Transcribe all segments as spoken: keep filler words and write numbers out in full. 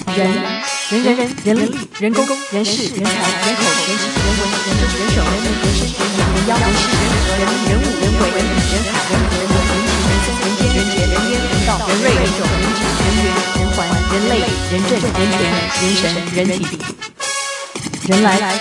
人，人人人人力人工人事人才人口人情人文人政人手人民人身人民人妖人事人和人民人物人为人理人海人和人文人情人松人间人杰人烟人道人瑞人种人质人缘人环人类人政人权人神人体人来。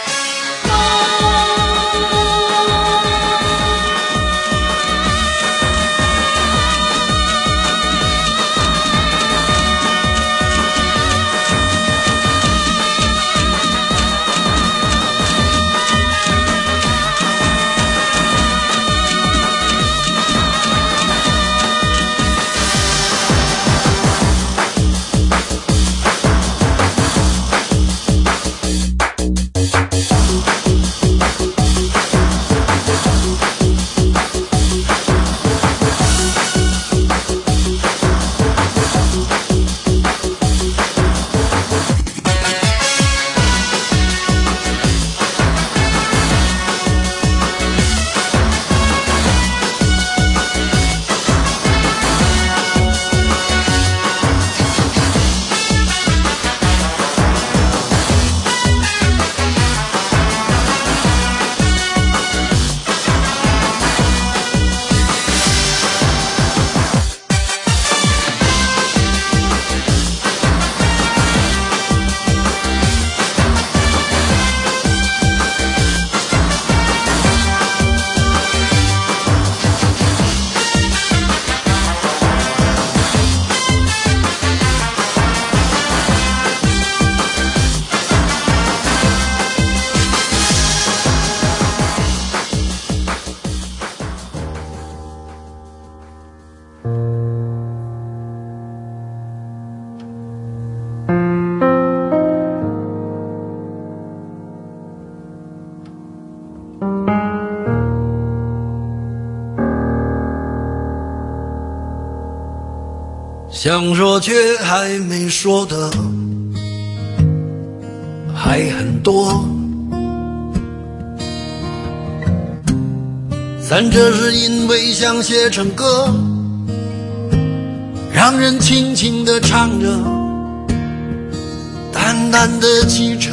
想说却还没说的还很多，三者是因为想写成歌，让人轻轻地唱着，淡淡的记着，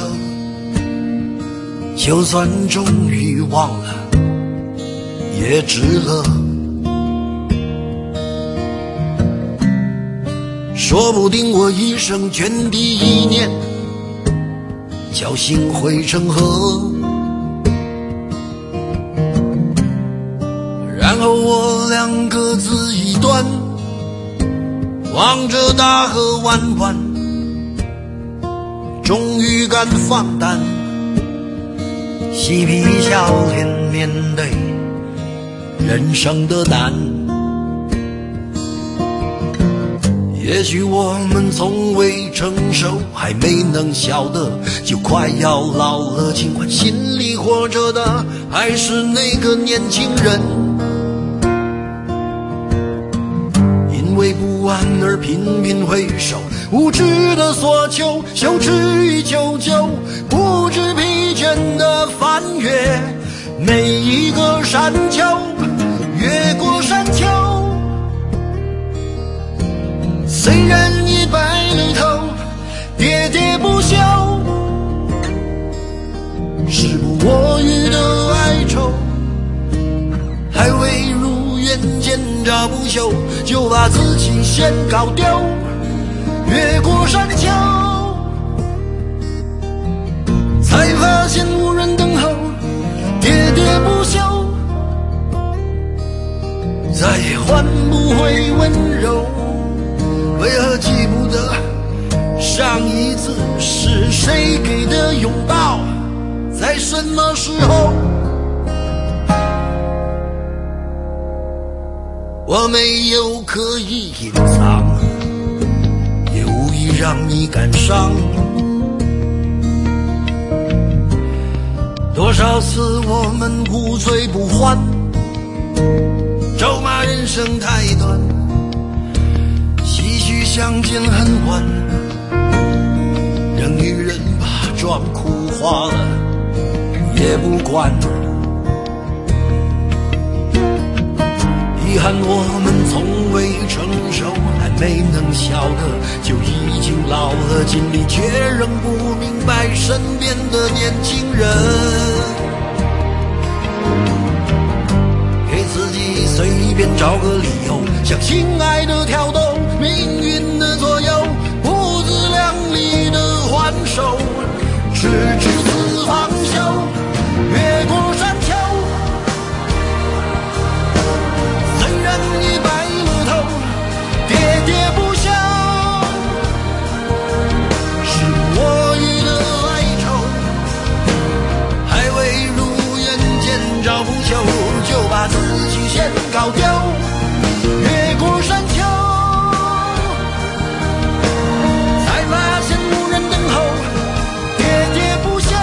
就算终于忘了也值了。说不定我一生涓滴一念，侥幸汇成河，然后我俩各自一端，望着大河弯弯，终于敢放胆，嬉皮笑脸面对人生的难。也许我们从未成熟，还没能晓得，就快要老了，尽管心里活着的还是那个年轻人。因为不安而频频回首，无知的索求，羞耻与求救，不知疲倦的翻越每一个山丘，越过山丘。虽然已白了头，喋喋不休，时不我予的哀愁，还未如愿见着不朽，就把自己先搞丢。越过山丘，才发现无人等候，喋喋不休，再也换不回温柔。为何记不得上一次是谁给的拥抱，在什么时候？我没有刻意隐藏，也无意让你感伤。多少次我们无醉不欢，咒骂人生太短，唏嘘相见恨晚，人与人把妆哭花了也不管。遗憾我们从未成熟，还没能晓得，就已经老了，尽力却仍不明白身边的年轻人。给自己随便找个理由，向心爱的挑逗，命运的左右，不自量力的还手，直至死方休，越过山丘。虽然已白了头，喋喋不休，是我予的哀愁，还未如愿见着不朽，就把自己先搞丢。越过山丘，才发现无人等候，喋喋不休，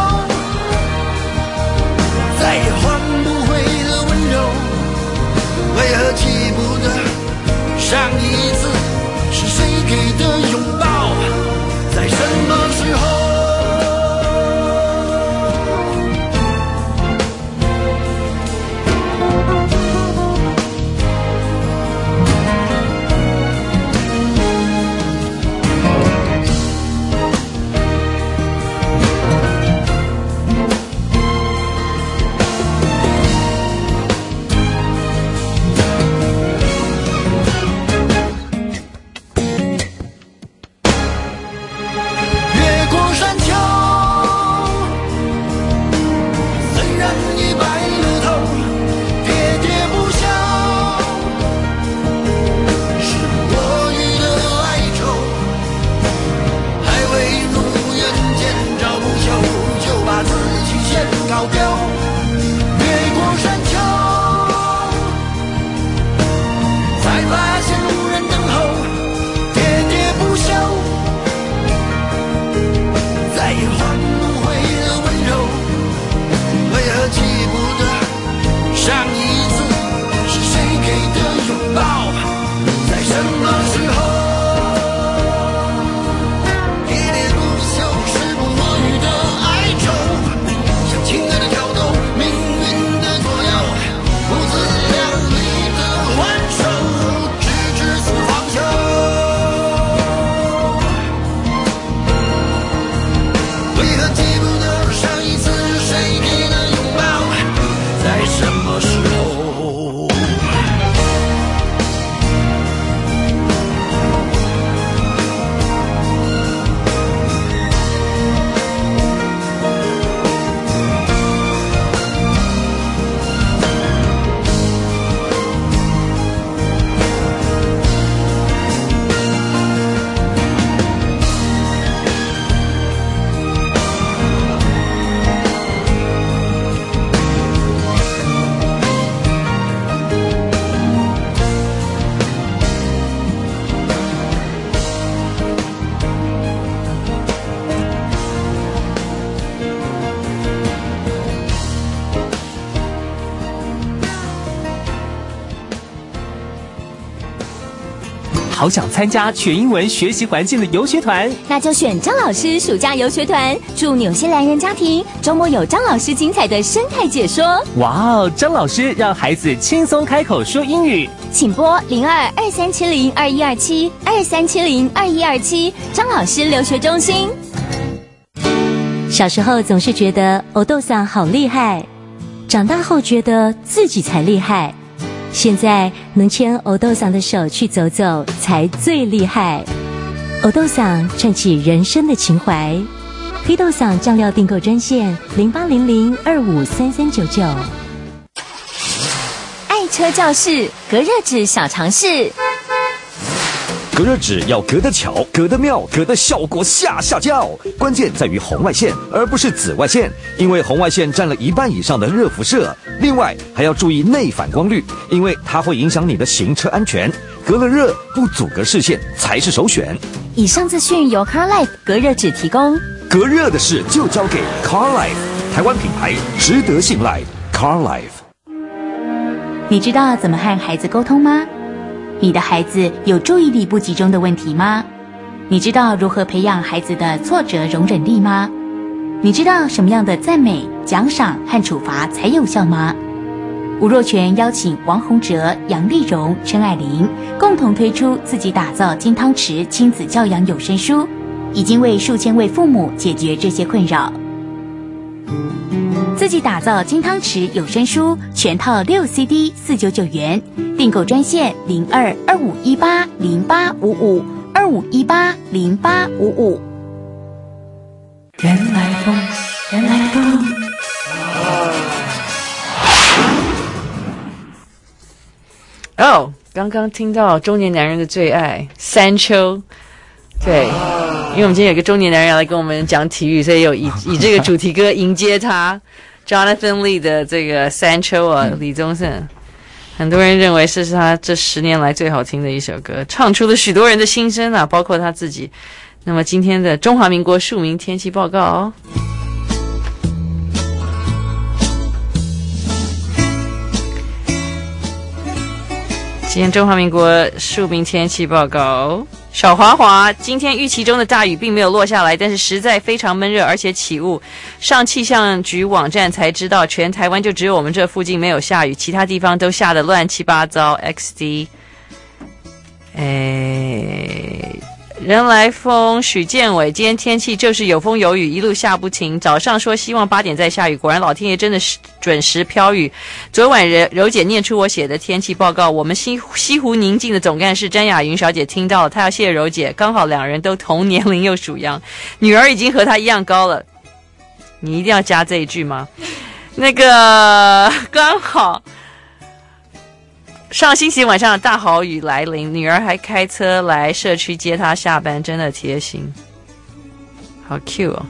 再也换不回的温柔，为何记不得上一次是谁给的拥抱，在什么时候。 好想参加全英文学习环境的游学团， 那就选张老师暑假游学团，住纽西兰人家庭，周末有张老师精彩的生态解说。 哇哦，张老师让孩子轻松开口说英语， 请拨零二二三七零二一二七二三七零二一二七张老师留学中心。 小时候总是觉得欧豆桑好厉害，长大后觉得自己才厉害。现在能牵欧豆桑的手去走走才最厉害。欧豆桑串起人生的情怀，黑豆桑酱料订购专线零八零零二五三三九九。 爱车教室隔热纸小常识。 隔热纸要隔得巧，隔得妙，隔得效果下下叫。关键在于红外线，而不是紫外线，因为红外线占了一半以上的热辐射。另外还要注意内反光率，因为它会影响你的行车安全。隔了热不阻隔视线才是首选。 以上资讯由 CarLife 隔热纸提供。 隔热的事就交给 CarLife， 台湾品牌，值得信赖。CarLife。 你知道怎么和孩子沟通吗？你的孩子有注意力不集中的问题吗？你知道如何培养孩子的挫折容忍力吗？你知道什么样的赞美、奖赏和处罚才有效吗？ 吴若权邀请王洪哲、杨丽蓉、陈爱玲共同推出自己打造金汤匙亲子教养有声书，已经为数千位父母解决这些困扰。自己打造金汤匙有声书全套六 C D 四九九元，订购专线零二二五一八零八五五二五一八零八五五。 人来疯，人来疯。哦，刚刚听到中年男人的最爱山丘，对，因为我们今天有一个中年男人要来跟我们讲体育，所以有以以这个主题歌迎接他 ，Jonathan Lee 的这个山丘啊，李宗盛，很多人认为这是他这十年来最好听的一首歌，唱出了许多人的心声啊，包括他自己。那么今天的中华民国庶民天气报告哦。今天中华民国庶民天气报告，小华华，今天预期中的大雨并没有落下来，但是实在非常闷热，而且起雾。上气象局网站才知道，全台湾就只有我们这附近没有下雨，其他地方都下得乱七八糟。X D， 诶。人来疯，许建伟，今天天气就是有风有雨，一路下不停。早上说希望八点再下雨，果然老天爷真的是准时飘雨。昨晚柔柔姐念出我写的天气报告，我们西西湖宁静的总干事詹雅云小姐听到了，她要谢柔姐，刚好两人都同年龄又属羊，女儿已经和她一样高了。你一定要加这一句吗？那个刚好。上星期晚上大豪雨来临，女儿还开车来社区接她下班，真的贴心，好 cute 哦。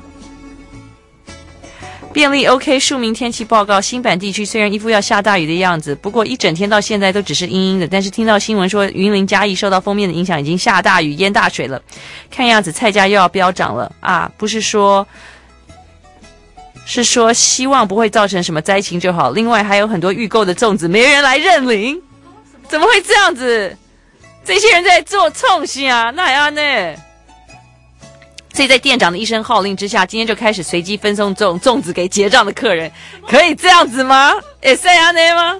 便利 OK 庶民天气报告，新版地区虽然一副要下大雨的样子，不过一整天到现在都只是阴阴的，但是听到新闻说云林嘉义受到封面的影响，已经下大雨淹大水了，看样子菜价又要飙涨了啊！不是说是说希望不会造成什么灾情就好，另外还有很多预购的粽子没人来认领，怎么会这样子？这些人在做冲戏啊，那还要呢？所以在店长的一声号令之下，今天就开始随机分送粽粽子给结账的客人，可以这样子吗？也是这样的吗？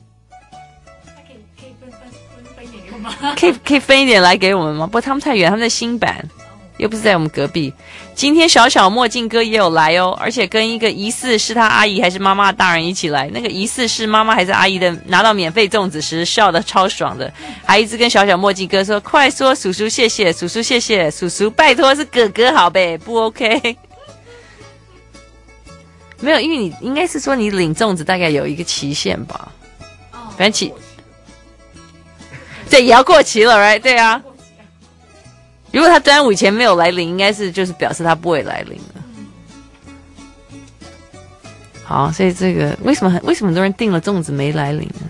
可以可以分一点来给我们吗？不过他们太远，他们在新版，又不是在我们隔壁。今天小小墨镜哥也有来哦，而且跟一个疑似是他阿姨还是妈妈的大人一起来。那个疑似是妈妈还是阿姨的，拿到免费粽子时笑得超爽的，还一直跟小小墨镜哥说：“快说叔叔谢谢，叔叔谢谢，叔叔拜托是哥哥好呗，不 OK？” 没有，因为你应该是说你领粽子大概有一个期限吧，反正期，对，也要过期了 ，right？ 对啊。如果他端午以前没有来临，应该是就是表示他不会来临了。好，所以这个为什么很为什么很多人订了粽子没来临呢？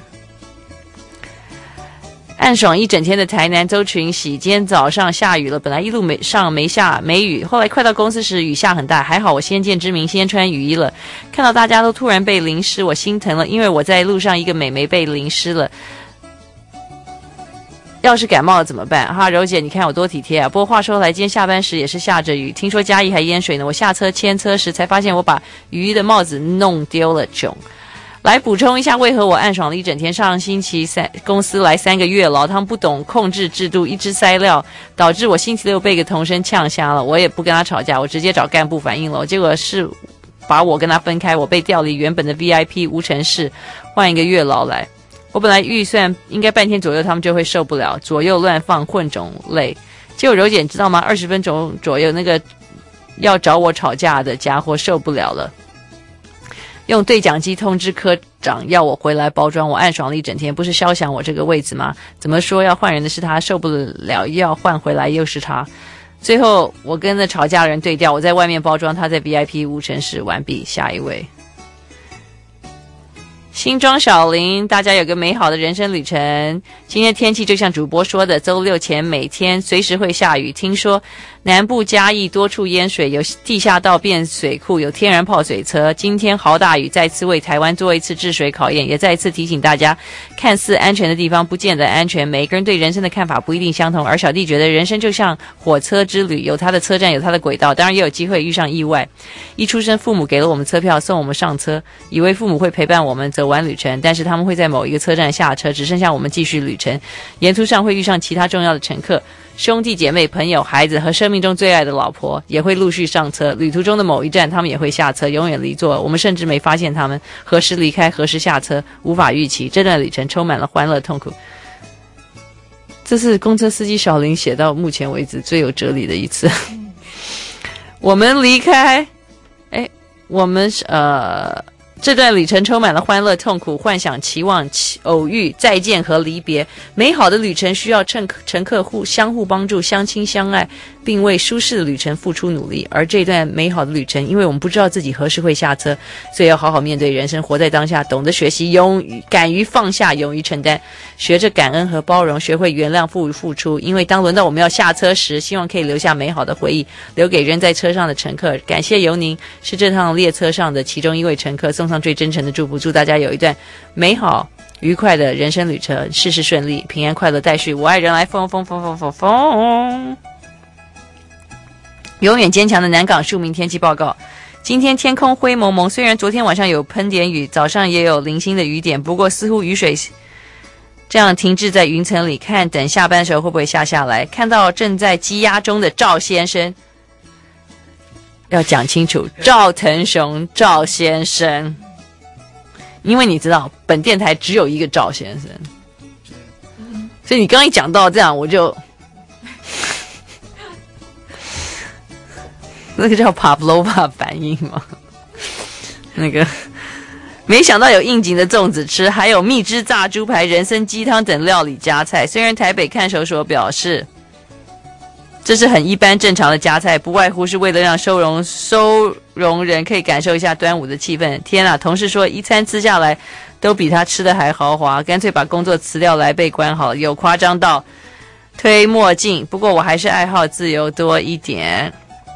暗爽一整天的台南周群喜，今天早上下雨了，本来一路没上没下没雨，后来快到公司时雨下很大，还好我先见之明先穿雨衣了。看到大家都突然被淋湿，我心疼了，因为我在路上一个美眉被淋湿了。要是感冒了怎么办？哈，柔姐，你看我多体贴啊！不过话说来，今天下班时也是下着雨，听说嘉义还淹水呢。我下车牵车时才发现我把雨衣的帽子弄丢了，囧！来补充一下，为何我暗爽了一整天？上星期三公司来三个月老汤不懂控制制度，一直塞料，导致我星期六被个同事呛瞎了。我也不跟他吵架，我直接找干部反映了。结果是把我跟他分开，我被调离原本的 V I P 无尘室，换一个月老来。我本来预算应该半天左右他们就会受不了，左右乱放混种类。结果柔姐你知道吗？二十分钟左右那个要找我吵架的家伙受不了了，用对讲机通知科长要我回来包装。我暗爽了一整天，不是肖想我这个位子吗？怎么说要换人的是他，受不了要换回来又是他。最后我跟那吵架的人对调，我在外面包装，他在 V I P 无尘室。完毕，下一位。新庄小林，大家有个美好的人生旅程。今天天气就像主播说的，周六前每天随时会下雨。听说南部嘉义多处淹水，有地下道变水库，有天然泡水车。今天豪大雨再次为台湾做一次治水考验，也再一次提醒大家，看似安全的地方不见得安全。每一个人对人生的看法不一定相同，而小弟觉得人生就像火车之旅，有它的车站，有它的轨道，当然也有机会遇上意外。一出生父母给了我们车票送我们上车，以为父母会陪伴我们走走完旅程，但是他们会在某一个车站下车，只剩下我们继续旅程。沿途上会遇上其他重要的乘客，兄弟姐妹、朋友、孩子和生命中最爱的老婆也会陆续上车。旅途中的某一站，他们也会下车，永远离座。我们甚至没发现他们何时离开，何时下车，无法预期。这段旅程充满了欢乐、痛苦。这是公车司机小林写到目前为止最有哲理的一次。我们离开，哎，我们呃，这段旅程充满了欢乐、痛苦、幻想、期望、偶遇、再见和离别。美好的旅程需要乘乘客互相互帮助、相亲相爱，并为舒适的旅程付出努力。而这段美好的旅程，因为我们不知道自己何时会下车，所以要好好面对人生，活在当下，懂得学习，勇于敢于放下，勇于承担，学着感恩和包容，学会原谅，付付出。因为当轮到我们要下车时，希望可以留下美好的回忆，留给仍在车上的乘客。感谢由您是这趟列车上的其中一位乘客，送上最真诚的祝福，祝大家有一段美好愉快的人生旅程，事事顺利，平安快乐待续。我爱人来疯疯疯疯疯疯。永远坚强的南港庶民天气报告。今天天空灰蒙蒙，虽然昨天晚上有喷点雨，早上也有零星的雨点，不过似乎雨水这样停滞在云层里，看等下班的时候会不会下下来。看到正在积压中的赵先生，要讲清楚，赵腾雄赵先生，因为你知道本电台只有一个赵先生，所以你刚一讲到这样，我就那个叫帕布洛娃反应吗？那个没想到有应景的粽子吃，还有蜜汁炸猪排、人参鸡汤等料理加菜。虽然台北看守所表示这是很一般正常的加菜，不外乎是为了让收容收容人可以感受一下端午的气氛。天啊，同事说一餐吃下来都比他吃的还豪华，干脆把工作辞掉来被关好了，有夸张到推墨镜。不过我还是爱好自由多一点。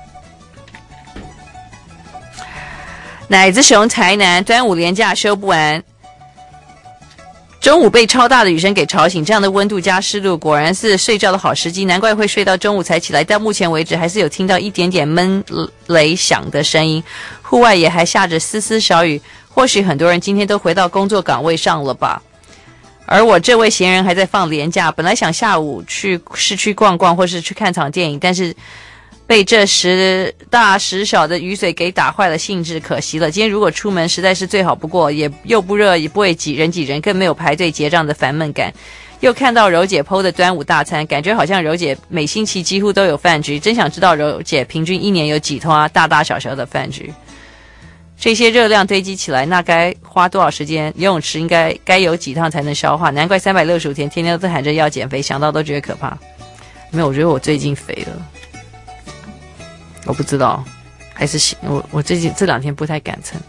奶子熊台南端午连假休不完，中午被超大的雨声给吵醒，这样的温度加湿度果然是睡觉的好时机，难怪会睡到中午才起来。到目前为止还是有听到一点点闷雷响的声音，户外也还下着丝丝小雨，或许很多人今天都回到工作岗位上了吧。而我这位闲人还在放连假，本来想下午去市区逛逛或是去看场电影，但是被这时大时小的雨水给打坏了兴致，可惜了。今天如果出门实在是最好不过，也又不热，也不会挤人挤人，更没有排队结账的烦闷感。又看到柔姐 P O 的端午大餐，感觉好像柔姐每星期几乎都有饭局，真想知道柔姐平均一年有几通啊大大小小的饭局。这些热量堆积起来，那该花多少时间？游泳池应该该有几趟才能消化？难怪三百六十五天天天都在喊着要减肥，想到都觉得可怕。没有，我觉得我最近肥了。我不知道，还是我我最近这两天不太敢称。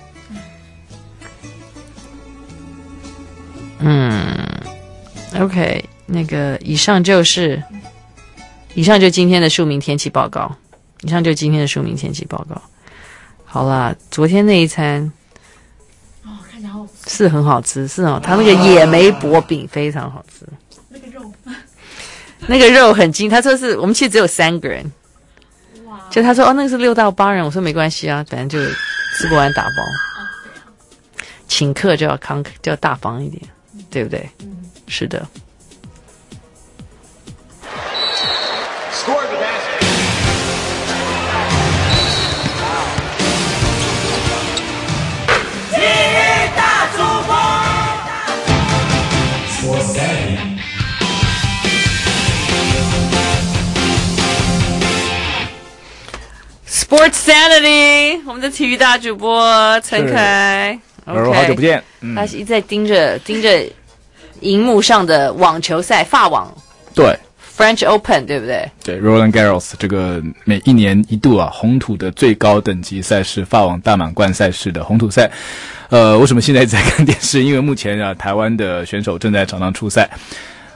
嗯 ，OK， 那个以上就是以上就今天的庶民天气报告，以上就今天的庶民天气报告。好啦，昨天那一餐哦，看起来好吃， 是很好吃，是哦，它那个野莓薄饼非常好吃， 那个肉， 那个肉很精，他说是我们其实只有三个人。就他说哦，那个是六到八人，我说没关系啊，反正就吃不完打包。请客就要慷就要大方一点，对不对？是的。 体育大主播。 Sports Sanity， 我们的体育大主播陈凯， OK， 好久不见。 嗯、他是一直在盯着盯着荧幕上的网球赛，法网， 对 ，French Open， 对不对？ 对 ，Roland Garros 这个每一年一度啊红土的最高等级赛事，法网大满贯赛事的红土赛。呃，为什么现在在看电视？因为目前啊，台湾的选手正在场上出赛。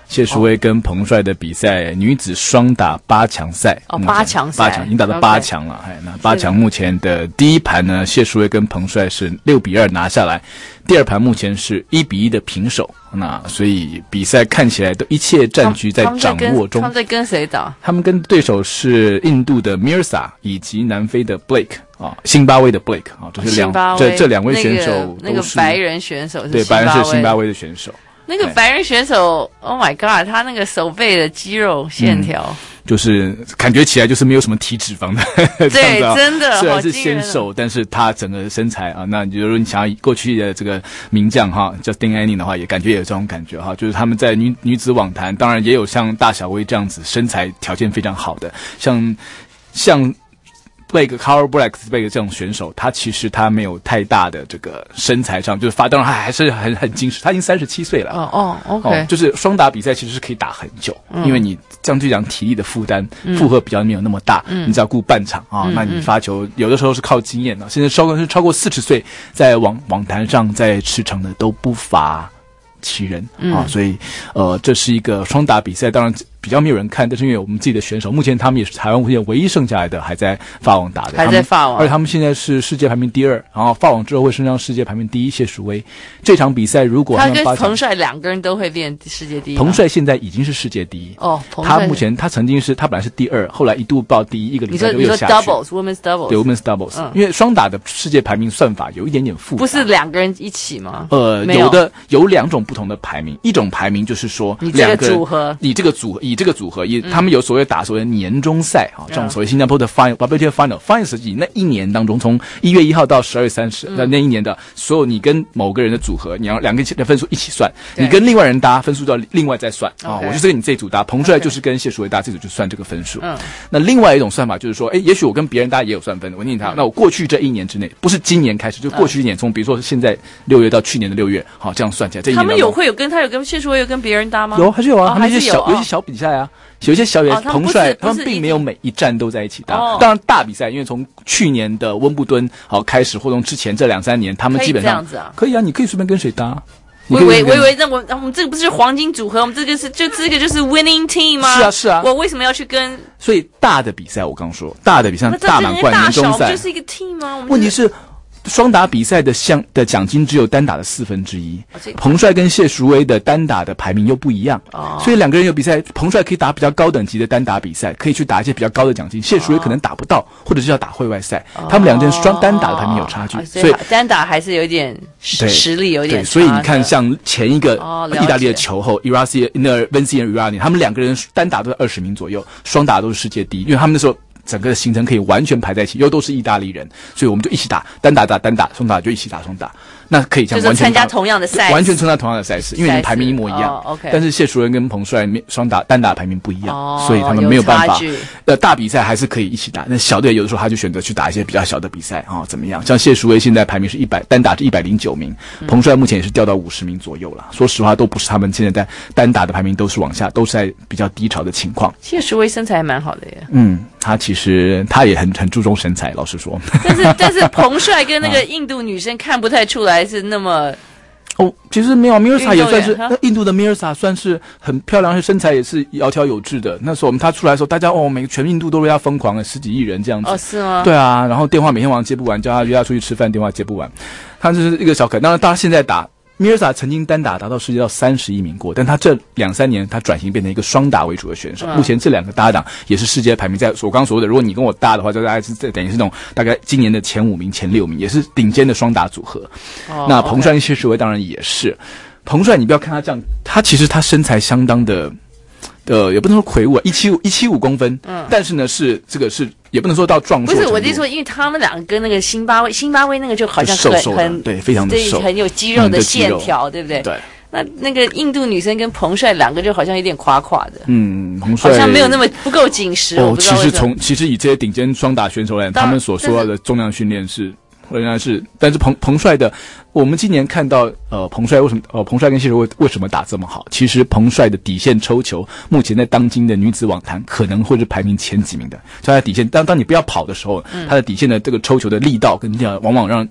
谢淑薇跟彭帅的比赛，女子双打八强赛。 哦，八强赛， 八强已经打到八强了。哎，那八强目前的第一盘呢，谢淑薇跟彭帅是六比二拿下来，第二盘目前是一比一的平手。那所以比赛看起来都一切战局在掌握中。 他们在跟谁打？ 他们跟对手是印度的 Mirza 以及南非的 Blake 啊，辛巴威的 Blake 啊，这是两这这两位选手那个、那个白人选手是对白人是辛巴威的选手。 那个白人选手 ，Oh my God， 他那个手背的肌肉线条。嗯就是感觉起来就是没有什么体脂肪的， 对，啊、真的， 虽然是纤瘦，但是他整个身材啊，那如果你想要过去的这个名将哈，叫丁安妮的话，也感觉也有这种感觉哈，就是他们在女女子网坛，当然也有像大小薇这样子身材条件非常好的，像像。Blake Carl Blake Blake 这种选手，他其实他没有太大的这个身材上，就是发，当然他还是很很精实，他已经三十七岁了。 哦哦 ，OK，哦就是双打比赛其实是可以打很久，嗯、因为你相对讲体力的负担负荷比较没有那么大，嗯、你只要顾半场啊，嗯、那你发球有的时候是靠经验的。现在超过是超过四十岁，在网网坛上在驰骋的都不乏其人啊，所以呃，这是一个双打比赛，当然。比较没有人看，但是因为我们自己的选手，目前他们也是台湾目前唯一剩下来的还在法网打的， 还在法网， 而且他们现在是世界排名第二，然后法网之后会升上世界排名第一。谢淑薇这场比赛，如果他跟彭帅两个人都会变世界第一， 彭帅现在已经是世界第一哦。 他目前他曾经是他本来是第二，后来一度报第一，一个礼拜就又下去。 你说 doubles women's doubles 对 women's doubles，、嗯、因为双打的世界排名算法有一点点复杂， 不是两个人一起吗？ 呃，有, 有的有两种不同的排名，一种排名就是说你这个组合， 你这个组合以这个组合以。嗯他们有所谓打所谓年终赛啊，这种所谓新加坡的 final W T A final final 实际那一年当中，从一月一号到十二月三十，那那一年的所有你跟某个人的组合，你要两个的分数一起算，你跟另外人搭分数就要另外再算啊。我就是跟你这一组搭，彭帅就是跟谢淑薇搭，这组就算这个分数。嗯，那另外一种算法就是说，哎，也许我跟别人搭也有算分的。我念他，那我过去这一年之内，不是今年开始，就过去一年，从比如说现在六月到去年的六月，好这样算起来，这一年他们有会有跟他有跟谢淑薇有跟别人搭吗？ 有还是有啊， 哦、 他们一些小有一些小比赛啊。有一些小比赛，彭帅他们并没有每一站都在一起打。 哦、 当然，大比赛，因为从去年的温布敦好开始，或从之前这两三年，他们基本上可以这样子啊， 可以啊，你可以随便跟谁搭。 我以为我以为那我我们这个不是黄金组合，我们这个是就这个就是 winning team 吗？ 是啊是啊， 我为什么要去跟？ 所以大的比赛，我刚说大的比赛，大满贯年终赛， 就是一个 team 吗？ 问题是。双打比赛的项的奖金只有单打的四分之一，彭帅跟谢淑薇的单打的排名又不一样，哦、所以两个人有比赛，彭帅可以打比较高等级的单打比赛，可以去打一些比较高的奖金，谢淑薇可能打不到，或者是要打会外赛，哦、他们两个人双单打的排名有差距， 哦、所以单打还是有点实力有点差。 对，所以你看，像前一个意大利的球后 Irasi 那 Vincent Irani， 他们两个人单打都是二十名左右，双打都是世界第一，因为他们那时候。整个行程可以完全排在一起，又都是意大利人，所以我们就一起打，单打打单打，双打就一起打双打，那可以这样完全参加同样的赛事， 完全参加同样的赛事，因为你们排名一模一样。 哦、OK， 但是谢淑薇跟彭帅双打单打排名不一样，哦、所以他们没有办法。呃，大比赛还是可以一起打，那小的有的时候他就选择去打一些比较小的比赛啊、哦，怎么样？像谢淑薇现在排名是一百，单打是一百零九名，嗯、彭帅目前也是掉到五十名左右了。说实话，都不是他们现在在单打的排名都是往下，都是在比较低潮的情况。 谢淑薇身材还蛮好的耶。 嗯。他其实他也很很注重身材，老实说。 但是但是彭帅跟那个印度女生看不太出来是那么。 哦，其实没有 Mirza 也算是，那印度的 Mirza 算是很漂亮，身材也是窈窕有致的。那时候我们他出来的时候，大家哦，每个全印度都为他疯狂了，十几亿人这样子。 哦，是吗？ 对啊，然后电话每天晚上接不完，叫他约他出去吃饭，电话接不完。他就是一个小可爱。当然，他现在打。Mirza 曾经单打达到世界到三十一名过，但他这两三年他转型变成一个双打为主的选手。嗯、目前这两个搭档也是世界排名在我刚刚所谓的，如果你跟我搭的话，就大概是这等于是那种大概今年的前五名、前六名，也是顶尖的双打组合。哦、那彭帅跟谢淑薇当然也是。彭帅，你不要看他这样，他其实他身材相当的。呃，也不能说魁梧，一七五一七五公分，嗯，但是呢，是这个是也不能说到壮硕。 不是，我就说，因为他们两个跟那个辛巴威，辛巴威那个就好像很瘦瘦很对，非常的瘦， 很有肌肉的线条，嗯、对不对？ 对。 那那个印度女生跟彭帅两个就好像有点垮垮的， 嗯，彭帅好像没有那么不够紧实。 哦，其实从其实以这些顶尖双打选手来，他们所说的重量训练是。仍然是，但是彭彭帅的，我们今年看到，呃，彭帅为什么，呃，彭帅跟谢淑薇为什么打这么好？其实彭帅的底线抽球，目前在当今的女子网坛可能会是排名前几名的。他的底线，当当你不要跑的时候，嗯、他的底线的这个抽球的力道跟力道，往往让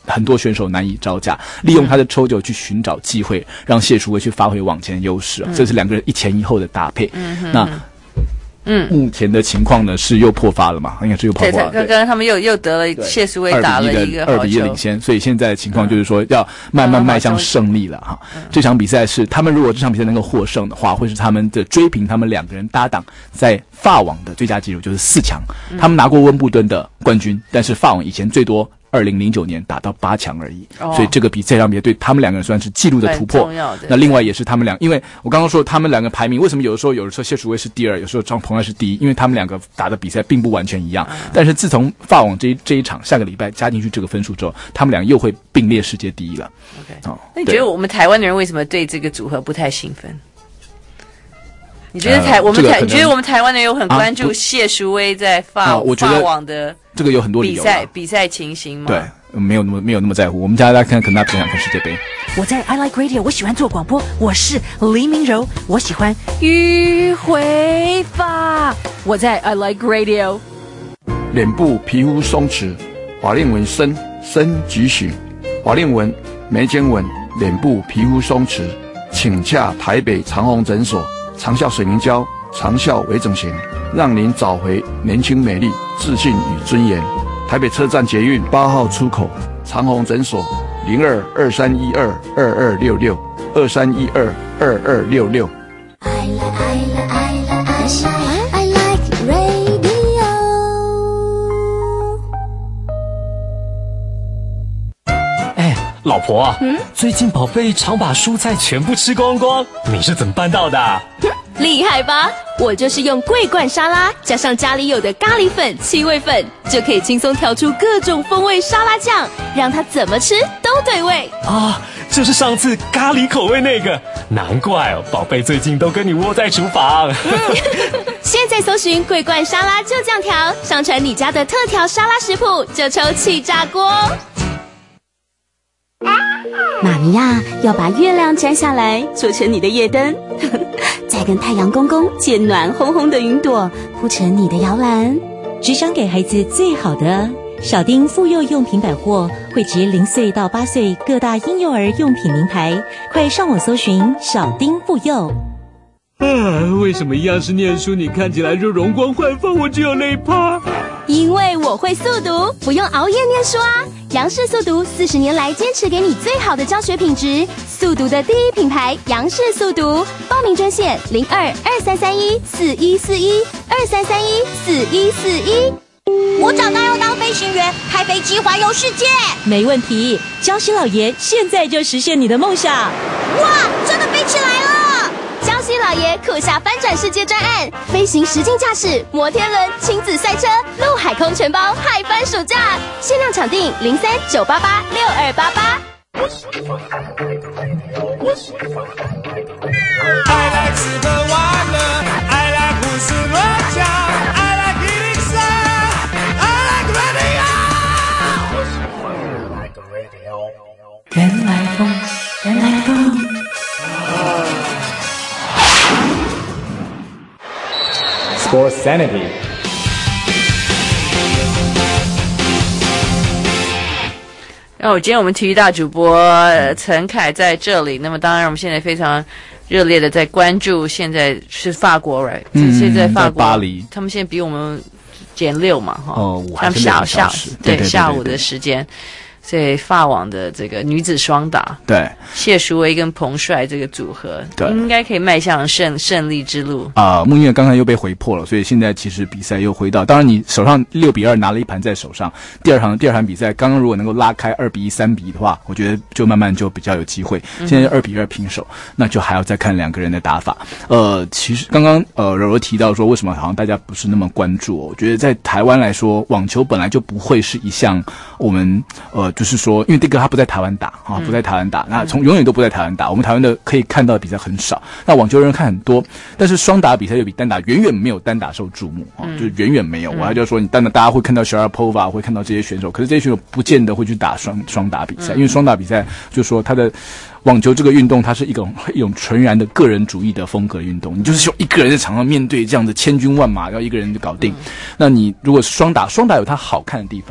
很多选手难以招架，利用他的抽球去寻找机会，让谢淑薇去发挥往前的优势、啊嗯、这是两个人一前一后的搭配。嗯、那嗯，目前的情况呢是又破发了嘛？应该是又破发了。 对，刚刚他们又又得了谢淑薇打了一个二比一的领先，所以现在的情况就是说要慢慢迈向胜利了哈、嗯。这场比赛是他们如果这场比赛能够获胜的话，会是他们的追平他们两个人搭档在法网的最佳纪录，就是四强。嗯、他们拿过温布顿的冠军，但是法网以前最多二零零九年打到八强而已、哦，所以这个比这场比赛对他们两个人算是纪录的突破。那另外也是他们俩，因为我刚刚说他们两个排名为什么有的时候有的时候谢淑薇是第二，有时候张鹏安是第一，因为他们两个打的比赛并不完全一样。嗯、但是自从法网这一这一场下个礼拜加进去这个分数之后，他们俩又会并列世界第一了。 OK， 哦，那你觉得我们台湾的人为什么对这个组合不太兴奋？你觉得台、呃、我们台、这个、你觉得我们台湾的人有很关注谢淑薇在法、啊、法网的这个有很多理由比赛比赛情形吗？ 对，没有那么没有那么在乎。我们家大家看，可能他不想看世界杯。 我在 I Like Radio， 我喜欢做广播，我是黎明柔，我喜欢迂回法。我在 I Like Radio。 脸部皮肤松弛，法令纹深深橘型，法令纹、眉间纹、脸部皮肤松弛，请洽台北长虹诊所。长效水凝胶，长效微整形，让您找回年轻美丽、自信与尊严。台北车站捷运八号出口，长虹诊所零二二三一二二二六六二三一二二二六六。I like I like I like I like radio。 哎，老婆，嗯，最近宝贝常把蔬菜全部吃光光，你是怎么办到的？ 嗯，厉害吧？我就是用桂冠沙拉加上家里有的咖喱粉、七味粉，就可以轻松调出各种风味沙拉酱，让它怎么吃都对味啊！就是上次咖喱口味那个，难怪哦，宝贝最近都跟你窝在厨房。 嗯、现在搜寻桂冠沙拉就这样调，上传你家的特调沙拉食谱，就抽气炸锅。妈咪呀，要把月亮摘下来，做成你的夜灯，再跟太阳公公借暖烘烘的云朵，铺成你的摇篮。 只想给孩子最好的，小丁妇幼用品百货汇集零岁到八岁各大婴幼儿用品名牌，快上网搜寻小丁妇幼。 啊，为什么一样是念书，你看起来就容光焕发，我只有那一趴？ 因为我会速读，不用熬夜念书啊！杨氏速读四十年来坚持给你最好的教学品质，速读的第一品牌杨氏速读，报名专线零二二三三一四一四一二三三一四一四一。 我长大要当飞行员，开飞机环游世界。 没问题，礁溪老爷现在就实现你的梦想。 哇，真的飞起来了！ 礁溪老爷酷下翻转世界专案，飞行实境驾驶、摩天轮、亲子赛车、陆海空全包，嗨翻暑假！限量抢订零三九八八六二八八。 I like Super Wonder, I like 胡思乱想 I like 一零三 I like radio 原来风，原来风。 For sanity。 那我今天我们体育大主播陈凯在这里，那么当然我们现在非常热烈的在关注，现在是法国 right， 嗯，现在法国巴黎， 他们现在比我们减六嘛，哈， 哦， 他们下下对下午的时间。所以法网的这个女子双打， 对谢淑薇跟彭帅这个组合，对，应该可以迈向胜胜利之路啊。穆月刚才又被回破了，所以现在其实比赛又回到，当然你手上六比二拿了一盘在手上，第二场第二场比赛刚刚如果能够拉开二比一、三比一的话，我觉得就慢慢就比较有机会。现在二比二平手，那就还要再看两个人的打法。呃，其实刚刚呃柔柔提到说，为什么好像大家不是那么关注、哦？我觉得在台湾来说，网球本来就不会是一项我们呃。就是说，因为这个他不在台湾打啊，不在台湾打，那从永远都不在台湾打。我们台湾的可以看到的比赛很少，那网球人看很多，但是双打比赛又比单打远远没有单打受注目啊，就是远远没有。我还就说，你单打大家会看到 Sharapova， 会看到这些选手，可是这些选手不见得会去打双双打比赛，因为双打比赛就是说他的。网球这个运动，它是一种一种纯然的个人主义的风格运动。你就是说一个人在场上面对这样的千军万马，要一个人就搞定。嗯、那你如果是双打，双打有它好看的地方，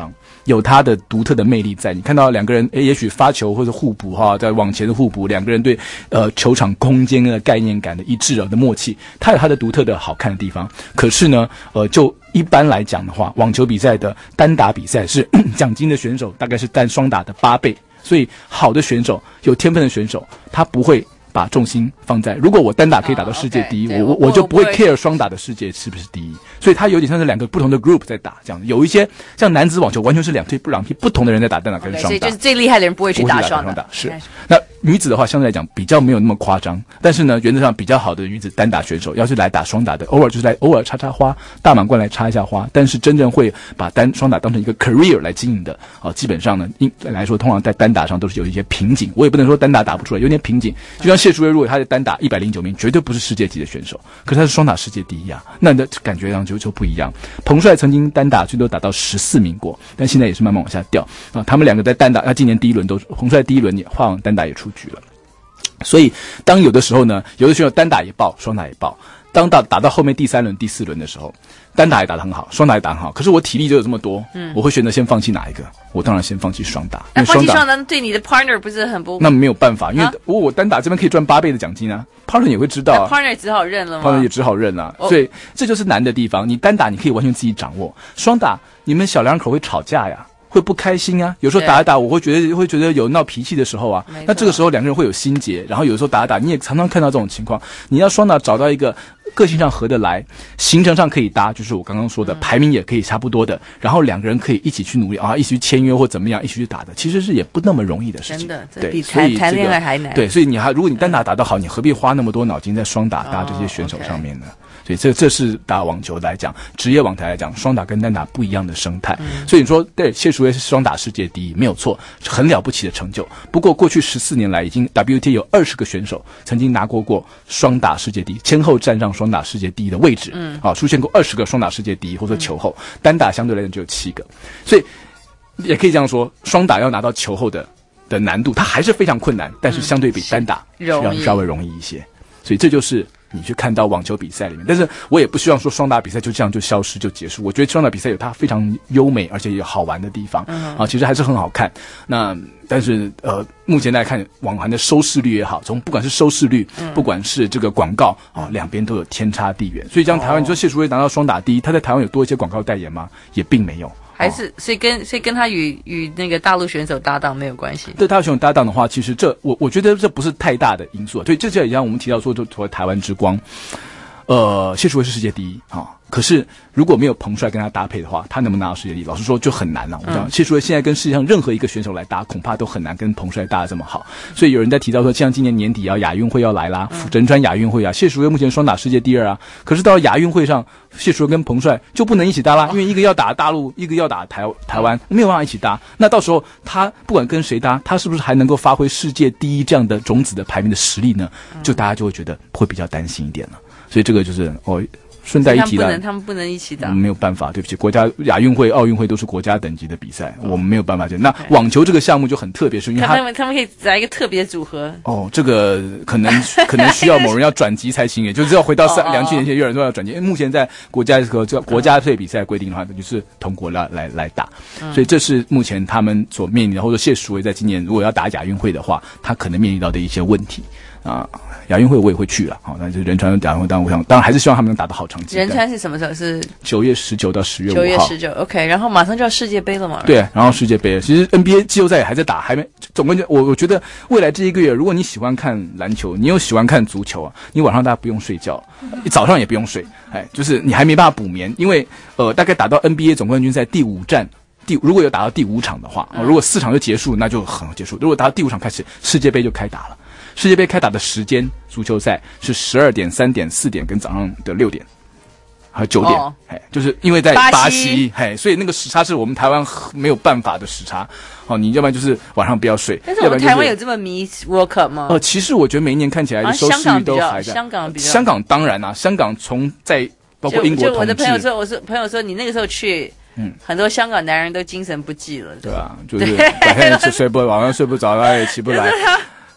有它的独特的魅力在。你看到两个人，诶，也许发球或者互补哈，在往前的互补，两个人对呃球场空间的概念感的一致啊的默契，它有它的独特的好看的地方。可是呢，呃，就一般来讲的话，网球比赛的单打比赛是奖金的选手大概是单双打的八倍，所以好的选手、有天分的选手，他不会把重心放在，如果我单打可以打到世界第一， oh, okay, 我我我就不会 care 双打的世界是不是第一，所以它有点像是两个不同的 group 在打这样。有一些像男子网球完全是两队两批不同的人在打单打跟双打， okay, 所以就是最厉害的人不会去打双打， 打是。那女子的话相对来讲比较没有那么夸张，但是呢，原则上比较好的女子单打选手要是来打双打的，偶尔就是来偶尔插插花，大满贯来插一下花，但是真正会把单双打当成一个 career 来经营的啊，基本上呢，应来说通常在单打上都是有一些瓶颈。我也不能说单打打不出来，有点瓶颈。就像谢淑薇，如果她的单打一百零九名，绝对不是世界级的选手，可是她是双打世界第一啊，那你的感觉上就就不一样。彭帅曾经单打最多打到十四名过，但现在也是慢慢往下掉啊。他们两个在单打，他今年第一轮都彭帅第一轮也换往单打也出局了。所以，当有的时候呢，有的选手单打也爆，双打也爆。当打打到后面第三轮、第四轮的时候，单打也打得很好，双打也打得很好。可是我体力就有这么多，嗯，我会选择先放弃哪一个？我当然先放弃双打。 那放弃双打对你的 partner 不是很不？ 那没有办法，因为我、啊、我单打这边可以赚八倍的奖金啊 ，partner 也会知道啊 ，partner 只好认了吗 ？partner 也只好认啊，哦、所以这就是难的地方。你单打你可以完全自己掌握，双打你们小两口会吵架呀。会不开心啊，有时候打一打，我会觉得会觉得有闹脾气的时候啊，那这个时候两个人会有心结，然后有时候打一打，你也常常看到这种情况。你要双打找到一个个性上合得来，行程上可以搭，就是我刚刚说的，嗯、排名也可以差不多的，然后两个人可以一起去努力啊，一起去签约或怎么样，一起去打的，其实是也不那么容易的事情。 真的， 对， 比谈谈恋爱还难。 对，所以你还如果你单打打得好，你何必花那么多脑筋在双打搭这些选手上面呢？哦 okay 所以这这是打网球来讲，职业网坛来讲，双打跟单打不一样的生态。嗯、所以你说，对，谢淑薇是双打世界第一，没有错，很了不起的成就。不过过去十四年来，已经 W T A 有二十个选手曾经拿过过双打世界第一，先后站上双打世界第一的位置。嗯，啊，出现过二十个双打世界第一或者球后，嗯、单打相对来讲只有七个。所以也可以这样说，双打要拿到球后的的难度，它还是非常困难，但是相对比单打要稍微容易一些。所以这就是你去看到网球比赛里面，但是我也不希望说双打比赛就这样就消失就结束。我觉得双打比赛有它非常优美而且也好玩的地方、嗯、啊，其实还是很好看。那但是呃，目前来看网坛的收视率也好，从不管是收视率，嗯、不管是这个广告啊，两边都有天差地远。所以像台湾，哦、你说谢淑薇拿到双打第一，他在台湾有多一些广告代言吗？也并没有。 还是所以跟所以跟他与与那个大陆选手搭档没有关系。 对大陆选手搭档的话，其实这我我觉得这不是太大的因素。对，这就也像我们提到说，就所谓台湾之光，呃，谢淑薇是世界第一啊。可是如果没有彭帅跟他搭配的话，他能不能拿到世界第一？老实说就很难了、啊。我讲谢淑薇现在跟世界上任何一个选手来搭，恐怕都很难跟彭帅搭得这么好。所以有人在提到说，像今年年底啊，亚运会要来啦，仁川亚运会啊，谢淑薇目前双打世界第二啊。可是到了亚运会上，谢淑薇跟彭帅就不能一起搭啦，因为一个要打大陆，一个要打台台湾，没有办法一起搭。那到时候他不管跟谁搭，他是不是还能够发挥世界第一这样的种子的排名的实力呢？就大家就会觉得会比较担心一点了。所以这个就是哦。顺带一提了， 他们不能一起打， 我们没有办法，对不起，国家亚运会、奥运会都是国家等级的比赛，嗯、我们没有办法。那网球这个项目就很特别，是因为他们他们可以来一个特别组合。 哦，这个可能可能需要某人要转级才行，也就是要回到三两千年前，有人说要转级。因为目前在国家这个这国家队比赛规定的话，就是同国来来来打，嗯、所以这是目前他们所面临的，或者谢淑薇在今年如果要打亚运会的话，他可能面临到的一些问题啊。亚运会我也会去了，好，但是仁川亚运会，当然我想，当然还是希望他们能打得好成绩。 仁川是什么时候？是九月十九到十月五号。 九月十九 ，OK， 然后马上就要世界杯了嘛。 对，然后世界杯，其实 N B A 季后赛也还在打，还没。总归我我觉得未来这一个月，如果你喜欢看篮球，你又喜欢看足球啊，你晚上大家不用睡觉，你早上也不用睡，哎，就是你还没办法补眠，因为呃，大概打到 N B A 总冠军赛第五战。第如果有打到第五场的话，如果四场就结束，那就很结束。如果打到第五场开始，世界杯就开打了。世界杯开打的时间，足球赛是十二点、三点、四点跟早上的六点，还有九点，哦、哎，就是因为在巴西，哎，所以那个时差是我们台湾没有办法的时差。哦，你要不然就是晚上不要睡。 但是我们台湾有这么迷 World Cup 吗？ 呃，其实我觉得每一年看起来的收视率都还在。 香港比较， 香港当然啊，香港从在包括英国统治， 就我的朋友说，我说朋友说你那个时候去。嗯，很多香港男人都精神不济了， 对啊，就是白天睡睡不晚上睡不着，他也起不来。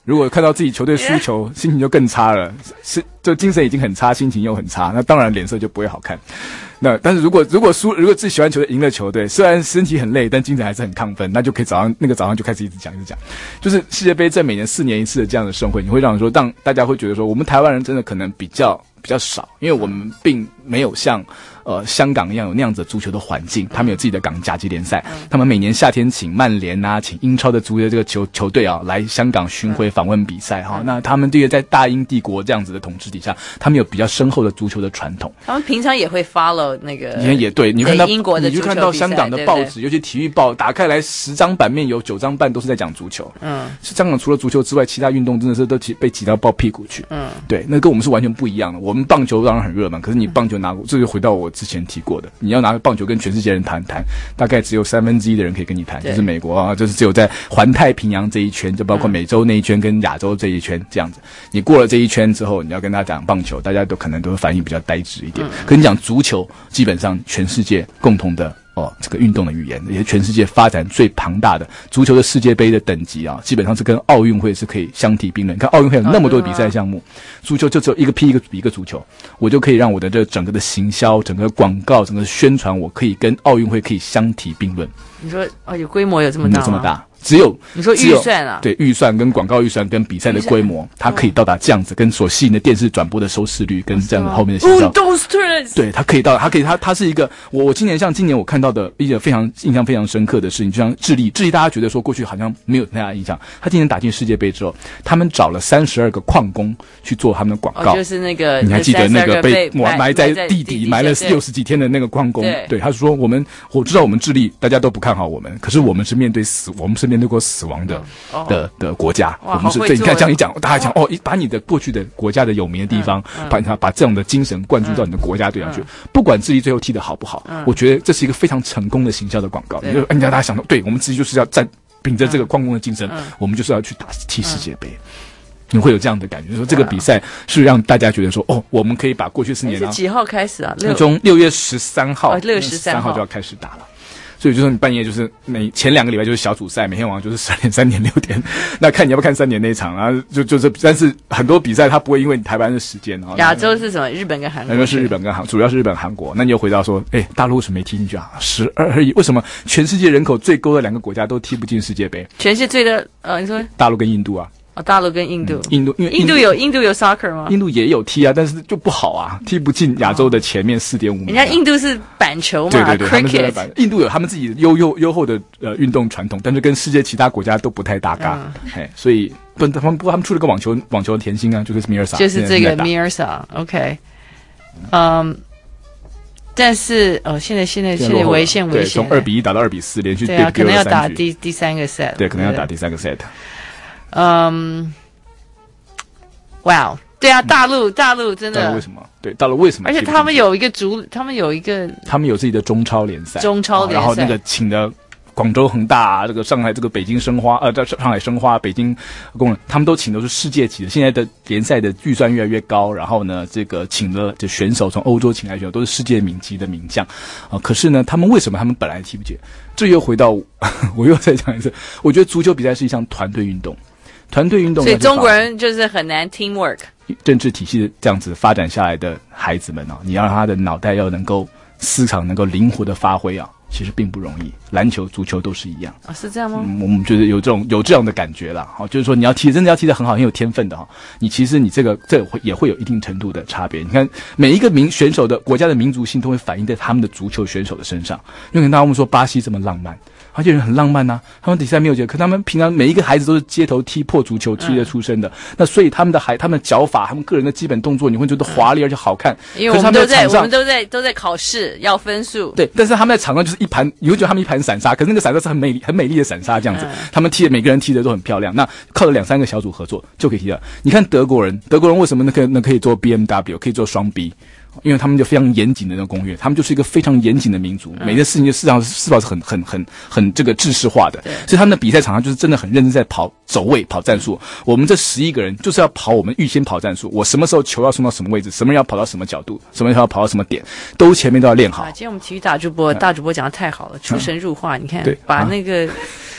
如果看到自己球队输球，心情就更差了，是就精神已经很差，心情又很差，那当然脸色就不会好看。那但是如果如果输，如果自己喜欢球队赢了球队，虽然身体很累，但精神还是很亢奋，那就可以早上那个早上就开始一直讲一直讲。就是世界杯在每年四年一次的这样的盛会，你会让人说，让大家会觉得说，我们台湾人真的可能比较比较少，因为我们并没有像呃香港一样有那样子的足球的环境，他们有自己的港甲级联赛，他们每年夏天请曼联啊，请英超的足球这个球球队啊来香港巡回访问比赛哈。那他们这个在大英帝国这样子的统治底下，他们有比较深厚的足球的传统。 他们平常也会 follow 那个， 也也对，你看到英国的你就看到香港的报纸，对对，尤其体育报打开来十张版面有九张半都是在讲足球。嗯，香港除了足球之外，其他运动真的是都挤被挤到抱屁股去。嗯，对，那跟我们是完全不一样的。我们棒球当然很热门，可是你棒球拿过，这就回到我之前提过的，你要拿棒球跟全世界人谈谈，大概只有三分之一的人可以跟你谈，就是美国啊，就是只有在环太平洋这一圈，就包括美洲那一圈跟亚洲这一圈这样子。你过了这一圈之后，你要跟他讲棒球，大家都可能都会反应比较呆滞一点。可你讲足球，基本上全世界共同的哦，这个运动的语言，也是全世界发展最庞大的足球的世界杯的等级啊，基本上是跟奥运会是可以相提并论。你看奥运会有那么多的比赛项目，足球就只有一个批一个比一个足球，我就可以让我的这整个的行销、整个广告、整个宣传，我可以跟奥运会可以相提并论。 你说哦，有规模有这么大吗？ 有这么大。只有你说预算啊， 对，预算跟广告预算跟比赛的规模，它可以到达这样子，跟所吸引的电视转播的收视率，跟这样的后面的行销，对，它可以到，它可以，它它是一个，我我今年像今年我看到的一个非常印象非常深刻的事情，就像智利，智利大家觉得说过去好像没有太大印象，他今年打进世界杯之后，他们找了三十二个矿工去做他们的广告， 哦、就是那个你还记得那个被埋埋在地底埋了六十几天的那个矿工，对，对他说我们我知道我们智利大家都不看好我们，可是我们是面对死，我们是面对过死亡的。的、哦、的的国家，我们是对，你看这样一讲，大家讲哦，把你的过去的国家的有名的地方，嗯嗯、把它把这样的精神灌注到你的国家队上去，嗯、不管智利最后踢得好不好，嗯、我觉得这是一个非常成功的行销的广告。你就人家大家想到，对我们自己就是要站秉着这个矿工的精神，嗯、我们就是要去打踢世界杯。嗯你会有这样的感觉，说这个比赛是让大家觉得说，哦，我们可以把过去四年啊， 是几号开始啊？ 从六月十三号， 六月十三号就要开始打了。所以就说你半夜就是每前两个礼拜就是小组赛，每天晚上就是十二点、三点、六点，那看你要不要看三点那一场啊？就就是，但是很多比赛它不会因为你台湾的时间啊。 亚洲是什么？日本跟韩国？ 那是日本跟韩，主要是日本、韩国。那你又回到说，哎，大陆为什么没踢进去啊？十二而已，为什么全世界人口最高的两个国家都踢不进世界杯？ 全世界最的呃，你说大陆跟印度啊？ 哦，大陆跟印度， 嗯、印度因为印度有印度有 soccer 吗？ 印度也有踢啊，但是就不好啊，踢不进亚洲的前面四点五名。 人家印度是板球嘛， 对对对， cricket 他们是在板。印度有他们自己优优优厚的呃运动传统，但是跟世界其他国家都不太搭嘎，嗯、嘿，所以不，他们不过他们出了个网球网球甜心啊，就是米尔萨， 就是这个米尔萨 ，OK， 嗯。但是哦，现在现在现在危险危险， 从二比一打到二比四，连续对啊，可能要打第第三个 set， 对，可能要打第三个 set。 嗯，哇，对啊，大陆大陆真的， 大陆为什么？对，大陆为什么？ 而且他们有一个主，他们有一个， 他们有自己的中超联赛， 中超联赛， 然后那个请的广州恒大啊，这个上海这个北京申花，呃，在上海申花、北京工人，他们都请都是世界级的。现在的联赛的预算越来越高，然后呢，这个请了这选手从欧洲请来选手都是世界名级的名将啊、呃。可是呢，他们为什么他们本来踢不进？这又回到我又再讲一次，我觉得足球比赛是一项团队运动。团队运动， 所以中国人就是很难 teamwork。 政治体系的这样子发展下来的孩子们啊，你要让他的脑袋要能够思考，能够灵活的发挥啊，其实并不容易。篮球、足球都是一样啊、哦，是这样吗？ 嗯、我们觉得有这种有这样的感觉啦，好、哦，就是说你要踢，真的要踢得很好，很有天分的哈、哦，你其实你这个这会也会有一定程度的差别。你看每一个民选手的国家的民族性都会反映在他们的足球选手的身上。因为大家我们说巴西这么浪漫。而且人很浪漫呐、啊，他们比赛没有结，可他们平常每一个孩子都是街头踢破足球踢的出身的，嗯、那所以他们的孩，他们的脚法，他们个人的基本动作，你会觉得华丽而且好看。 因为我们都在，我们都在都在考试要分数。 对，但是他们在场上就是一盘，你会觉得他们一盘散沙，可是那个散沙是很美丽、很美丽的散沙这样子。嗯、他们踢的每个人踢的都很漂亮，那靠着两三个小组合作就可以踢了。你看德国人，德国人为什么那可以那可以做 B M W， 可以做双 B？因为他们就非常严谨的那个攻略，他们就是一个非常严谨的民族，嗯、每件事情就市场市场是很很很很这个制式化的，所以他们的比赛场上就是真的很认真在跑走位、跑战术。我们这十一个人就是要跑，我们预先跑战术，我什么时候球要送到什么位置，什么人要跑到什么角度，什么人要跑到什么点，都前面都要练好。 啊、今天我们体育大主播、嗯、大主播讲得太好了，出神入化，嗯、你看，把那个。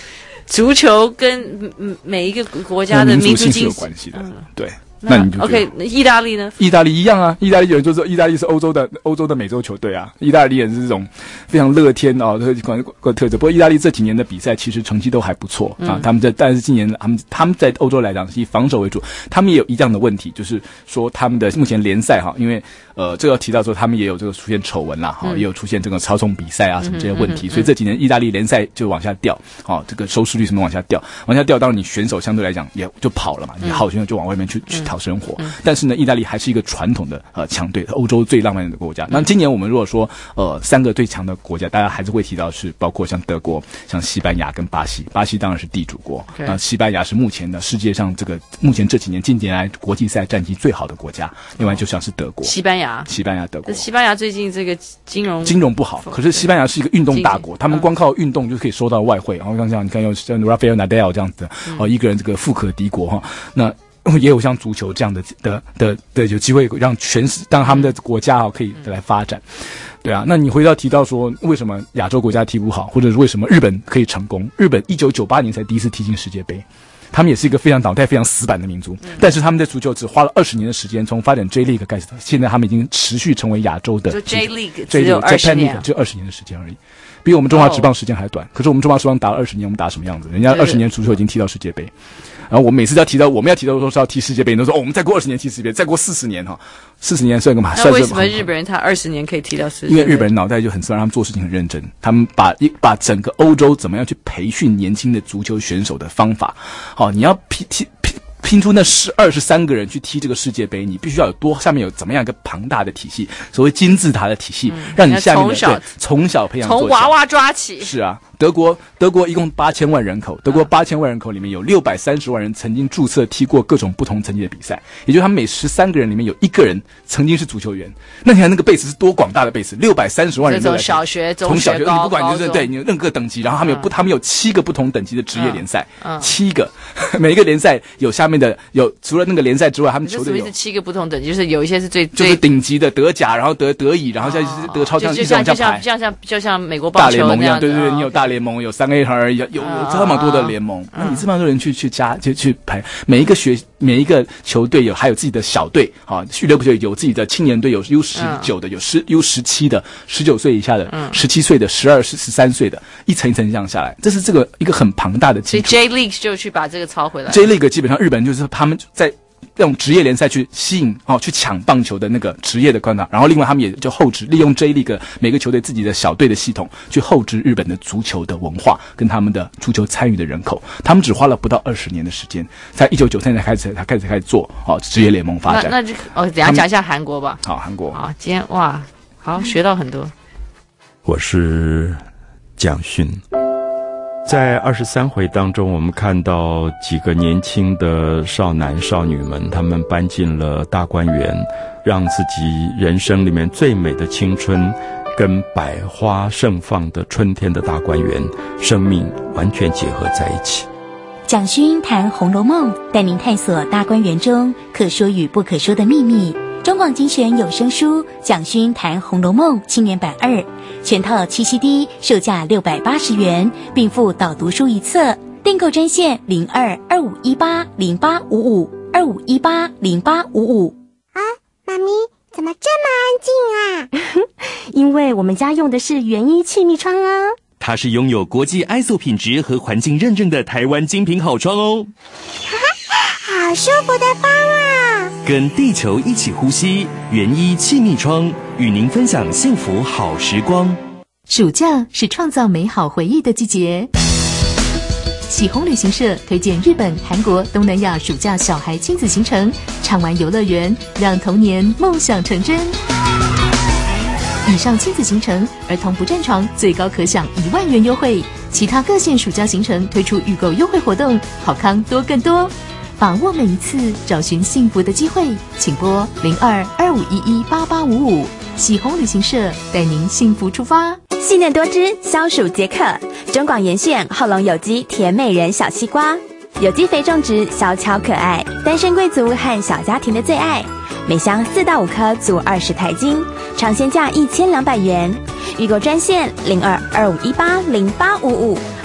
足球跟嗯每一个国家的民族精神是有关系的，嗯、对。 那, 那你就 OK， 那意大利呢？ 意大利一样啊，意大利人就说意大利是欧洲的欧洲的美洲球队啊，意大利人是这种非常乐天哦，管管特质。不过意大利这几年的比赛其实成绩都还不错啊，嗯、他们在但是今年他们他们在欧洲来讲是以防守为主，他们也有一样的问题，就是说他们的目前联赛哈，因为呃这个要提到说他们也有这个出现丑闻啦哈，嗯、也有出现这个操纵比赛啊什么这些问题，嗯嗯嗯嗯、所以这几年意大利联赛就往下掉，哦这个收视率什么往下掉，往下掉，当然你选手相对来讲也就跑了嘛，你好选手就往外面去、嗯、去讨生活。嗯但是呢，意大利还是一个传统的呃强队，欧洲最浪漫的国家。那今年我们如果说呃三个最强的国家，大家还是会提到是包括像德国、像西班牙跟巴西。巴西当然是地主国，那、呃、西班牙是目前的世界上这个目前这几年近年来国际赛战绩最好的国家。另外就像是德国、 西班牙、 西班牙、德国。 西班牙最近这个金融金融不好，可是西班牙是一个运动大国，他们光靠运动就可以收到外汇。然后像像你看有像 Rafael Nadal 这样子的哦、呃，一个人这个富可敌国哈，那。也有像足球这样的的的的有机会让全让他们的国家啊可以来发展，对啊。那你回到提到说为什么亚洲国家踢不好，或者是为什么日本可以成功？日本一九九八年才第一次踢进世界杯，他们也是一个非常脑袋非常死板的民族，嗯、但是他们在足球只花了二十年的时间，从发展 J League 开始，现在他们已经持续成为亚洲的 J League 只有二十年， 只有二十年的时间而已。比我们中华职棒时间还短，哦、可是我们中华职棒打了二十年，我们打什么样子？人家二十年足球已经踢到世界杯，然后我每次要提到我们要提到说是要踢世界杯，都说哦，我们再过二十年踢世界杯，再过四十年哈，四十年算个嘛？ 那为什么日本人他二十年可以踢到世界杯？ 因为日本人脑袋就很自然，他们做事情很认真，他们把一把整个欧洲怎么样去培训年轻的足球选手的方法，好，你要踢踢。拼出那十二十三个人去踢这个世界杯，你必须要有多下面有怎么样一个庞大的体系，所谓金字塔的体系，嗯、让你下面的对从小培养从娃娃抓起。 是啊，德国德国一共八千万人口，德国八千万人口里面有六百三十万人曾经注册踢过各种不同层级的比赛，也就是他们每十三个人里面有一个人曾经是足球员。那你看那个 base 是多广大的 base， 六百三十万人。 从小学、中学、 从小学，你不管就是对你有任何等级，然后他们有不，他们有七个不同等级的职业联赛，嗯嗯、七个，每一个联赛有下面的有除了那个联赛之外，他们球队有七个不同等级，就是有一些是最就是顶级的德甲，然后德德乙，然后再就是德超， 就像就像就像就像美国棒球大联盟一样，对对对，你有大联盟，有三 A 而有有有这么多的联盟，那你这么多人去去加就去排，每一个学每一个球队有还有自己的小队啊，俱乐部就有自己的青年队，有 U 十九的，有十 U 十七的，十九岁以下的，十七岁的，十二十十三岁的，一层一层这样下来，这是这个一个很庞大的基础。 所以 J League 就去把这个抄回来。 J League 基本上日本就是他们在这种职业联赛去吸引哦，去抢棒球的那个职业的观众，然后另外他们也就后置利用 J League 每个球队自己的小队的系统去后置日本的足球的文化跟他们的足球参与的人口，他们只花了不到二十年的时间，在一九九三年开始才开始开始做哦职业联盟发展。 那那就哦，等一下讲一下韩国吧。 好，韩国。 好，今天哇，好学到很多。 我是蒋勋。在二十三回当中，我们看到几个年轻的少男少女们，他们搬进了大观园，让自己人生里面最美的青春跟百花盛放的春天的大观园生命完全结合在一起。 蒋勋谈《红楼梦》，带您探索大观园中可说与不可说的秘密。中广精选有声书《蒋勋谈《红楼梦》青年版二，全套七 C D， 售价六百八十元，并附导读书一册。订购专线零二二五一八零八五五二五一八零八五五。 啊，妈咪怎么这么安静啊？ 因为我们家用的是原一气密窗啊。 它是拥有国际 I S O 品质和环境认证的台湾精品好窗哦。 好舒服的风啊！ 跟地球一起呼吸，原一气密窗与您分享幸福好时光。 暑假是创造美好回忆的季节。喜鸿旅行社推荐日本、韩国、东南亚暑假小孩亲子行程，畅玩游乐园，让童年梦想成真。以上亲子行程，儿童不占床最高可享一万元优惠，其他各县暑假行程推出预购优惠活动，好康多更多。把握每一次找寻幸福的机会，请拨零二二五一一八八五五。喜鸿旅行社带您幸福出发。 细嫩多汁，消暑解渴。中广严选后龙有机甜美人小西瓜，有机肥种植，小巧可爱，单身贵族和小家庭的最爱。每箱四到五颗，足二十台斤，尝鲜价一千两百元。预购专线零二二五一八零八五五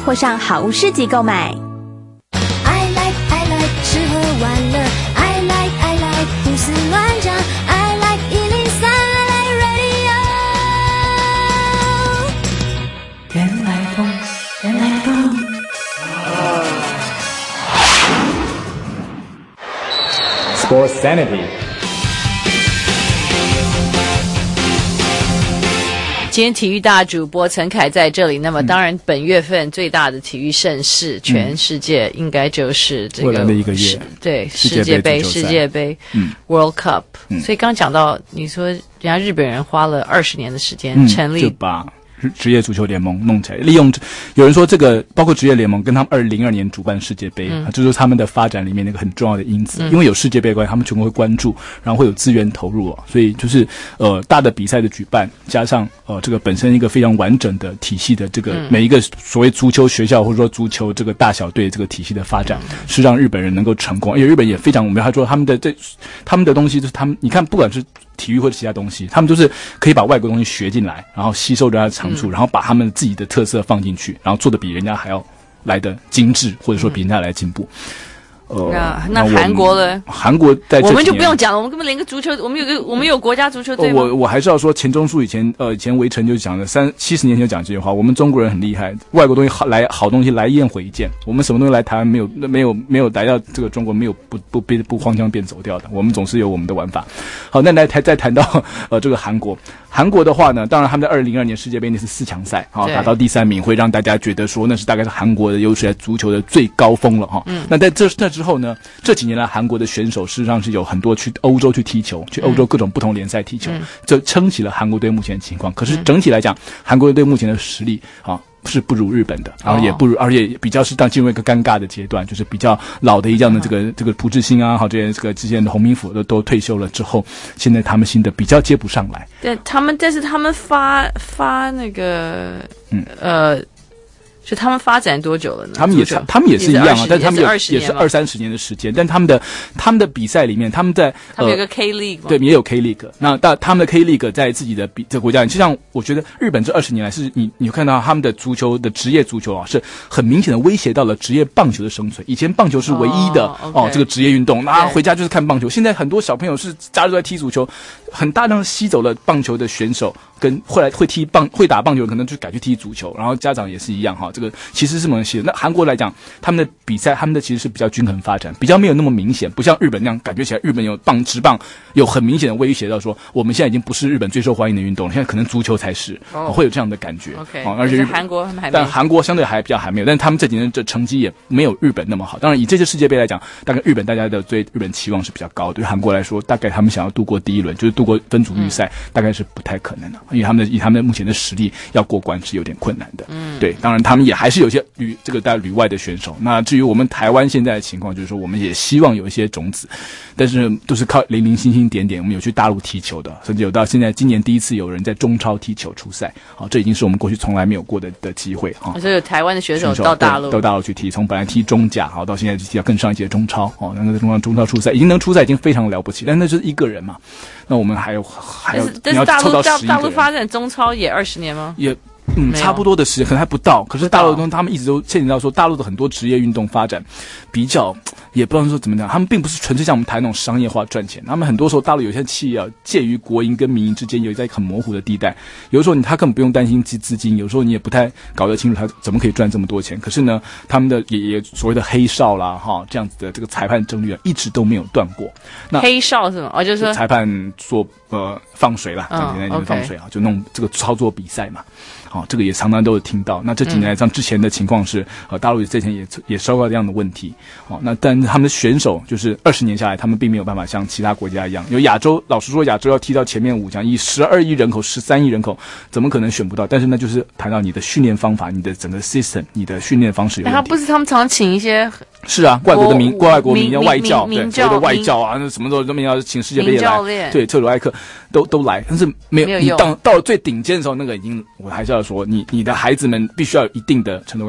或上好物市集购买。 I like I like 吃喝玩乐 I like I like 胡思乱想 I like 一零三 I like radio 原来风原来风 Sports Sanity。 今天体育大主播陈凯在这里，那么当然本月份最大的体育盛事，嗯、全世界应该就是这个未来的一个月， 对世界杯、世界杯、嗯、World Cup、嗯。所以刚讲到，你说人家日本人花了二十年的时间成立， 嗯、就把职业足球联盟弄起来，利用有人说这个包括职业联盟跟他们二零零二年主办世界杯，嗯、这就是他们的发展里面那个很重要的因子。嗯、因为有世界杯关系，他们全国会关注，然后会有资源投入哦，所以就是呃大的比赛的举办，加上呃这个本身一个非常完整的体系的这个、嗯、每一个所谓足球学校或者说足球这个大小队这个体系的发展，嗯、是让日本人能够成功。而且日本也非常，我们还说他们的这他们的东西就是他们，你看不管是体育或者其他东西，他们都是可以把外国东西学进来，然后吸收人家的长处，嗯、然后把他们自己的特色放进去，然后做的比人家还要来的精致，或者说比人家来进步。呃， 那那韩国的韩国在这我们就不用讲了，我们根本连个足球，我们有个我们有国家足球队吗？ 我我还是要说，钱钟书以前呃以前围城就讲了三七十年前就讲这句话，我们中国人很厉害，外国东西好来好东西来宴会一见，我们什么东西来台湾没有没有没有来到这个中国没有不不不不荒腔变走掉的，我们总是有我们的玩法。好，那来台再谈到呃这个韩国，韩国的话呢，当然他们在二零零二年世界杯那是四强赛啊，打到第三名，会让大家觉得说那是大概是韩国的有史以来足球的最高峰了哈。嗯，那在这那之后呢，这几年来韩国的选手事实上是有很多去欧洲去踢球，去欧洲各种不同联赛踢球，嗯、这撑起了韩国队目前的情况。可是整体来讲，韩国队目前的实力啊是不如日本的，然后也不如，而且比较是当进入一个尴尬的阶段，就是比较老的一样的这个、嗯、这个朴智星啊，好这些这个之前的洪明甫都都退休了之后，现在他们新的比较接不上来。 对，他们但是他们发发那个嗯呃。就他们发展多久了呢？ 他们也是，他们也是一样啊，但是他们有也是二三十年的时间。但他们的他们的比赛里面，他们在他们有个 K League， 对，也有 K League。那但他们的 K League 在自己的比这个国家，就像我觉得日本这二十年来是你你看到他们的足球的职业足球啊，是很明显的威胁到了职业棒球的生存。以前棒球是唯一的哦, 哦这个职业运动，那回家就是看棒球。现在很多小朋友是假日都在踢足球，很大量吸走了棒球的选手。跟后来会踢棒会打棒球，可能就改去踢足球，然后家长也是一样哈。这个其实是蛮细的。那韩国来讲，他们的比赛，他们的其实是比较均衡发展，比较没有那么明显，不像日本那样，感觉起来日本有棒职棒有很明显的威胁到说，我们现在已经不是日本最受欢迎的运动了，现在可能足球才是，哦、会有这样的感觉。 OK， 哦、而且韩国还没有， 但韩国相对还比较还没有，但是他们这几年这成绩也没有日本那么好。当然，以这次世界杯来讲，大概日本大家的对日本期望是比较高的，对韩国来说，大概他们想要度过第一轮，就是度过分组预赛，嗯、大概是不太可能的，因为他们的以他们的目前的实力要过关是有点困难的。嗯，对，当然他们也还是有些旅这个在旅外的选手。那至于我们台湾现在的情况，就是说我们也希望有一些种子，但是都是靠零零星星点点。我们有去大陆踢球的，甚至有到现在今年第一次有人在中超踢球出赛。好，这已经是我们过去从来没有过的的机会啊。 所以有台湾的选手到大陆， 到大陆去踢，从本来踢中甲，好到现在踢到更上一级的中超。哦，那个中超中超出赛已经能出赛，已经非常了不起。但那就是一个人嘛，那我们还有还有但是大陆大大陆发展中超也二十年吗？ 也嗯，差不多的时间，可能还不到。可是大陆中他们一直都牵扯到说，大陆的很多职业运动发展比较，也不知道说怎么讲，他们并不是纯粹像我们台那种商业化赚钱。他们很多时候大陆有些企业啊，介于国营跟民营之间有在很模糊的地带。有的时候你他根本不用担心资资金，有时候你也不太搞得清楚他怎么可以赚这么多钱。可是呢，他们的也也所谓的黑哨啦，哈，这样子的这个裁判争议啊，一直都没有断过。那黑哨是吗？哦，就是说裁判做呃放水啦，讲简单就是放水啊，就弄这个操作比赛嘛。哦，这个也常常都有听到。那这几年来，像之前的情况是，呃，大陆之前也也收到这样的问题。哦，那但他们的选手就是二十年下来，他们并没有办法像其他国家一样，有亚洲，老实说，亚洲要踢到前面五强，以十二亿人口、十三亿人口，怎么可能选不到？但是那就是谈到你的训练方法、你的整个 system、你的训练方式有问题。 他不是他们常请一些。 是啊，外国的民外国民要外教，对，所谓的外教啊，那什么时候他们要请世界杯也来，对，特鲁埃克都都来，但是没有，你到到了最顶尖的时候，那个已经，我还是要说，你你的孩子们必须要有一定的程度感。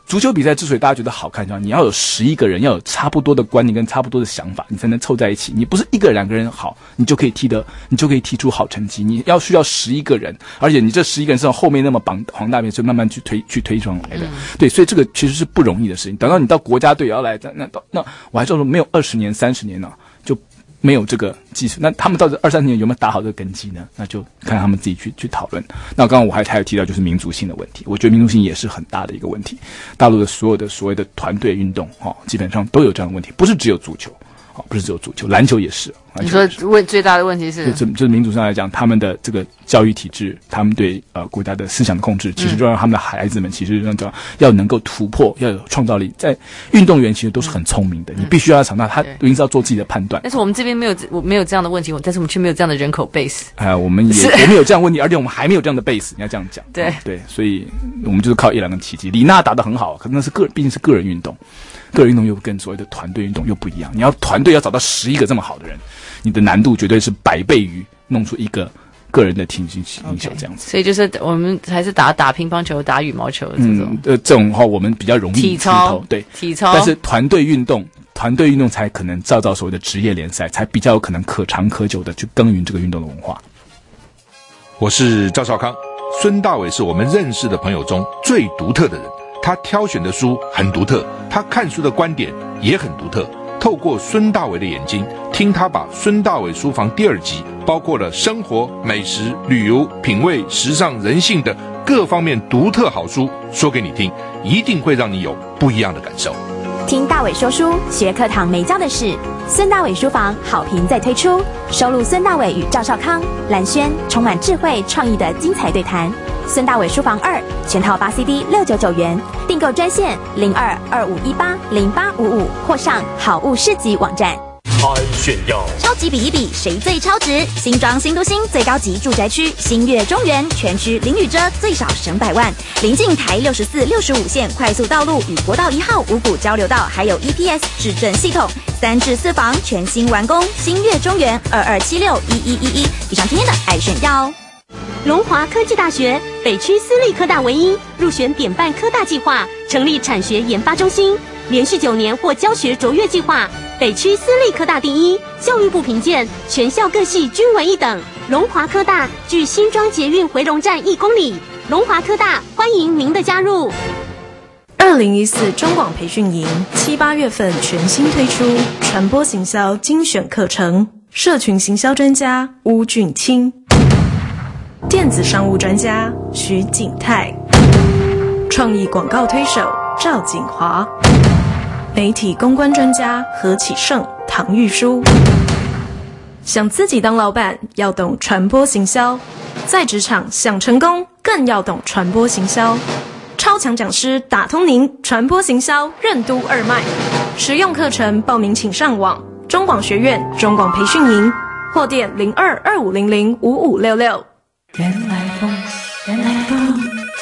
足球比赛之所以大家觉得好看，你要有十一个人，要有差不多的观念跟差不多的想法，你才能凑在一起。你不是一个两个人好，你就可以踢得，你就可以踢出好成绩。你要需要十一个人，而且你这十一个人是从后面那么绑黄大便，所以慢慢去推去推上来的。嗯、对，所以这个其实是不容易的事情。等到你到国家队也要来，那那那我还说没有二十年、三十年呢、啊，就没有这个技术。那他们到这二三十年有没有打好这个根基呢？那就看他们自己去去讨论。那刚刚我还还有提到就是民族性的问题，我觉得民族性也是很大的一个问题。大陆的所有的所谓的团队运动，哦，基本上都有这样的问题，不是只有足球，哦，不是只有足球，篮球也是。 你说问最大的问题是， 就就是民族上来讲，他们的这个教育体制，他们对呃国家的思想的控制，其实就让他们的孩子们其实让讲要能够突破，要有创造力。在运动员其实都是很聪明的，嗯、你必须要长大，他一定是要做自己的判断。 但是我们这边没有，我没有这样的问题，但是我们却没有这样的人口 base。 哎、呃，我们也我们有这样的问题，而且我们还没有这样的 base， 你要这样讲。 对、 嗯、对，所以我们就是靠一两个奇迹。李娜打得很好，可是那是个毕竟是个人运动。个人运动又跟所谓的团队运动又不一样，你要团队要找到十一个这么好的人，你的难度绝对是百倍于弄出一个个人的挺进英雄这样子。 所以就是我们还是打打乒乓球、打羽毛球这种。 嗯，呃，这种的话我们比较容易体操， 对体操。 但是团队运动，团队运动才可能造造所谓的职业联赛，才比较有可能可长可久的去耕耘这个运动的文化。 我是赵少康，孙大伟是我们认识的朋友中最独特的人。他挑选的书很独特，他看书的观点也很独特。透过孙大伟的眼睛，听他把孙大伟书房第二集包括了生活、美食、旅游、品味、时尚、人性的各方面独特好书说给你听，一定会让你有不一样的感受。 听大伟说书，学课堂没教的事。孙大伟书房好评再推出，收录孙大伟与赵少康、蓝轩充满智慧创意的精彩对谈。孙大伟书房二全套八 C D 六九九元，订购专线零二二五一八零八五五或上好物市集网站。 安炫耀超级比一比，谁最超值？新庄新都新最高级住宅区新月中原，全区淋雨遮最少省百万，临近台六十四、六十五线快速道路与国道一号五股交流道，还有 E P S 制震系统，三至四房全新完工。新月中原二二七六一一一一。以上今天的爱炫耀。 龙华科技大学北区私立科大唯一，入选典办科大计划，成立产学研发中心，连续九年获教学卓越计划，北区私立科大第一，教育部评鉴，全校各系均为一等。龙华科大距新庄捷运回龙站一公里，龙华科大欢迎您的加入。 二零一四中广培训营七八月份全新推出传播行销精选课程，社群行销专家巫俊清，电子商务专家徐景泰，创意广告推手赵景华，媒体公关专家何启胜、唐玉书。想自己当老板，要懂传播行销；在职场想成功，更要懂传播行销。超强讲师打通您传播行销任督二脉。实用课程报名请上网中广学院中广培训营，或电零二二五零零五五六六。原来风，原来风。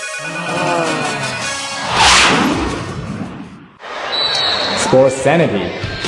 Sports Sanity。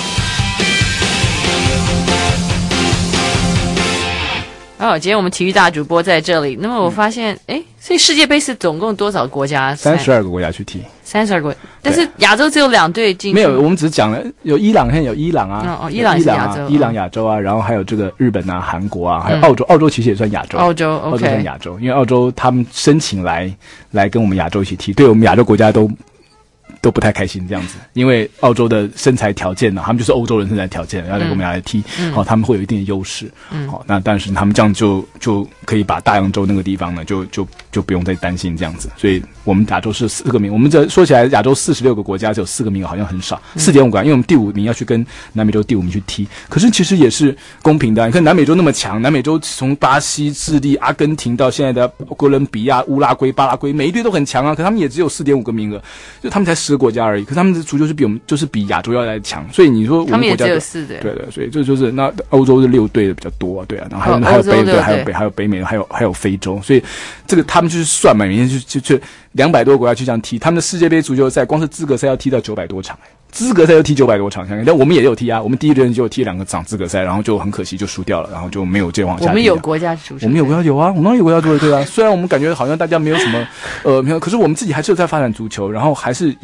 哦，今天我们体育大主播在这里。那么我发现，哎、嗯，所以世界杯是总共多少国家？ 三十二个国家去踢。 三十二个，但是亚洲只有两队进去。 没有，我们只是讲了有伊朗，现在有伊朗啊， 哦，伊朗也是亚洲， 伊朗亚洲啊，然后还有这个日本啊、韩国啊，还有澳洲，嗯、澳洲其实也算亚洲。 澳洲 ，OK， 澳洲算亚洲，因为澳洲他们申请来来跟我们亚洲一起踢，对我们亚洲国家都。都不太开心这样子，因为澳洲的身材条件呢、啊，他们就是欧洲人身材条件，要来跟我们来踢，嗯、哦，他们会有一定的优势，嗯，好、哦，那但是他们这样就就可以把大洋洲那个地方呢，就就就不用再担心这样子，所以我们亚洲是四个名，我们这说起来亚洲四十六个国家只有四个名额，好像很少，四点五个，因为我们第五名要去跟南美洲第五名去踢，可是其实也是公平的、啊，你看南美洲那么强，南美洲从巴西、智利、阿根廷到现在的哥伦比亚、乌拉圭、巴拉圭，每一队都很强啊，可他们也只有四点五个名额，就他们才十个国家而已，可是他们的足球是比我们就是比亚洲要来强，所以你说我们国家他们也只有四队， 对对，所以这就是那欧洲是六队的比较多、啊，对啊，然后还有、哦、还有北对，还有北还有北美，还有还有非洲，所以这个他们就是算嘛，每天就就就两百多个国家去这样踢，他们的世界杯足球赛光是资格赛要踢到九百多场、欸。资格赛就踢九百多场，但我们也有踢啊。我们第一轮就踢两个场资格赛，然后就很可惜就输掉了，然后就没有再往下踢。 我们有国家足球， 我们有国家有啊，我们有国家足球队啊。虽然我们感觉好像大家没有什么，呃，没有，可是我们自己还是有在发展足球，然后还是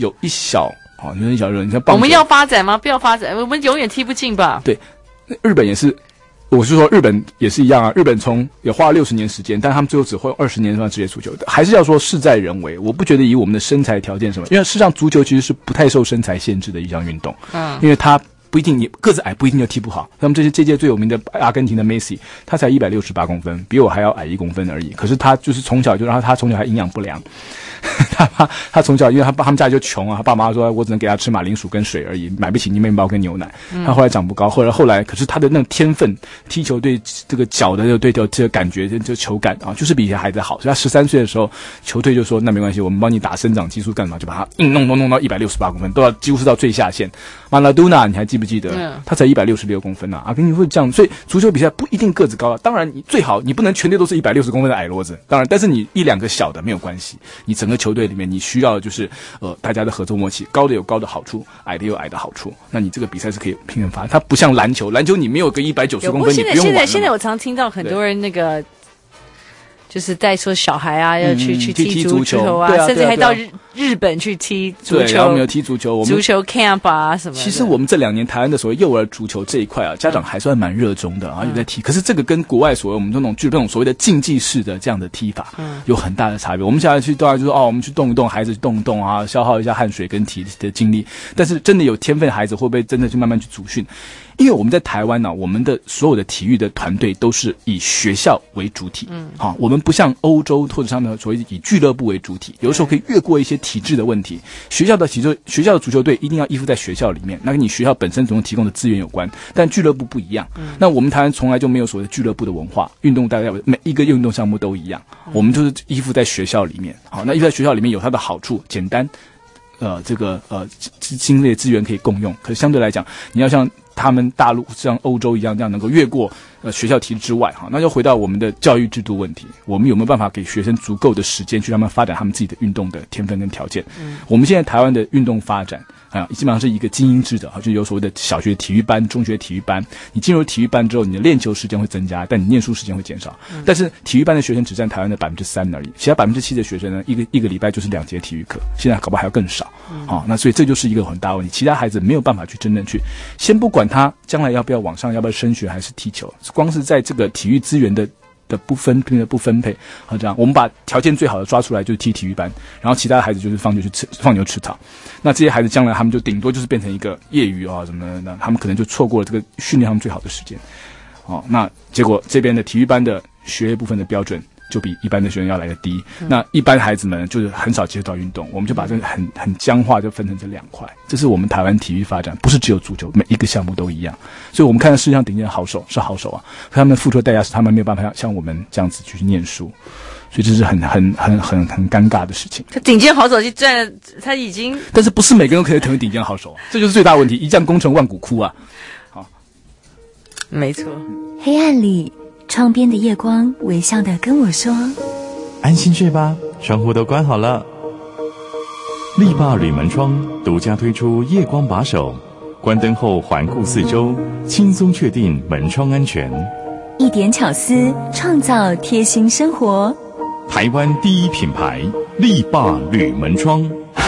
有一小哦，有一小热，你看棒球我们要发展吗？不要发展，我们永远踢不进吧？ 对，日本也是。我是说，日本也是一样啊。日本从也花了六十年时间，但他们最后只会二十年上职业足球的，还是要说事在人为。我不觉得以我们的身材条件什么，因为事实上足球其实是不太受身材限制的一项运动。嗯，因为它不一定你个子矮不一定就踢不好。那么这些这届最有名的阿根廷的梅西，他才一百六十八公分，比我还要矮一公分而已。可是他就是从小就让他他从小还营养不良。他爸他从小因为他他们家就穷啊，他爸妈说我只能给他吃马铃薯跟水而已，买不起泥面包跟牛奶。嗯、他后来长不高，后来后来可是他的那种天分，踢球对这个脚的对这个感觉，这球感啊，就是比一些孩子好。所以他十三岁的时候，球队就说那没关系，我们帮你打生长激素干嘛，就把他硬弄弄弄到一百六十八公分，都要几乎是到最下限。马拉多纳你还记不记得？嗯、他才一百六十六公分啊！阿根廷会这样，所以足球比赛不一定个子高，当然你最好你不能全队都是一百六十公分的矮骡子，当然，但是你一两个小的没有关系，你整个球队里面你需要的就是呃大家的合作默契，高的有高的好处，矮的有矮的好处，那你这个比赛是可以平衡发展。它不像篮球，篮球你没有个一百九十公分，你不用玩了。 现在现在我常听到很多人那个。就是在说小孩啊，要去、嗯、去踢足球啊， 啊甚至还到日、啊、日本去踢足球。 对，然后我们有踢足球，我们足球 camp 啊什么的。 其实我们这两年台湾的所谓幼儿足球这一块啊，家长还算蛮热衷的啊，有在踢。可是这个跟国外所谓我们这种就这种所谓的竞技式的这样的踢法，嗯，有很大的差别。我们现在去当然就说哦，我们去动一动，孩子动一动啊，消耗一下汗水跟体力的精力。但是真的有天分的孩子会不会真的去慢慢去组训？因为我们在台湾呢、啊，我们的所有的体育的团队都是以学校为主体，嗯，好、啊，我们不像欧洲或者他们所谓以俱乐部为主体，有的时候可以越过一些体制的问题。学校的体制，学校的足球队一定要依附在学校里面，那跟你学校本身总提供的资源有关，但俱乐部不一样。嗯、那我们台湾从来就没有所谓的俱乐部的文化，运动大概每一个运动项目都一样，嗯、我们就是依附在学校里面。好，那依附在学校里面有它的好处，简单，呃，这个呃精力资源可以共用，可是相对来讲，你要像他们大陆像欧洲一样，这样能够越过呃学校体制之外哈，那就回到我们的教育制度问题，我们有没有办法给学生足够的时间去让他们发展他们自己的运动的天分跟条件？嗯，我们现在台湾的运动发展啊，基本上是一个精英制的啊，就有所谓的小学体育班、中学体育班。你进入体育班之后，你的练球时间会增加，但你念书时间会减少。嗯、但是体育班的学生只占台湾的百分之三而已，其他百分之七的学生呢，一个一个礼拜就是两节体育课，现在搞不好还要更少。嗯、啊，那所以这就是一个很大问题，其他孩子没有办法去真正去，先不管他将来要不要往上，要不要升学还是踢球，光是在这个体育资源的的不分配的不分配，好这样，我们把条件最好的抓出来就是踢体育班，然后其他的孩子就是放牛去吃放牛吃草。那这些孩子将来他们就顶多就是变成一个业余啊什么的，那他们可能就错过了这个训练他们最好的时间。哦，那结果这边的体育班的学业部分的标准就比一般的学生要来的低，嗯、那一般孩子们就是很少接触到运动，我们就把这个很很僵化，就分成这两块。这是我们台湾体育发展，不是只有足球，每一个项目都一样。所以我们看到世界上顶尖的好手是好手啊，可他们付出的代价是他们没有办法像我们这样子去念书，所以这是很很很很很尴尬的事情。 他顶尖好手就占了，他已经， 但是不是每个人都可以成为顶尖好手啊，这就是最大问题。一将功成万骨枯啊！好， 没错。 黑暗里，窗边的夜光微笑地跟我说：“ 安心睡吧，窗户都关好了。”力霸铝门窗独家推出夜光把手，关灯后环顾四周，轻松确定门窗安全。 一点巧思，创造贴心生活。 台湾第一品牌力霸铝门窗。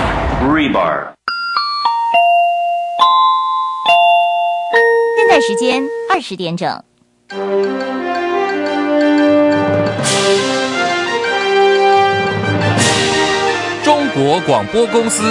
Rebar。 现在时间二十点整。 中国广播公司。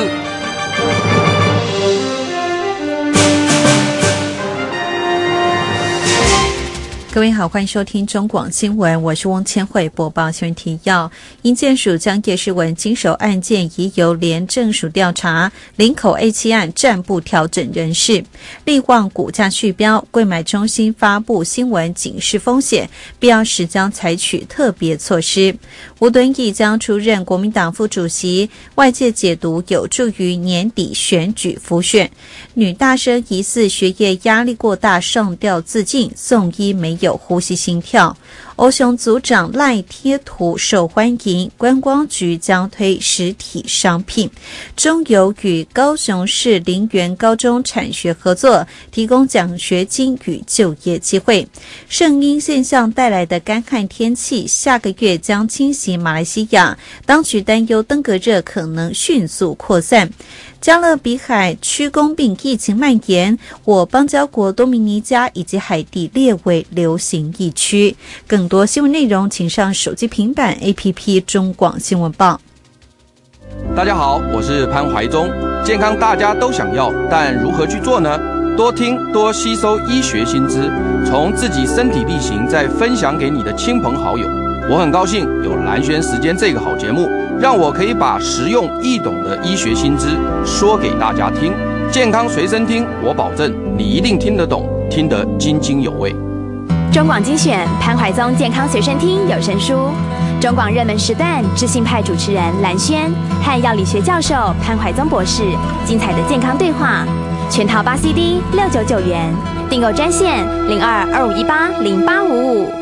各位好，欢迎收听中广新闻，我是翁千惠，播报新闻提要。营建署将叶世文经手案件移由廉政署调查，林口 A 七 案暂不调整人事。力旺股价续飙，柜买中心发布新闻警示风险，必要时将采取特别措施。吴敦义将出任国民党副主席，外界解读有助于年底选举浮选。女大生疑似学业压力过大上吊自尽，送医没有呼吸心跳。欧雄组长赖贴图受欢迎，观光局将推实体商品。中油与高雄市林园高中产学合作，提供奖学金与就业机会。圣婴现象带来的干旱天气，下个月将侵袭马来西亚，当局担忧登革热可能迅速扩散。 加勒比海区公病疫情蔓延，我邦交国多米尼加以及海地列为流行疫区。更多新闻内容，请上手机平板 A P P 中广新闻报。 大家好，我是潘怀忠。健康大家都想要，但如何去做呢？多听多吸收医学新知，从自己身体力行，再分享给你的亲朋好友。我很高兴有蓝轩时间这个好节目，让我可以把实用易懂的医学新知说给大家听。健康随身听，我保证你一定听得懂，听得津津有味。 中广精选潘怀宗健康随身听有声书，中广热门时段知性派主持人蓝轩和药理学教授潘怀宗博士精彩的健康对话，全套八 C D 六九九元，订购专线零二二五一八零八五五。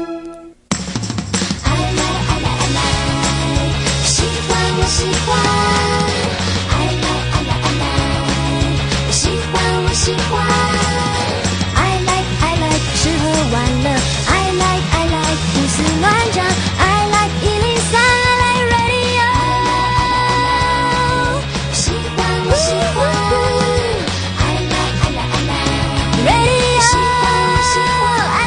喜欢我喜欢 I like I like I like 我喜欢我喜欢 I like I like 吃喝玩乐 I like I like 胡思乱想 I like 一零三 I like radio 喜欢我喜欢 I like I like I like radio 喜欢我喜欢 I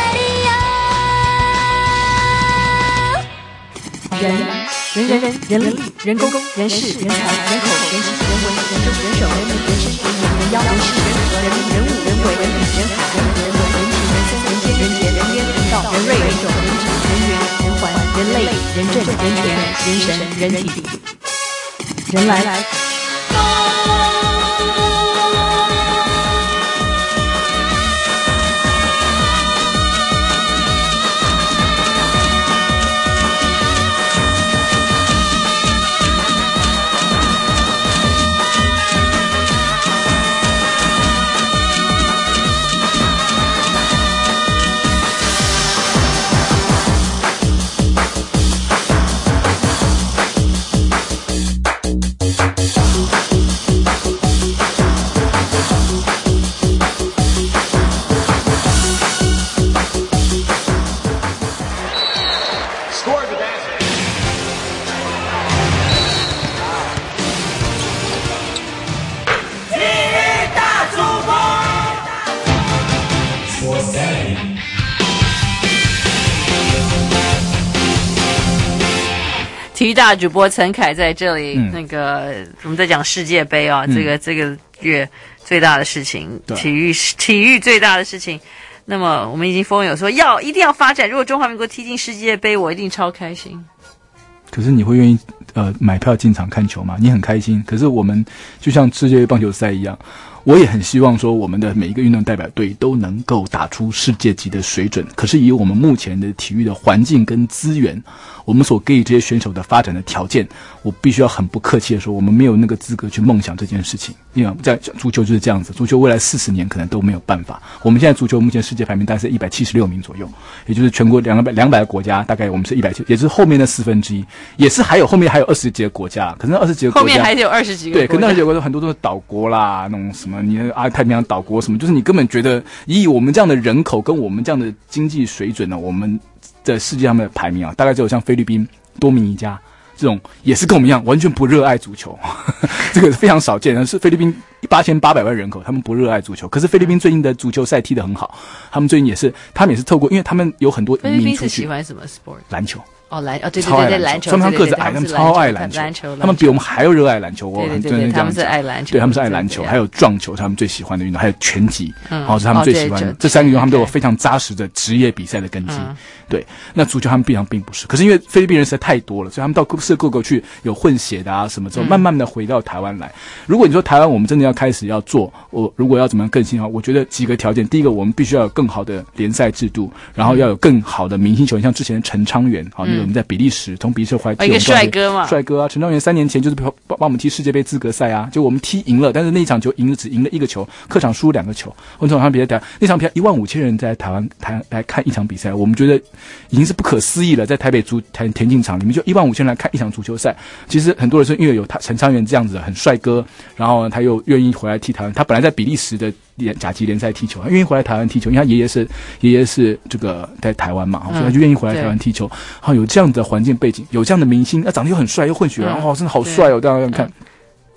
like radio 人人人人人力人工人事人才人口人情人文人政人手人民人生人民人妖人事人和人民人物人鬼人理人海人和人文人情人生人间人杰人烟人道人瑞人种人质人缘人环人类人政人权人神人体人来来。 体育大主播陈凯在这里， 嗯、 那个我们在讲世界杯啊、哦嗯，这个这个月最大的事情，体育体育最大的事情。那么我们已经风有说要一定要发展，如果中华民国踢进世界杯，我一定超开心。 可是你会愿意呃买票进场看球吗？你很开心，可是我们就像世界杯棒球赛一样。我也很希望说，我们的每一个运动代表队都能够打出世界级的水准。可是以我们目前的体育的环境跟资源，我们所给予这些选手的发展的条件，我必须要很不客气的说，我们没有那个资格去梦想这件事情。因为在足球就是这样子，足球未来四十年可能都没有办法。我们现在足球目前世界排名大概是一百七十六名左右，也就是全国两百两百个国家，大概我们是一百七，也就是后面的四分之一，也是还有后面还有二十几个国家，可是那二十几个国家后面还有二十几个国家， 对，可是那二十几个国家很多都是岛国啦，那种什么。你啊，太平洋岛国什么，就是你根本觉得以我们这样的人口跟我们这样的经济水准呢，我们在世界上面的排名啊，大概只有像菲律宾、多米尼加这种，也是跟我们一样完全不热爱足球，这个是非常少见的。是菲律宾八千八百万人口，他们不热爱足球，可是菲律宾最近的足球赛踢得很好，他们最近也是，他们也是透过，因为他们有很多移民出去。 菲律宾是喜欢什么 sport？ 篮球。 哦，篮哦，对对对对，篮球， 他们个子矮，他们超爱篮球， 篮球， 他们比我们还要热爱篮球。我对对对，他们是爱篮球， 对，他们是爱篮球，还有撞球，他们最喜欢的运动，还有拳击， 嗯， 哦，是他们最喜欢的。这三个运动，他们都有非常扎实的职业比赛的根基。对，那足球他们必然并不是，可是因为菲律宾人实在太多了，所以他们到各式各国去有混血的啊什么之后，慢慢的回到台湾来。如果你说台湾我们真的要开始要做，我如果要怎么样更新的话，我觉得几个条件，第一个我们必须要有更好的联赛制度，然后要有更好的明星球员，像之前陈昌元，好，那个我们在比利时。从比利时回来， 一个帅哥嘛， 帅哥啊！陈昌元三年前就是帮帮我们踢世界杯资格赛啊，就我们踢赢了，但是那一场球赢了只赢了一个球，客场输两个球。我们场比赛打那场比赛一万五千人在台湾台来看一场比赛，我们觉得已经是不可思议了。在台北足田田径场里面就一万五千人来看一场足球赛，其实很多人是因为有他陈昌元这样子的很帅哥，然后他又愿意回来踢台湾。他本来在比利时的甲级联赛踢球，他愿意回来台湾踢球，因为他爷爷是爷爷是这个在台湾嘛，所以他就愿意回来台湾踢球。然后有这样的环境背景，有这样的明星，他长得又很帅又混血，然后真的好帅哦！大家看，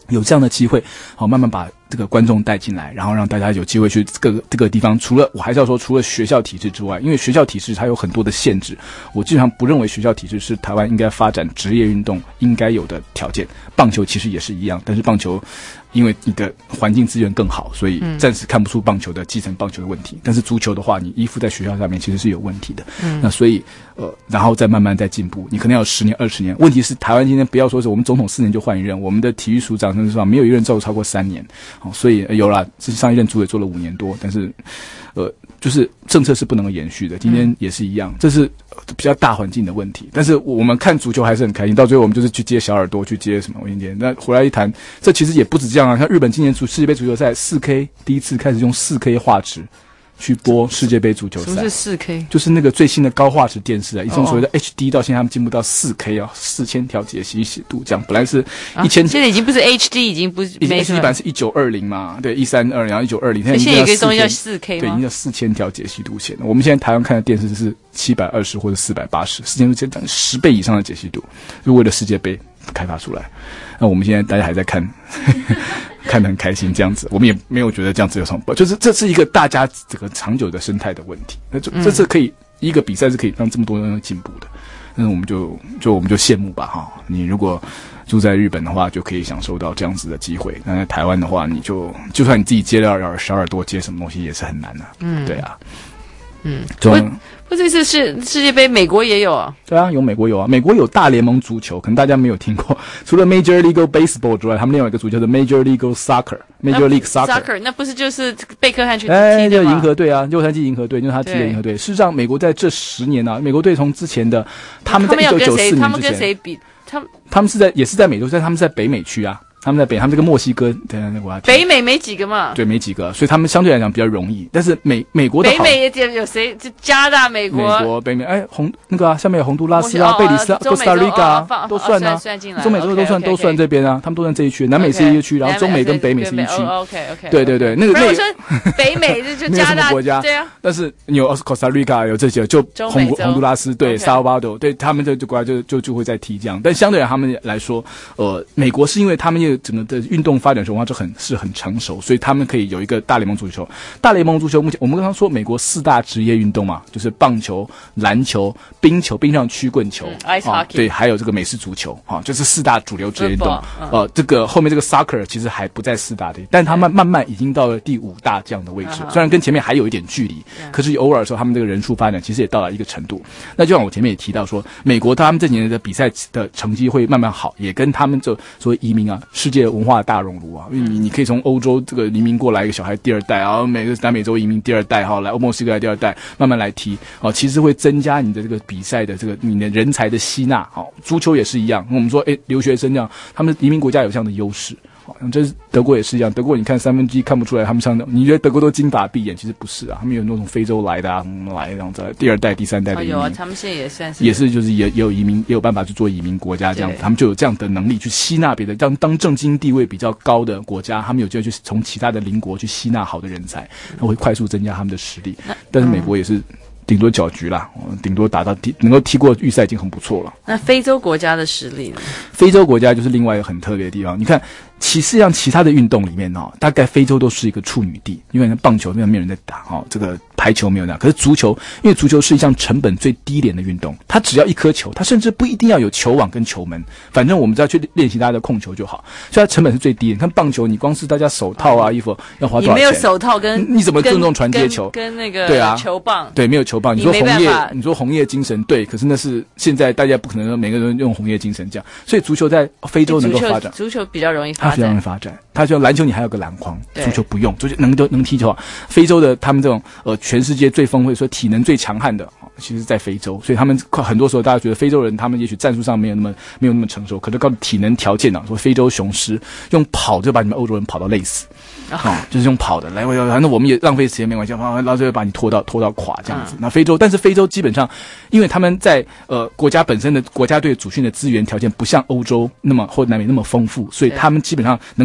有这样的机会，好慢慢把这个观众带进来，然后让大家有机会去各个这个地方。除了我还是要说，除了学校体制之外，因为学校体制它有很多的限制，我基本上不认为学校体制是台湾应该发展职业运动应该有的条件。棒球其实也是一样，但是棒球因为你的环境资源更好，所以暂时看不出棒球的基层棒球的问题。嗯、但是足球的话，你依附在学校上面其实是有问题的。嗯，那所以呃，然后再慢慢再进步，你可能要有十年、二十年。问题是台湾今天不要说是我们总统四年就换一任，我们的体育署长甚至上没有一任做超过三年。哦，所以、呃、有啦，上一任主委做了五年多，但是呃，就是政策是不能延续的。今天也是一样，这是比较大环境的问题。但是我们看足球还是很开心，到最后我们就是去接小耳朵，去接什么我今天那回来一谈，这其实也不止这样啊。像日本今年足世界杯足球赛 四 K 第一次开始用 四 K 画质去播世界杯足球赛。 什么是 四 K？ 就是那个最新的高画质电视啊，以前所谓的 H D 到现在他们进步到 四 K 啊，四千条解析度这样，本来是一千、 啊，现在已经不是 H D， 已经不是没什么。 H D 版是一九二零嘛，对，一三二，然后一九二零， 现在有一个东西叫 四 K 吗？ 对，已经叫四千条解析度线了。我们现在台湾看的电视是七百二十或者四百八十，四千度将近十倍以上的解析度，是为了世界杯开发出来。那我们现在大家还在看。看得很开心，这样子，我们也没有觉得这样子有什么，就是这是一个大家这个长久的生态的问题。那这这是可以一个比赛是可以让这么多人进步的，但是我们就就我们就羡慕吧哈。你如果住在日本的话，就可以享受到这样子的机会；那在台湾的话，你就就算你自己接了耳小耳朵接什么东西也是很难的、啊。嗯，对啊， 嗯，不不，这次是世界杯，美国也有啊。 对啊，有美国有啊，美国有大联盟足球，可能大家没有听过。除了 Major League Baseball 之外，他们另外一个足球是 Major League Soccer，Major League Soccer， 那不是就是贝克汉去踢哎， 的吗？ 银河队啊，洛杉矶银河队就是他踢的银河队。事实上，美国在这十年啊，美国队从之前的他们在一九九四年之前， 他们跟谁比？他们他们是在也是在美洲，但他们是在北美区啊。他们在北，他们这个墨西哥，对那个国家， 北美没几个嘛， 对，没几个，所以他们相对来讲比较容易。但是美美国的北美也有谁？就加拿大、美国、 美国、北美，哎，红那个啊，下面有洪都拉斯啊、贝里斯、哥斯达黎加都算啊，中美洲都算都算这边啊，他们都算这一区，南美是一个区，然后中美跟北美是一区。 OK OK， 对对对，那个那个北美就加拿大国家， 对啊。 但是你有哥斯达黎加，有这些，就洪洪都拉斯，对，萨尔瓦多，对他们这这国家就就就会在踢这样。但相对他们来说，呃，美国是因为他们也整个的运动发展文化就很是很成熟，所以他们可以有一个大联盟足球。大联盟足球目前我们刚刚说美国四大职业运动嘛，就是棒球、篮球、冰球、冰上曲棍球、 嗯 ice 啊 hockey， 对，还有这个美式足球啊，就是四大主流职业运动。嗯、呃，这个后面这个 soccer 其实还不在四大的，但他们慢慢已经到了第五大这样的位置，嗯、虽然跟前面还有一点距离，嗯、可是偶尔的时候他们这个人数发展其实也到了一个程度。那就像我前面也提到说，美国他们这几年的比赛的成绩会慢慢好，也跟他们这所谓移民啊、世界文化的大熔炉啊，因为你你可以从欧洲这个移民过来一个小孩第二代，然后美个南美洲移民第二代，哈，来墨西哥来第二代，慢慢来踢，哦，其实会增加你的这个比赛的这个你的人才的吸纳，好，足球也是一样。我们说，哎，留学生这样，他们移民国家有这样的优势。这是德国也是一样，德国你看三分之一看不出来他们上的，你觉得德国都金发碧眼，其实不是啊，他们有那种非洲来的啊，嗯、来这样子，第二代、第三代的移民， 哦、有啊，他们现在也算是， 也是就是也也有移民，也有办法去做移民国家这样子，他们就有这样的能力去吸纳别的，当当政经地位比较高的国家，他们有机会去从其他的邻国去吸纳好的人才，那会快速增加他们的实力。但是美国也是。顶多搅局啦，顶多打到踢能够踢过预赛已经很不错了。 那非洲国家的实力呢？ 非洲国家就是另外一个很特别的地方。你看，其实像其他的运动里面哦，大概非洲都是一个处女地，因为棒球那边没有人在打哦，这个排球没有那，可是足球，因为足球是一项成本最低廉的运动，它只要一颗球，它甚至不一定要有球网跟球门，反正我们只要去练习大家的控球就好，所以它成本是最低的。你看棒球，你光是大家手套啊、衣服要花多少钱？ 你没有手套跟你怎么尊重传接球？ 跟, 跟那个对啊球棒， 对，没有球棒。你说红叶，你说红叶精神，对，可是那是现在大家不可能每个人用红叶精神这样，所以足球在非洲能够发展， 足球比较容易发展， 它比较容易发展。它就篮球你还有个篮筐，足球不用，足球能都能踢就好。非洲的他们这种呃全世界最峰会说体能最强悍的，其实在非洲，所以他们很多时候大家觉得非洲人他们也许战术上没有那么没有那么成熟，可是靠体能条件啊，说非洲雄狮用跑就把你们欧洲人跑到累死。啊、哦，就是用跑的来回，反正我们也浪费时间没关系，然后就把你拖到拖到垮这样子。嗯、那非洲，但是非洲基本上，因为他们在呃国家本身的国家队主训的资源条件不像欧洲那么或南美那么丰富，所以他们基本上能够踢到八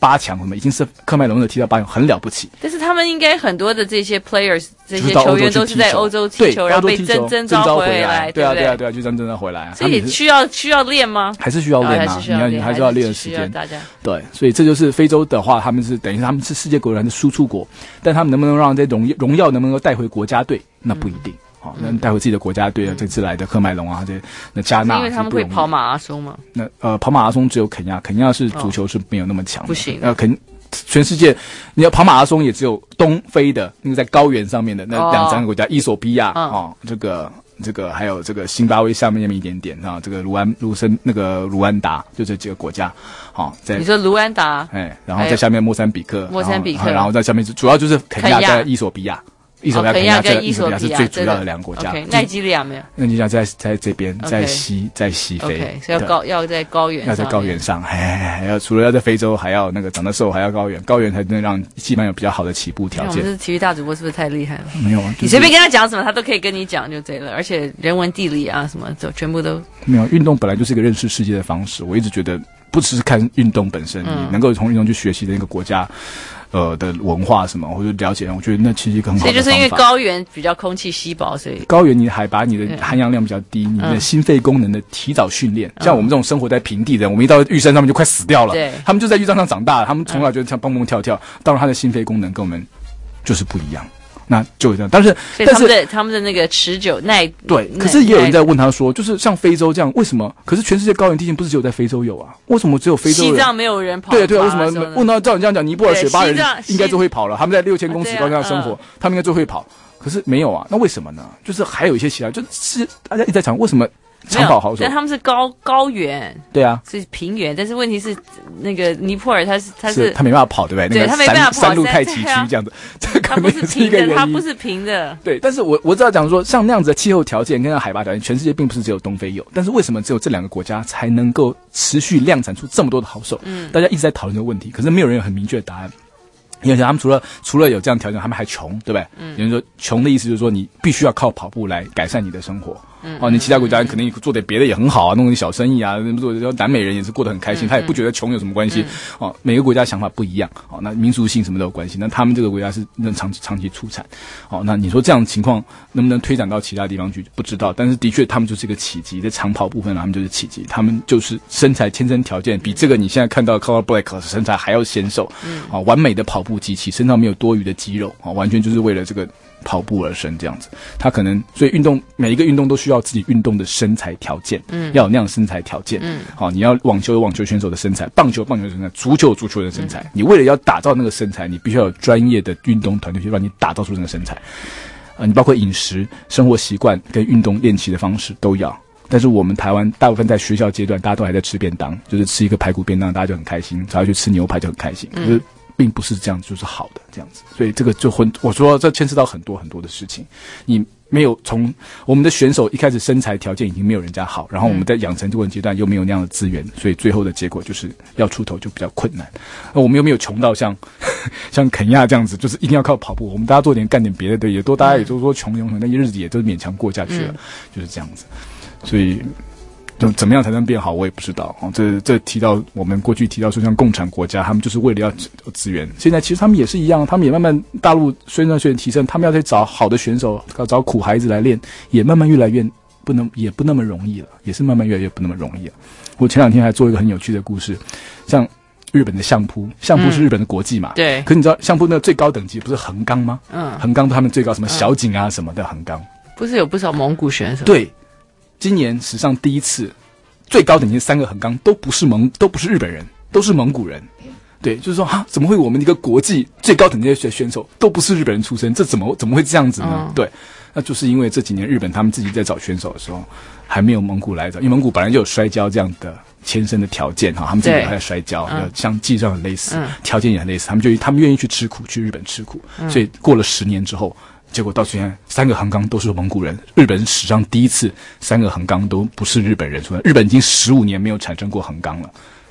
八强，什么已经是喀麦隆的踢到八强，很了不起。 但是他们应该很多的这些 players 这些就是到欧洲球员都是在欧洲踢球，然后被征征召回来， 对啊对对啊对啊，就这样征召回来。 所以需要需要练吗？ 还是需要练啊，你要你还是要练的时间。对，所以这就是非洲的话，他们是等于他们是世界国家的输出国，但他们能不能让这荣荣耀能不能够带回国家队，那不一定。好，那带回自己的国家队啊，这次来的喀麦隆啊，这那加纳， 因为他们会跑马拉松吗？ 那呃，跑马拉松只有肯亚，肯亚是足球是没有那么强的， 不行。 呃，肯全世界你要跑马拉松也只有东非的那个在高原上面的那两三个国家，伊索比亚啊，这个这个还有这个辛巴威下面那么一点点啊，这个卢安卢森那个卢安达，就这几个国家。好，在你说卢安达， 哎，然后在下面莫桑比克， 莫桑比克， 然后在下面主要就是肯亚在伊索比亚。伊索比亚、肯亚跟伊索比亚是最主要的两个国家。 奈及利亚没有？ 奈及利亚在在这边，在西在西非， okay, 所以要高要在高原， 要在高原上，哎，要除了要在非洲，还要那个长得瘦，还要高原，高原才能让基本上有比较好的起步条件。 我们是体育大主播，是不是太厉害了？ 没有啊， 你随便跟他讲什么，他都可以跟你讲就对了，而且人文地理啊什么，就全部都没有。运动本来就是一个认识世界的方式，我一直觉得不只是看运动本身，嗯、你能够从运动去学习的那个国家。呃的文化什么，或者了解，我觉得那其实一个很好的方法。 所以就是因为高原比较空气稀薄，所以高原你海拔你的含氧量比较低，你的心肺功能的提早训练。嗯、像我们这种生活在平地的人，我们一到玉山上面就快死掉了。 对，他们就在玉山上长大，他们从小就像蹦蹦跳跳，当然他的心肺功能跟我们就是不一样。那就这样，但是但是他们的他们的那个持久耐对，可是也有人在问他说，就是像非洲这样，为什么？可是全世界高原地形不是只有在非洲有啊？为什么只有非洲人？ 西藏没有人跑？ 对对，为什么？问到照你这样讲，尼泊尔雪巴人应该最会跑了，他们在六千公尺高上生活，啊嗯、他们应该最会跑。可是没有啊，那为什么呢？就是还有一些其他，就是大家一直在讲为什么。长跑好手， 但他们是高高原， 对啊， 是平原，但是问题是那个尼泊尔他是他是他没办法跑，对不对？ 对， 那个他没办法跑， 山路太崎岖这样子，这可能是一个原因。 他不是平的， 对。但是我我知道讲说，像那样子的气候条件跟海拔条件，全世界并不是只有东非有，但是为什么只有这两个国家才能够持续量产出这么多的好手？嗯，大家一直在讨论这个问题，可是没有人有很明确的答案。因为他们除了除了有这样条件，他们还穷，对不对？嗯，有人说穷的意思就是说你必须要靠跑步来改善你的生活。嗯，哦，你其他国家可能做点别的也很好啊，弄点小生意啊，做南美人也是过得很开心，嗯、他也不觉得穷有什么关系。嗯、哦，每个国家想法不一样，哦，那民族性什么都有关系。那他们这个国家是能长期长期出产，哦，那你说这样的情况能不能推展到其他地方去？不知道，但是的确他们就是一个奇迹，在长跑部分他们就是奇迹，他们就是身材天生条件比这个你现在看到 Color Black 身材还要纤瘦，嗯，啊、哦，完美的跑步机器，身上没有多余的肌肉，啊、哦，完全就是为了这个。跑步而生这样子，他可能所以运动每一个运动都需要自己运动的身材条件，嗯，要有那样的身材条件，嗯，好、哦，你要网球有网球选手的身材，棒球棒球的身材，足球有足球的身材，嗯、你为了要打造那个身材，你必须要有专业的运动团队去让你打造出那个身材，啊、呃，你包括饮食、生活习惯跟运动练习的方式都要。但是我们台湾大部分在学校阶段，大家都还在吃便当，就是吃一个排骨便当，大家就很开心，只要去吃牛排就很开心，可是。并不是这样，就是好的这样子，所以这个就混。我说这牵涉到很多很多的事情，你没有从我们的选手一开始身材条件已经没有人家好，然后我们在养成这个阶段又没有那样的资源，所以最后的结果就是要出头就比较困难。那我们又没有穷到像像肯亚这样子，就是一定要靠跑步，我们大家做点干点别的，对，也都大家也都说穷穷，那些日子也都勉强过下去了，嗯、就是这样子，所以。就怎么样才能变好，我也不知道。哦，这这提到我们过去提到说，像共产国家，他们就是为了要资源。现在其实他们也是一样，他们也慢慢大陆虽然水平提升，他们要去找好的选手，要找苦孩子来练，也慢慢越来越不能，也不那么容易了，也是慢慢越来越不那么容易了。我前两天还做一个很有趣的故事，像日本的相扑，相扑是日本的国际嘛？嗯、对。可是你知道相扑那个最高等级不是横纲吗？嗯。横纲他们最高什么小井啊什么的横纲， 不是有不少蒙古选手？ 对。今年史上第一次，最高等级的三个横纲都不是蒙，都不是日本人，都是蒙古人。对，就是说哈，怎么会我们一个国际最高等级的选手都不是日本人出身？这怎么怎么会这样子呢？嗯、对，那就是因为这几年日本他们自己在找选手的时候，还没有蒙古来找，因为蒙古本来就有摔跤这样的天生的条件哈，他们自己还在摔跤，嗯、像技术很类似，嗯、条件也很类似，他们就他们愿意去吃苦，去日本吃苦，嗯、所以过了十年之后。结果到现在，三个横纲都是蒙古人。日本史上第一次，三个横纲都不是日本人出来。日本已经十五年没有产生过横纲了。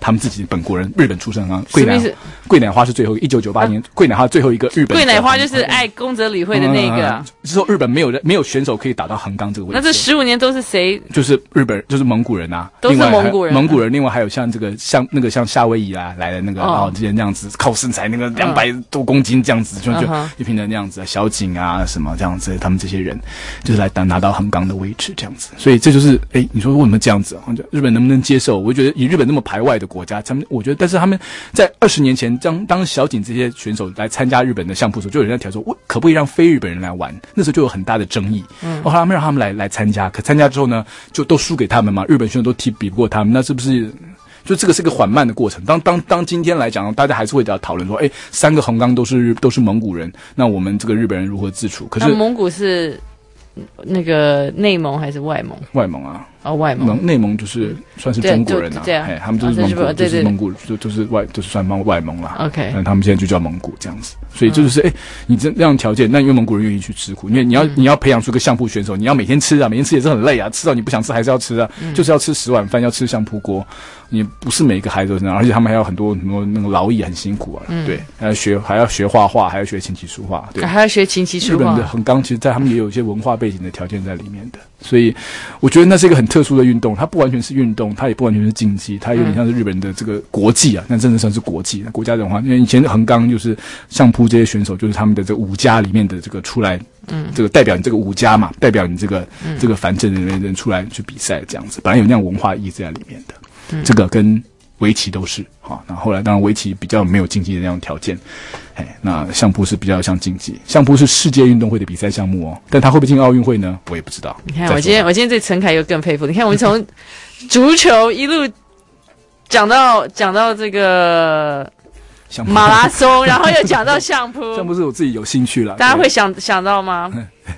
他们自己本国人日本出身啊，桂乃桂乃花是最后一九九八年、啊、桂乃花最后一个日本。 桂乃花就是爱宫泽理惠的那个、啊。 之、嗯、后、嗯、日本没有人没有选手可以打到横纲这个位置。 那这十五年都是谁？ 就是日本，就是蒙古人啊， 都是蒙古人。 蒙古人，另外还有像这个像那个像夏威夷啊来的那个哦，之前那样子靠身材那个两百多公斤这样子，就、嗯、就一平的那样子，小景啊什么这样子，他们这些人就是来拿拿到横纲的位置这样子。所以这就是哎，你说为什么这样子？日本能不能接受？我觉得以日本那么排外的国家，他们我觉得，但是他们在二十年前当当小景这些选手来参加日本的相扑的时候，就有人在挑说，我可不可以让非日本人来玩？那时候就有很大的争议。嗯，后来他们让他们来来参加，可参加之后呢，就都输给他们嘛。日本选手都踢比不过他们，那是不是？就这个是个缓慢的过程。当当当今天来讲，大家还是会讨论说，哎，三个横纲都是都是蒙古人，那我们这个日本人如何自处？可是蒙古是那个内蒙还是外蒙？ 外蒙啊。 哦，外蒙， 内蒙就是算是中国人啊，哎，他们就是蒙古，哦、就是蒙古，就就是外，就是算蒙外蒙啦。 OK， 但他们现在就叫蒙古这样子，所以这就是哎、嗯，你这样条件，那因为蒙古人愿意去吃苦，因为你要、嗯、你要培养出个相扑选手，你要每天吃啊，每天吃也是很累啊，吃到你不想吃还是要吃啊，嗯、就是要吃十碗饭，要吃相扑锅，你不是每个孩子都这样，而且他们还有很多很多那个劳役很辛苦啊，嗯、对，还要学还要学画画，还要学琴棋书画，对， 还要学琴棋书画。 日本的横纲其实在他们也有一些文化背景的条件在里面的。所以我觉得那是一个很特殊的运动，它不完全是运动，它也不完全是竞技，它有点像是日本的这个国际啊，那真的算是国际国家文化。因为以前横纲就是相扑这些选手，就是他们的这个武家里面的这个出来，嗯，这个代表你这个武家嘛，代表你这个、嗯、这个藩镇的人出来去比赛这样子，本来有那样文化意识在里面的，嗯、这个跟围棋都是好，那后来当然围棋比较没有竞技的那种条件，哎，那相扑是比较像竞技，相扑是世界运动会的比赛项目哦，但它会不会进奥运会呢？我也不知道。 你看，我今天我今天对陈凯又更佩服。你看，我们从足球一路讲到讲到这个马拉松，然后又讲到相扑， 相扑是我自己有兴趣了。 大家会想想到吗？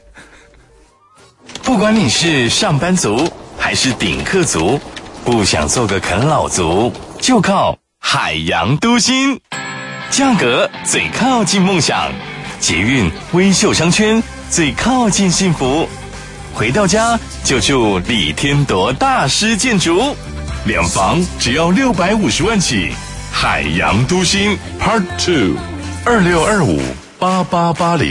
不管你是上班族还是顶客族，不想做个啃老族，就靠海洋都心，价格最靠近梦想，捷运微秀商圈最靠近幸福，回到家就住李天铎大师建筑，两房只要六百五十万起。海洋都心 Part Two 二六二五八八八零。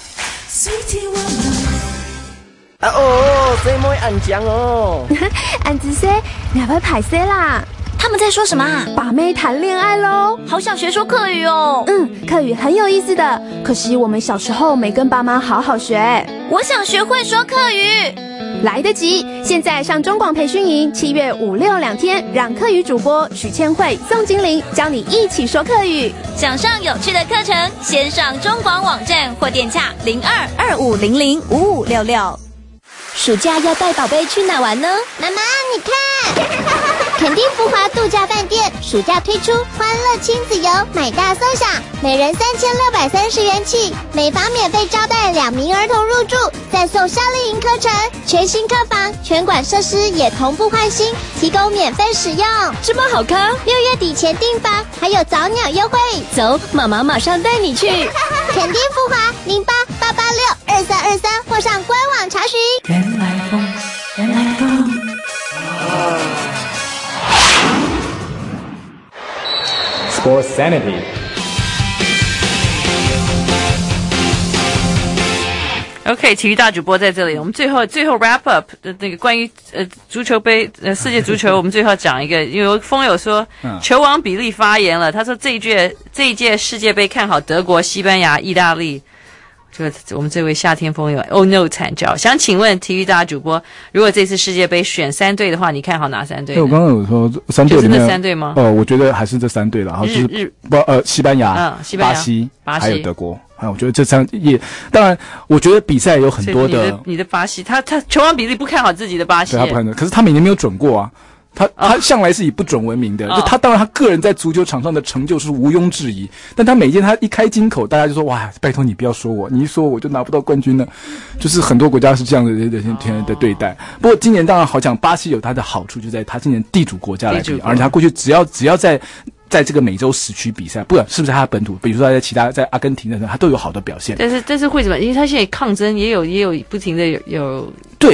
啊哦，这么安讲哦， 安子说你要不要排泄啦？ 他们在说什么啊？ 把妹谈恋爱喽！ 好想学说客语哦。 嗯，客语很有意思的，可惜我们小时候没跟爸妈好好学。 我想学会说客语， 来得及！现在上中广培训营，七月五六两天，让客语主播许千惠、宋金玲教你一起说客语。 想上有趣的课程，先上中广网站或电洽零二二五零零五五六六。 暑假要带宝贝去哪玩呢？ 妈妈，你看，肯定福华度假饭店暑假推出欢乐亲子游，买大送小，每人三千六百三十元起，每房免费招待两名儿童入住，再送夏令营课程，全新客房，全馆设施也同步换新，提供免费使用。 这么好康， 六月底前订房还有早鸟优惠。 走，妈妈马上带你去。 肯定福华零八八八六二三二三或上官网查询。 原来风，原来风。 Sports Sanity。 OK， 体育大主播在这里。我们最后最后 wrap up 的那个关于呃足球杯呃世界足球，我们最后讲一个，因为风友说、嗯、球王比利发言了，他说这一届这一届世界杯看好德国、西班牙、意大利。这个我们这位夏天风友 Oh no 惨叫，想请问体育大主播，如果这次世界杯选三队的话，你看好哪三队？ 我刚刚有说三队里面， 就是这三队吗？ 呃，我觉得还是这三队了，然后就是日不呃西班牙、 嗯、西班牙巴西、 巴西还有德国。啊，我觉得这三也，当然，我觉得比赛有很多的。 你的你的巴西，他他球王比利不看好自己的巴西， 对他不看好，可是他每年没有准过啊。他他向来是以不准闻名的，哦、就他当然他个人在足球场上的成就是毋庸置疑，但他每件他一开金口，大家就说哇，拜托你不要说我，你一说我就拿不到冠军了，就是很多国家是这样的的的的对待。不过今年当然好讲，巴西有它的好处，就在他今年地主国家来比，而且他过去只要只要在。在这个美洲时区比赛，不管是不是他的本土，比如说他在其他在阿根廷的时候，他都有好的表现。 但是但是为什么？因为他现在抗争也有也有不停的有有对。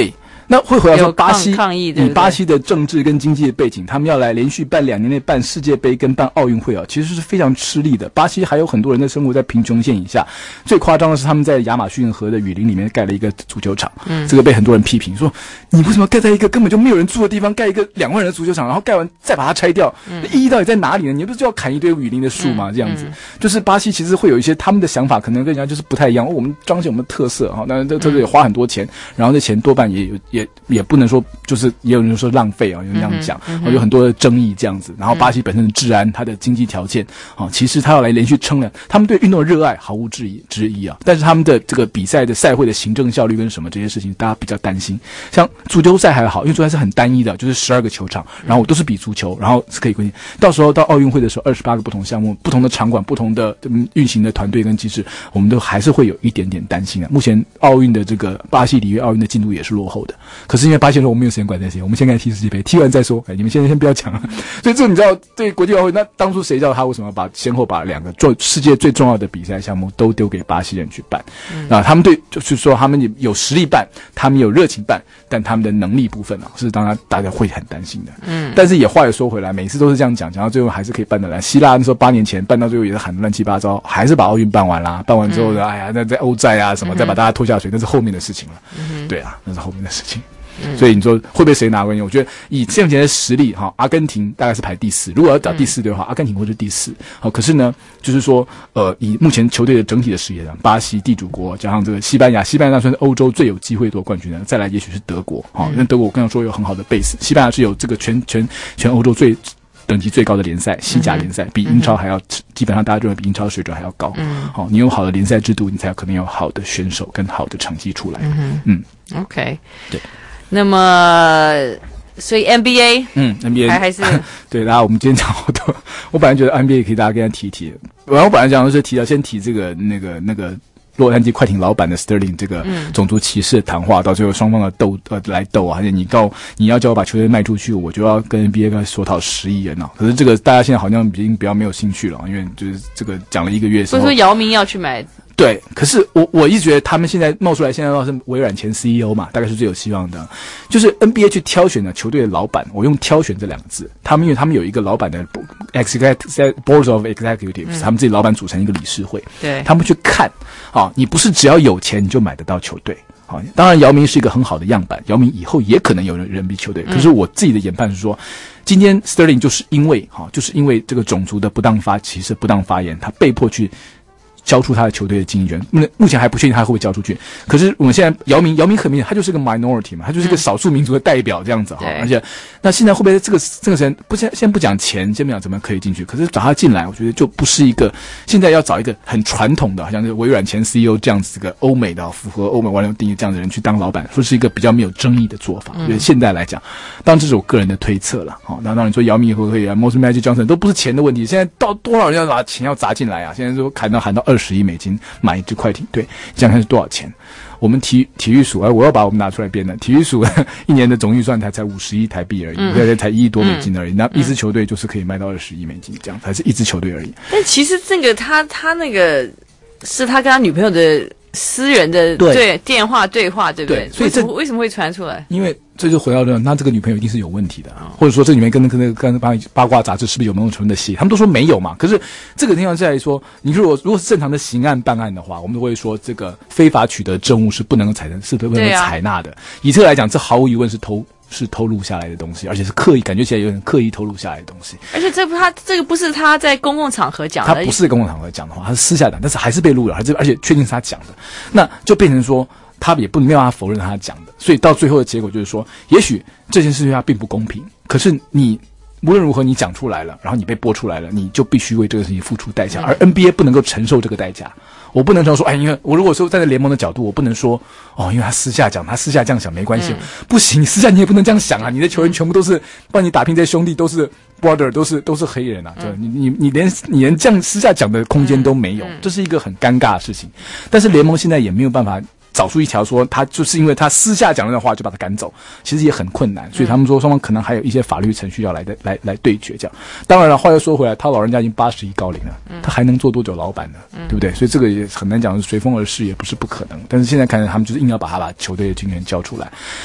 那会回来说，巴西抗议对不对以巴西的政治跟经济的背景，他们要来连续办两年内办世界杯跟办奥运会啊，其实是非常吃力的。巴西还有很多人的生活在贫穷线以下，最夸张的是他们在亚马逊河的雨林里面盖了一个足球场，嗯，这个被很多人批评说，你为什么盖在一个根本就没有人住的地方盖一个两万人的足球场，然后盖完再把它拆掉，嗯、意义到底在哪里呢？你不是就要砍一堆雨林的树吗？嗯、这样子，嗯、就是巴西其实会有一些他们的想法，可能跟人家就是不太一样。哦、我们彰显我们的特色哈，当然这这个也花很多钱，然后这钱多半也有也也不能说。就是也有人说浪费啊，有人这样讲，嗯嗯、有很多的争议这样子。然后巴西本身的治安、它的经济条件啊，其实他要来连续撑了，他们对运动的热爱毫无质疑之一啊。但是他们的这个比赛的赛会的行政效率跟什么这些事情，大家比较担心。像足球赛还好，因为足球赛是很单一的，就是十二个球场，然后我都是比足球，然后是可以规定。到时候到奥运会的时候，二十八个不同项目、不同的场馆、不同的运行的团队跟机制，我们都还是会有一点点担心的。目前奥运的这个巴西里约奥运的进度也是落后的，可是因为巴西说我们没有时间管这些，我们先来踢世界杯，踢完再说。哎，你们现在先不要讲了。所以这你知道，对国际奥运会，那当初谁知道他为什么把先后把两个做世界最重要的比赛项目都丢给巴西人去办？嗯、啊，他们对就是说他们有实力办，他们有热情办，但他们的能力部分啊，是当然大家会很担心的。嗯，但是也话也说回来，每次都是这样讲，讲到最后还是可以办得来。希腊那时候八年前办到最后也是喊得乱七八糟，还是把奥运办完啦。办完之后呢，嗯、哎呀，那在欧债啊什么，再把大家拖下水，那是后面的事情了。嗯、对啊，那是后面的事情。所以你说会被谁拿冠军？我觉得以目前的实力哈，阿根廷大概是排第四。如果要找第四队的话，嗯、阿根廷会是第四。好，可是呢，就是说，呃，以目前球队的整体的实力来讲，巴西地主国加上这个西班牙，西班牙算是欧洲最有机会夺冠军的。再来，也许是德国。好，因为德国我刚刚说有很好的 base， 西班牙是有这个全全全欧洲最等级最高的联赛，西甲联赛比英超还要，嗯、基本上大家认为比英超的水准还要高。嗯，好，你有好的联赛制度，你才有可能有好的选手跟好的成绩出来。嗯嗯 ，OK， 对。 那么，所以 N B A， 嗯 ，N B A 还还是对，大家我们今天讲好多，我本来觉得 N B A 可以大家跟他提一提，然后我本来讲的是提到先提这个那个那个洛杉矶快艇老板的 Sterling 这个种族歧视的谈话，嗯、到最后双方的斗呃来斗啊，而且你告你要叫我把球队卖出去，我就要跟 N B A 跟他索讨十亿元啊。可是这个大家现在好像已经比较没有兴趣了，因为就是这个讲了一个月， 所以说姚明要去买。 对，可是我我一直觉得他们现在冒出来，现在倒是微软前 C E O 嘛，大概是最有希望的。就是 N B A 去挑选的球队的老板，我用挑选这两个字，他们因为他们有一个老板的 executive board of executives，、嗯、他们自己老板组成一个理事会， 对， 他们去看啊，你不是只要有钱你就买得到球队。好，当然姚明是一个很好的样板，姚明以后也可能有人人比球队。可是我自己的研判是说，今天 Sterling 就是因为哈，就是因为这个种族的不当发歧视、不当发言，他被迫去交出他的球队的经纪权，目前还不确定他会不会交出去。可是我们现在姚明，姚明很明显，他就是个 minority 嘛，他就是个少数民族的代表这样子哈。而且，那现在会不会这个这个人不先先不讲钱，先不讲怎么可以进去，可是找他进来，我觉得就不是一个现在要找一个很传统的，好像是微软前 C E O 这样子个欧美的符合欧美完全定义这样的人去当老板，说是一个比较没有争议的做法。我觉得现在来讲，当然这是我个人的推测了。好，那当然说姚明会不会啊 ，Most Magic Johnson 都不是钱的问题。现在到多少人要把钱要砸进来啊？现在说砍到喊到二十亿美金买一支快艇队，这样看是多少钱？我们体体育署，哎，我要把我们拿出来编的。体育署一年的总预算才才五十亿台币而已，嗯、对对，才一亿多美金而已。嗯、那一支球队就是可以卖到二十亿美金，这样才是一支球队而已。 但其实这个他他那个是他跟他女朋友的私人的 对, 对电话对话，对不对？对，所以这为什么会传出来？ 因为这就回到这，那这个女朋友一定是有问题的，啊，或者说这里面跟跟那个跟八八卦杂志是不是有某种成分的戏？他们都说没有嘛。可是这个地方在于说，你如果如果是正常的刑案办案的话，我们都会说这个非法取得证物是不能够采是不能够采纳的。啊、以这个来讲，这毫无疑问是偷。是偷录下来的东西，而且是刻意，感觉起来有点刻意偷录下来的东西。 而且这不他这个不是他在公共场合讲的， 他不是在公共场合讲的话，他是私下讲，但是还是被录了，还是而且确定是他讲的，那就变成说他也不没有办法否认他讲的，所以到最后的结果就是说，也许这件事对他并不公平，可是你无论如何你讲出来了，然后你被播出来了，你就必须为这个事情付出代价，而 N B A 不能够承受这个代价。我不能说，哎，因为我如果说站在联盟的角度，我不能说，哦，因为他私下讲，他私下这样想没关系，嗯、不行，私下你也不能这样想啊！你的球员全部都是帮你打拼，这些兄弟都是 brother， 都是都是黑人啊！嗯、你你你连你连这样私下讲的空间都没有，嗯、这是一个很尴尬的事情。但是联盟现在也没有办法找出一条说他就是因为他私下讲的话就把他赶走，其实也很困难，所以他们说双方可能还有一些法律程序要来的来来对决这样。当然了，话又说回来，他老人家已经八十一高龄了，嗯、他还能做多久老板呢？嗯、对不对？所以这个也很难讲，随风而逝也不是不可能。但是现在看来，他们就是硬要把他把球队的经验交出来。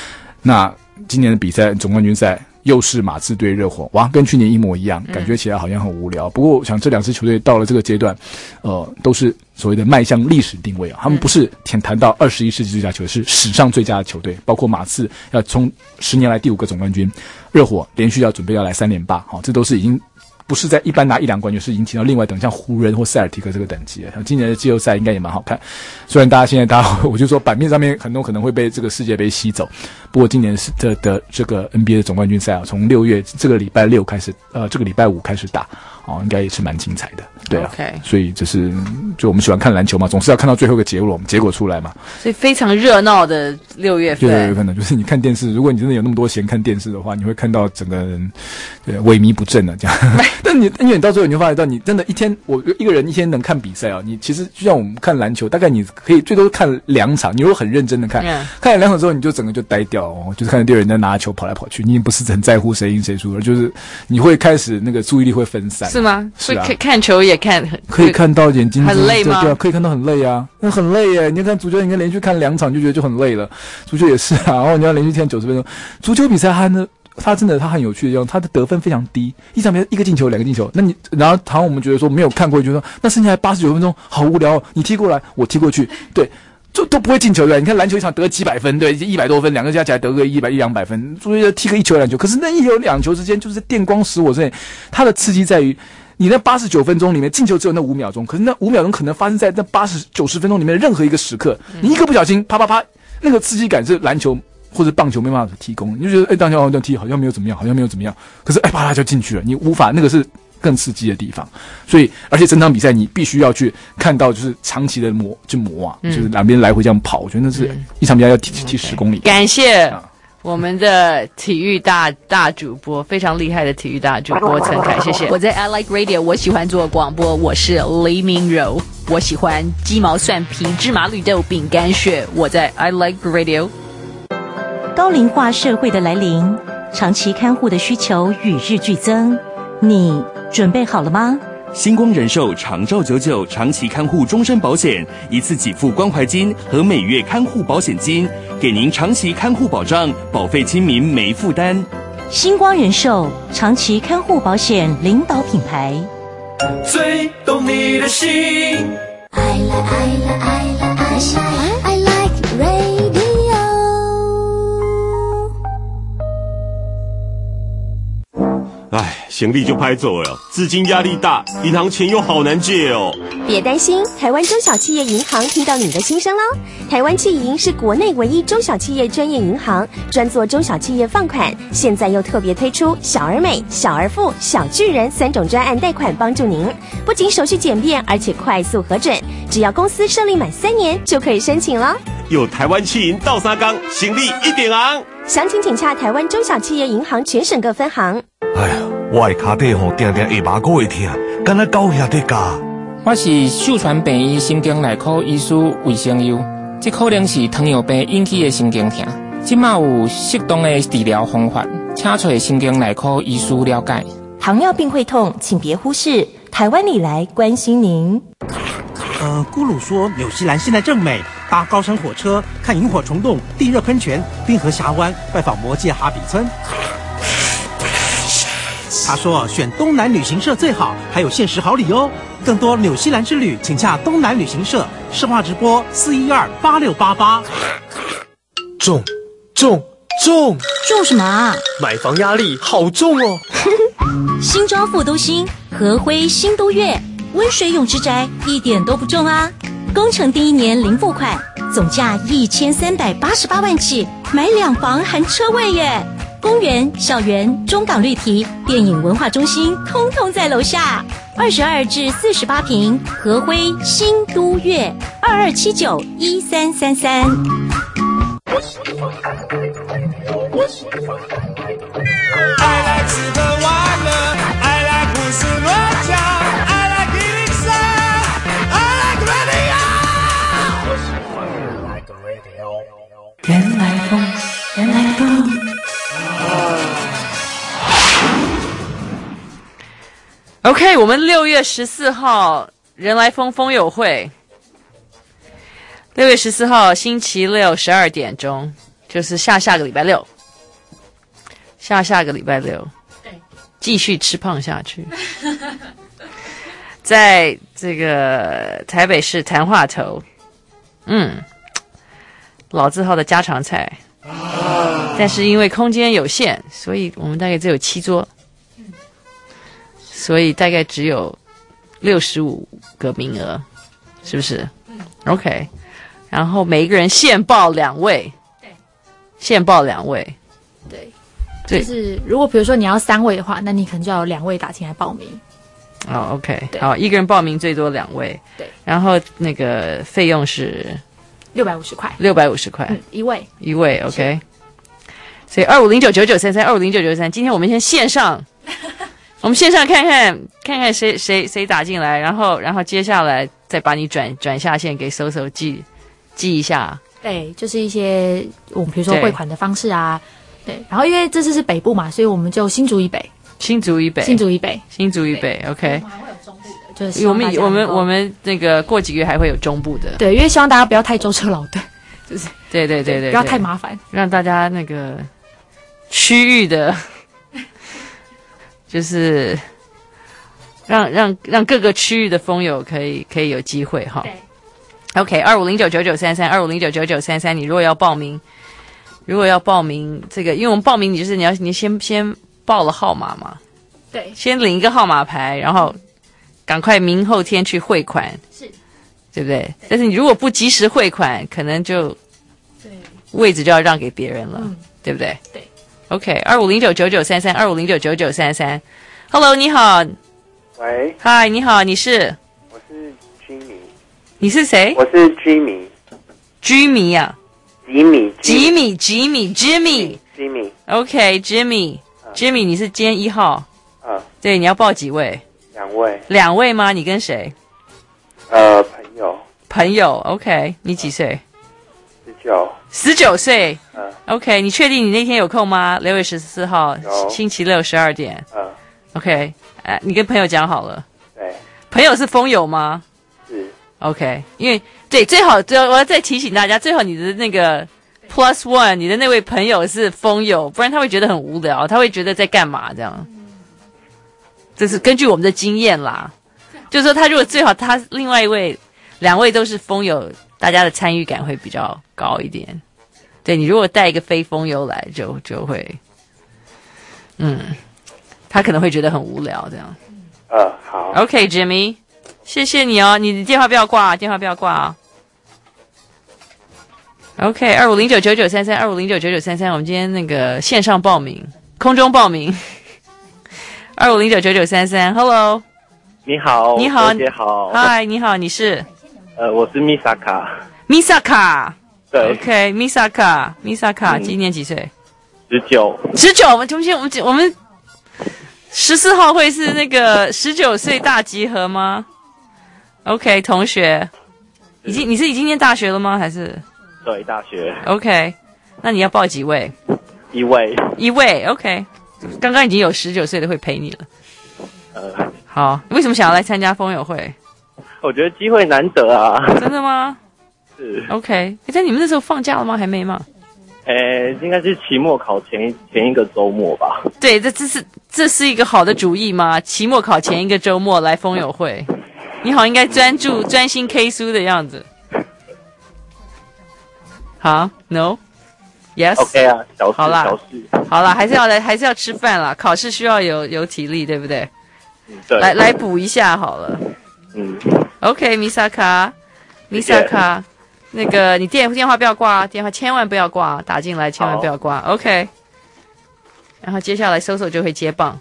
那今年的比赛总冠军赛又是马刺对热火，哇，跟去年一模一样，感觉起来好像很无聊。嗯、不过我想这两支球队到了这个阶段，呃，都是所谓的迈向历史定位啊。他们不是谈谈到二十一世纪最佳球队，是史上最佳的球队。包括马刺要冲十年来第五个总冠军，热火连续要准备要来三连霸，好、哦，这都是已经。不是在一般拿一两冠军，是已经提到另外等像湖人或塞尔提克这个等级了。像今年的季后赛应该也蛮好看，虽然大家现在大家我就说版面上面很多可能会被这个世界杯吸走，不过今年是的的这个 N B A 的总冠军赛啊，从六月这个礼拜六开始，呃，这个礼拜五开始打，哦，应该也是蛮精彩的，对啊。 Okay. 所以就是就我们喜欢看篮球嘛，总是要看到最后一个结果，结果出来嘛。 所以非常热闹的六月份， 对，有可能就是你看电视，如果你真的有那么多闲看电视的话，你会看到整个人对萎靡不振了这样。但你因为你到最后你就发现到，你真的一天我一个人一天能看比赛啊，你其实就像我们看篮球，大概你可以最多看两场，你如果很认真的看，嗯、看了两场之后，你就整个就呆掉哦，就是看到有人在拿球跑来跑去，你也不是很在乎谁赢谁输了，就是你会开始那个注意力会分散， 是吗？ 是啊， 会看球也看， 可以看到眼睛很累吗？ 对啊，可以看到很累啊，那很累耶。你看足球，你看连续看两场就觉得就很累了，足球也是啊，然后你要连续看九十分钟，足球比赛它呢。他真的，他很有趣的地方，他的得分非常低，一场比赛一个进球，两个进球。那你，然后好像我们觉得说没有看过，就说那剩下来八十九分钟好无聊哦，你踢过来，我踢过去，对，就都不会进球对。你看篮球一场得几百分，对，一百多分，两个加起来得个一百一两百分，足球踢个一球两球，可是那一球两球之间就是电光石火之内，它的刺激在于。你那八十九分钟里面进球只有那五秒钟，可是那五秒钟可能发生在那八十九十分钟里面的任何一个时刻，你一个不小心，啪啪啪，那个刺激感是篮球。或者棒球没办法提供，你就觉得哎，棒球好像踢好像没有怎么样，好像没有怎么样，可是哎，啪啦就进去了，你无法，那个是更刺激的地方。所以，而且整场比赛你必须要去看到，就是长期的磨，就磨啊，嗯、就是两边来回这样跑，我觉得那是一场比赛要踢踢十公里。 感谢我们的体育大大主播，非常厉害的体育大主播陈凯，谢谢。我在 I Like Radio， 我喜欢做广播，我是黎明柔，我喜欢鸡毛蒜皮、芝麻绿豆、饼干屑，我在 I Like Radio。 高龄化社会的来临，长期看护的需求与日俱增，你准备好了吗？ 星光人寿长照九九长期看护终身保险，一次给付关怀金和每月看护保险金，给您长期看护保障，保费亲民没负担。 星光人寿长期看护保险领导品牌， 最懂你的心。 I like I like I like I like I like radio。 唉，行李就拍走了，资金压力大，银行钱又好难借哦。 别担心，台湾中小企业银行听到你的心声喽。台湾企银是国内唯一中小企业专业银行，专做中小企业放款，现在又特别推出小而美、小而富、小巨人三种专案贷款，帮助您。不仅手续简便，而且快速核准，只要公司设立满三年就可以申请了。 有台湾企银倒三缸，行李一点昂。 详情请洽台湾中小企业银行全省各分行。 哎呀，我的脚底吼定定下巴骨会痛，敢若狗兄在教。 我是秀传病院神经内科医师魏生佑，这可能是糖尿病引起的神经痛，即马有适当的治疗方法，请找神经内科医师了解。 糖尿病会痛，请别忽视，台湾里来关心您。 呃，咕噜说纽西兰现在正美，搭高山火车，看萤火虫洞、地热喷泉、冰河峡湾，拜访魔界哈比村。他说选东南旅行社最好，还有限时好礼哦。更多纽西兰之旅，请洽东南旅行社，市话直拨四一二八六八八。 重重重重什么啊？ 买房压力好重哦。 新庄副都心和辉新都悦温水泳之宅一点都不重啊！工程第一年零付款，总价一千三百八十八万起，买两房含车位耶！公园、校园、中港绿堤、电影文化中心，通通在楼下。二十二至四十八坪，和辉新都悦，二二七九一三三三。 I like 吃喝玩乐 I like 胡思乱想 I like 一零三 I like radio 人来疯，人来疯。 OK， 我们六月十四号人来疯疯友会，六月十四号星期六十二点钟，就是下下个礼拜六下下个礼拜六，对，继续吃胖下去。在这个台北市潭化头，嗯，老字号的家常菜，但是因为空间有限，所以我们大概只有七桌，所以大概只有六十五个名额，是不是 ？OK， 然后每一个人限报两位，对，限报两位， 对， 对就是如果比如说你要三位的话，那你可能就要有两位打进来报名。 哦 ，OK， 好，一个人报名最多两位， 对， 然后那个费用是六百五十块， 六百五十块， 嗯，一位， 一位 ，OK。所以二五零九九九三三，二五零九九三，今天我们先线上，我们线上看看看看谁谁谁打进来，然后然后接下来再把你转转下线给搜搜记记一下。 对，就是一些我们比如说汇款的方式啊，对，然后因为这次是北部嘛，所以我们就新竹以北。 新竹以北， 新竹以北， 新竹以北 ，OK。 我们还会有中部的，就是我们我们我们那个过几个月还会有中部的， 对，因为希望大家不要太舟车劳顿，就是对对对 对, 对， 不要太麻烦， 让大家那个区域的，就是让让让各个区域的风友可以可以有机会哈。OK， 二五零九九九三三，二五零九九九三三，你如果要报名，如果要报名这个，因为我们报名你就是你要你先先。报了号码嘛， 对， 先领一个号码牌，然后赶快明后天去汇款， 是， 对不对？对，但是你如果不及时汇款，可能就对位置就要让给别人了，嗯，对不对？ 对 ，OK， 二五零九九九三三，二五零九九九三三 ，Hello， 你好， 喂， 嗨，你好，你是？ 我是 Jimmy， 你是谁？ 我是 Jimmy，Jimmy 呀， 吉米， 吉米，吉米，Jimmy， Jimmy，OK，Jimmy。 Jimmy， 你是今天一号， 嗯， 对，你要报几位？ 两位， 两位吗？你跟谁？ 呃，朋友， 朋友 ，OK， 你几岁？ 十九， 十九岁， 嗯 ，OK， 你确定你那天有空吗？六月十四号，星期六十二点， 嗯 ，OK， 哎、呃，你跟朋友讲好了， 对， 朋友是风友吗？ 是 ，OK， 因为对，最好，最我要再提醒大家，最好你的那个。Plus one， 你的那位朋友是风友，不然他会觉得很无聊，他会觉得在干嘛这样。这是根据我们的经验啦，就是说他如果最好他另外一位两位都是风友，大家的参与感会比较高一点。对，你如果带一个非风友来，就就会，嗯，他可能会觉得很无聊这样。 呃，好。 OK， Jimmy， 谢谢你哦，你的电话不要挂，电话不要挂啊、哦。OK， 二五零九九九三三，二五零九九九三三，我们今天那个线上报名，空中报名，二五零九九九三三 ，Hello， 你好， 你好， 姐好， 嗨，你好，你是？ 呃，我是 Misaka，Misaka， 对 ，OK，Misaka，Misaka，、嗯、今年几岁？ 十九， 十九，我们中间我们我们十四号会是那个十九岁大集合吗 ？OK， 同学，已经你是已经念大学了吗？还是？ 对，大学。 OK， 那你要报几位？ 一位。 一位 ，OK。刚刚已经有十九岁的会陪你了。 呃， 好，为什么想要来参加风友会？ 我觉得机会难得啊。 真的吗？ 是。 OK， 在你们那时候放假了吗？还没吗？ 诶，应该是期末考前前一个周末吧。 对，这这是这是一个好的主意吗？期末考前一个周末来风友会，你好，应该专注专心 K 书的样子。好 ，No，Yes，OK、 okay 啊，小事， 好啦， 小事， 好啦，还是要来，还是要吃饭啦。考试需要有有体力，对不对？ 嗯，对。 来来补一下好了。 嗯 ，OK，Misaka，Misaka，、okay, 那个你电电话不要挂，电话千万不要挂，打进来千万不要挂。OK， 然后接下来搜索就会接棒，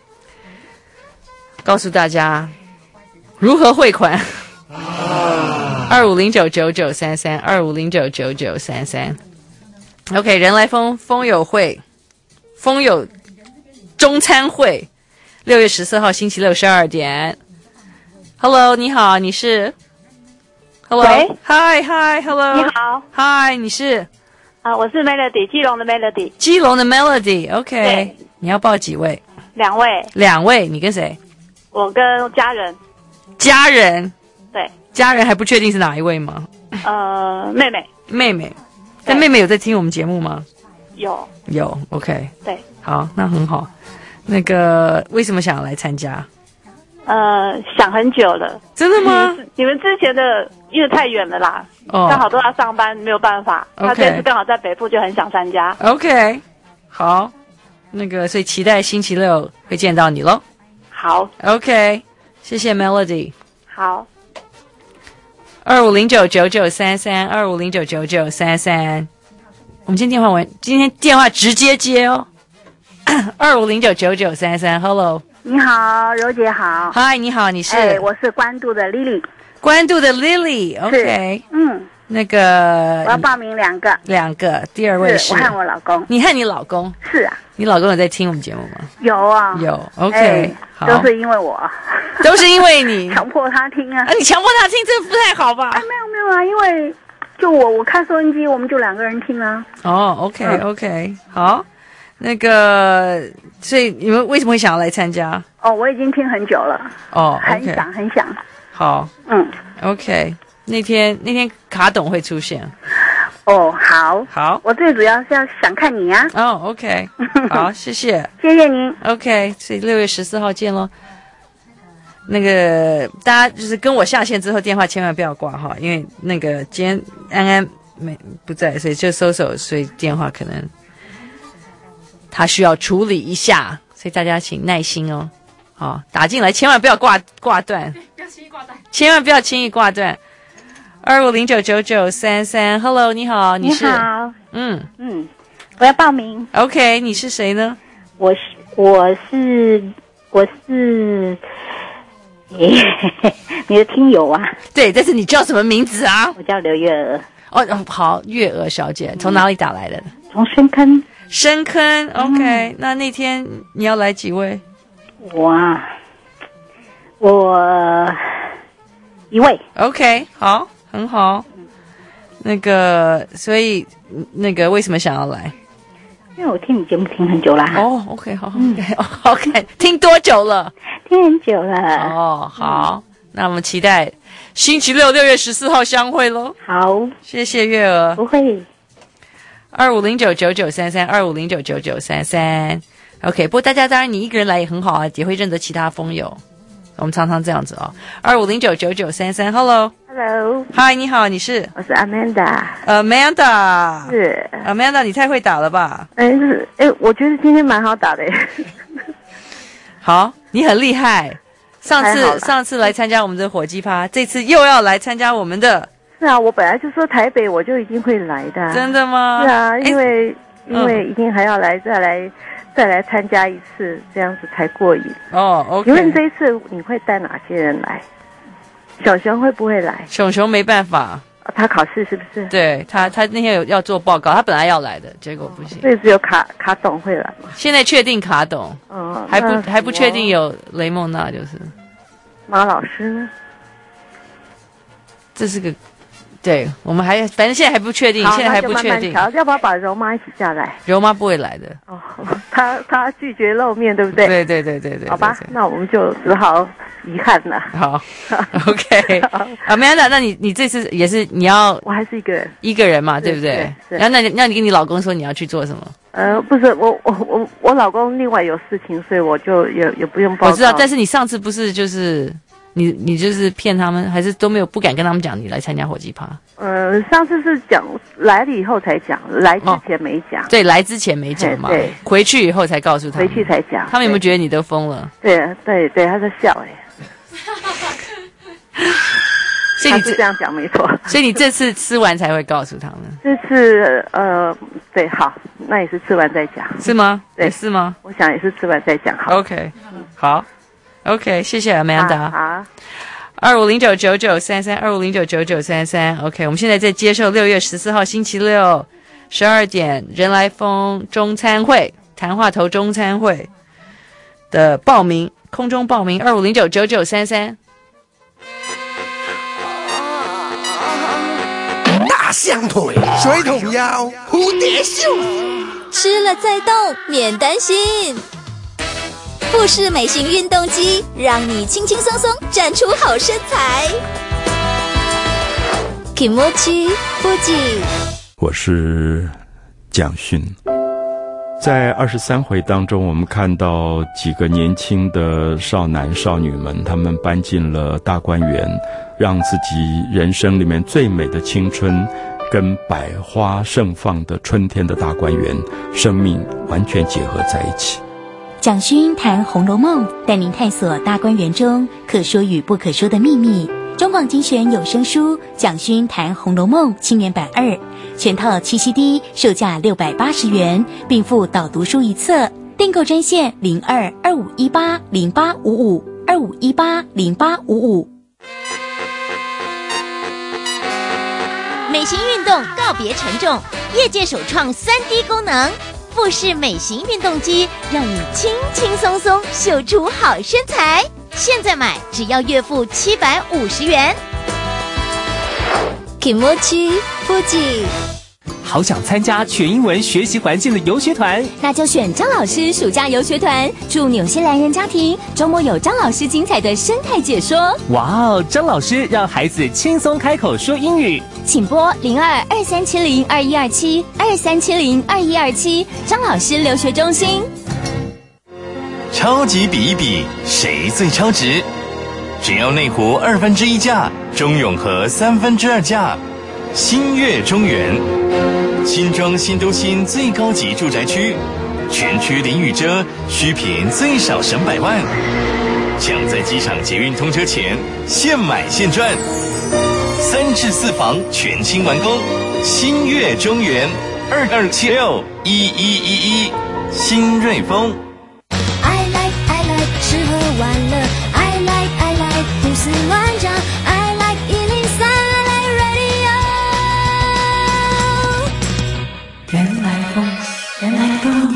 告诉大家如何汇款。二五零九九九三三，二五零九九九三三。OK， 人来疯疯友会，疯友中餐会，六月十四号星期六十二点。Hello， 你好，你是 ？Hello， 喂 ，Hi Hi，Hello， 你好 ，Hi， 你是？ 啊，我是 Melody， 基隆的 Melody。 基隆的 Melody，OK，、okay, 你要报几位？ 两位。 两位，你跟谁？ 我跟家人。 家人。 对。 家人还不确定是哪一位吗？ 呃，妹妹。 妹妹，但妹妹有在听我们节目吗？ 有有 ，OK， 对， 好，那很好。那个为什么想要来参加？ 呃，想很久了。 真的吗？ 你们你们之前的因为太远了啦， 哦刚好都要上班，没有办法。 OK 他这次刚好在北部，就很想参加。 OK， 好，那个所以期待星期六会见到你咯。 好 OK， 谢谢 Melody。 好， 二五零九九九三三，二五零九九九三三。我们今天电话完，今天电话直接接哦。二五零九九九三三 ，Hello， 你好，柔姐好。 嗨，你好，你是？ 哎，我是关渡的 Lily。 关渡的 Lily，OK， 嗯， 那个我要报名两个， 两个，第二位是我和我老公。 你和你老公？ 是啊。 你老公有在听我们节目吗？ 有啊， 有 ，OK，、 哎、 好， 都是因为我， 都是因为你强迫他听啊。 啊，你强迫他听，这不太好吧？ 啊，没有没有啊，因为就我我看收音机，我们就两个人听啊。 哦 ，OK OK，、嗯、好，那个，所以你们为什么会想要来参加？ 哦，我已经听很久了。 哦， okay, 很想很想。 好， 嗯 ，OK， 那天那天卡董会出现。 哦，好， 好， 我最主要是要想看你啊。 哦 ，OK， 好，谢谢， 谢谢您。 OK， 所以六月十四号见咯。那个大家就是跟我下线之后，电话千万不要挂哈，因为那个今天安安没不在，所以就搜搜，所以电话可能他需要处理一下，所以大家请耐心哦。好，打进来千万不要挂挂断， 不要轻易挂断， 千万不要轻易挂断。二五零九九九三三 ，Hello， 你好，你是？ 你好， 嗯嗯，我要报名。 OK， 你是谁呢？ 我是我是我是，欸、你的听友啊？ 对，但是你叫什么名字啊？ 我叫刘月娥。 哦，好，月娥小姐，从哪里打来的？ 从深坑。 深坑 ，OK、嗯。那那天你要来几位？ 我啊，我一位。 OK， 好。很好，那个，所以那个为什么想要来？ 因为我听你节目听很久啦。 哦 ，OK， 好 ，OK， OK， 听多久了？ 听很久了。 哦，好，嗯、那我们期待星期六六月十四号相会喽。 好， 谢谢月娥。 不会。 二五零九九九三三，二五零九九九三三。OK， 不过大家当然你一个人来也很好啊，也会认得其他风友。我们常常这样子哦。二五零九九九三三 ，Hello。Hello， 嗨，你好，你是？ 我是 Amanda。 Amanda 是 Amanda， 你太会打了吧？ 哎，是哎，我觉得今天蛮好打的。 好，你很厉害。上次上次来参加我们的火鸡趴，这次又要来参加我们的。 是啊，我本来就说台北我就一定会来的。 真的吗？ 是啊，因为、 嗯、 因为一定还要来再来再来参加一次，这样子才过瘾。 哦 ，OK。 请问这一次你会带哪些人来？小熊会不会来？ 熊熊没办法， 哦、他考试是不是？ 对他，他那天有要做报告，他本来要来的，结果不行。 所以只有卡卡董会来嘛？ 现在确定卡董， 哦， 还不还不确定有雷梦娜，就是马老师呢？ 这是个，对我们还反正现在还不确定，现在还不确定。 慢慢要不要把柔妈一起下来？ 柔妈不会来的。 哦，他他拒绝露面，对不对？ 对对对对 对, 对。 好吧，那我们就只好遗憾了。 好 ，OK。Amanda， 那你你这次也是你要？ 我还是一个人， 一个人嘛，对不对？然后那你那你跟你老公说你要去做什么？ 呃，不是，我我我我老公另外有事情，所以我就也也不用报告。 我知道，但是你上次不是就是你你就是骗他们，还是都没有不敢跟他们讲你来参加火鸡趴？ 呃，上次是讲来了以后才讲，来之前没讲。 哦、对，来之前没讲嘛， 对， 回去以后才告诉他们。 回去才讲。 他们有没有觉得你都疯了？ 对对对，他在笑哎、 欸。所以你是这样讲没错。 所以你这次吃完才会告诉他们。 这次呃，对，好，那也是吃完再讲。 是吗？ 对， 是吗？ 我想也是吃完再讲。好 ，OK， 好 ，OK， 谢谢 Amanda。 好。 二五零九九九三三，二五零九九九三三 ，OK， 我们现在在接受六月十四号星期六十二点人来疯中餐会谈话头中餐会的报名，空中报名二五零九九九三三。 大象腿、水桶腰、蝴蝶袖， 吃了再动，免担心。富士美型运动机，让你轻轻松松展出好身材。Kimochi Fuji， 我是蒋勋。 在二十三回当中，我们看到几个年轻的少男少女们，他们搬进了大观园，让自己人生里面最美的青春跟百花盛放的春天的大观园生命完全结合在一起。 蒋勋谈《红楼梦》，带您探索大观园中可说与不可说的秘密。中广精选有声书《蒋勋谈红楼梦》青年版二，全套七 C D， 售价六百八十元，并附导读书一册。订购专线零二二五一八零八五五二五一八零八五五。 美型运动告别沉重，业界首创 三 D 功能，富士美型运动机，让你轻轻松松秀出好身材。现在买只要月付七百五十元。 Kimochi Fuji， 好想参加全英文学习环境的游学团， 那就选张老师暑假游学团，住纽西兰人家庭，周末有张老师精彩的生态解说。 哇哦，张老师让孩子轻松开口说英语， 请拨零二二三七零二一二七二三七零二一二七，张老师留学中心。 超级比一比，谁最超值？只要内湖二分之一价，中永和三分之二价。新月中原，新庄新都心最高级住宅区，全区淋雨遮，需品最少省百万。抢在机场捷运通车前，现买现赚。三至四房全新完工，新月中原二二七六一一一一，新瑞丰。 吃喝玩乐 I like I like 胡思乱想 I like 一零三 I like radio 人来疯人来疯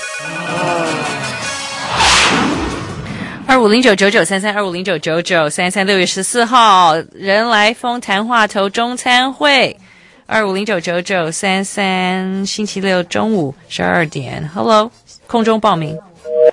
二五零九九九三三二五零九九九三三六月十四号人来疯谈话头中餐会二五零九九九三三星期六中午十二点 Hello 空中报名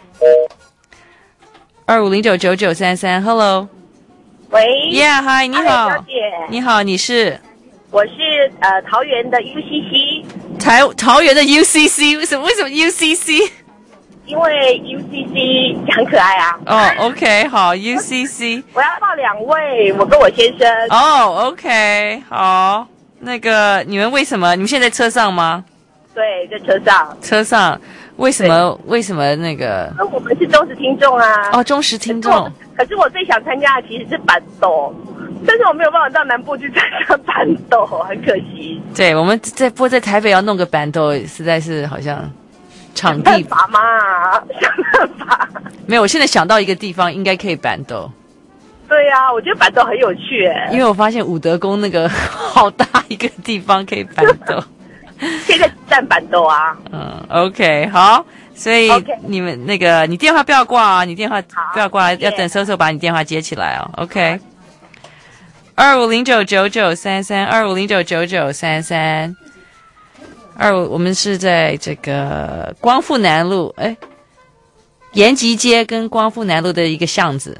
二五零九九九三三 Hello 喂 Yeah Hi 你好小姐你好你是我是呃桃园的 U C C 台桃园的 U C C 为什么为什么 U C C 因为 U C C 很可爱啊哦、oh, OK 好 U C C 我要报两位我跟我先生哦、oh, OK 好那个你们为什么你们现在在车上吗对在车上车上为什么为什么那个那我们是忠实听众啊哦忠实听众可是我最想参加的其实是板斗但是我没有办法到南部去参加板斗很可惜对我们在不过在台北要弄个板斗实在是好像场地想办法嘛想办法没有我现在想到一个地方应该可以板斗对啊我觉得板斗很有趣耶因为我发现武德宫那个好大一个地方可以板斗现在站板斗啊嗯 OK 好所以你们、okay. 那个你电话不要挂啊你电话不要挂要等搜搜把你电话接起来哦 OK 二五零九九九三三二五零九九九三三二五我们是在这个光复南路哎延吉街跟光复南路的一个巷子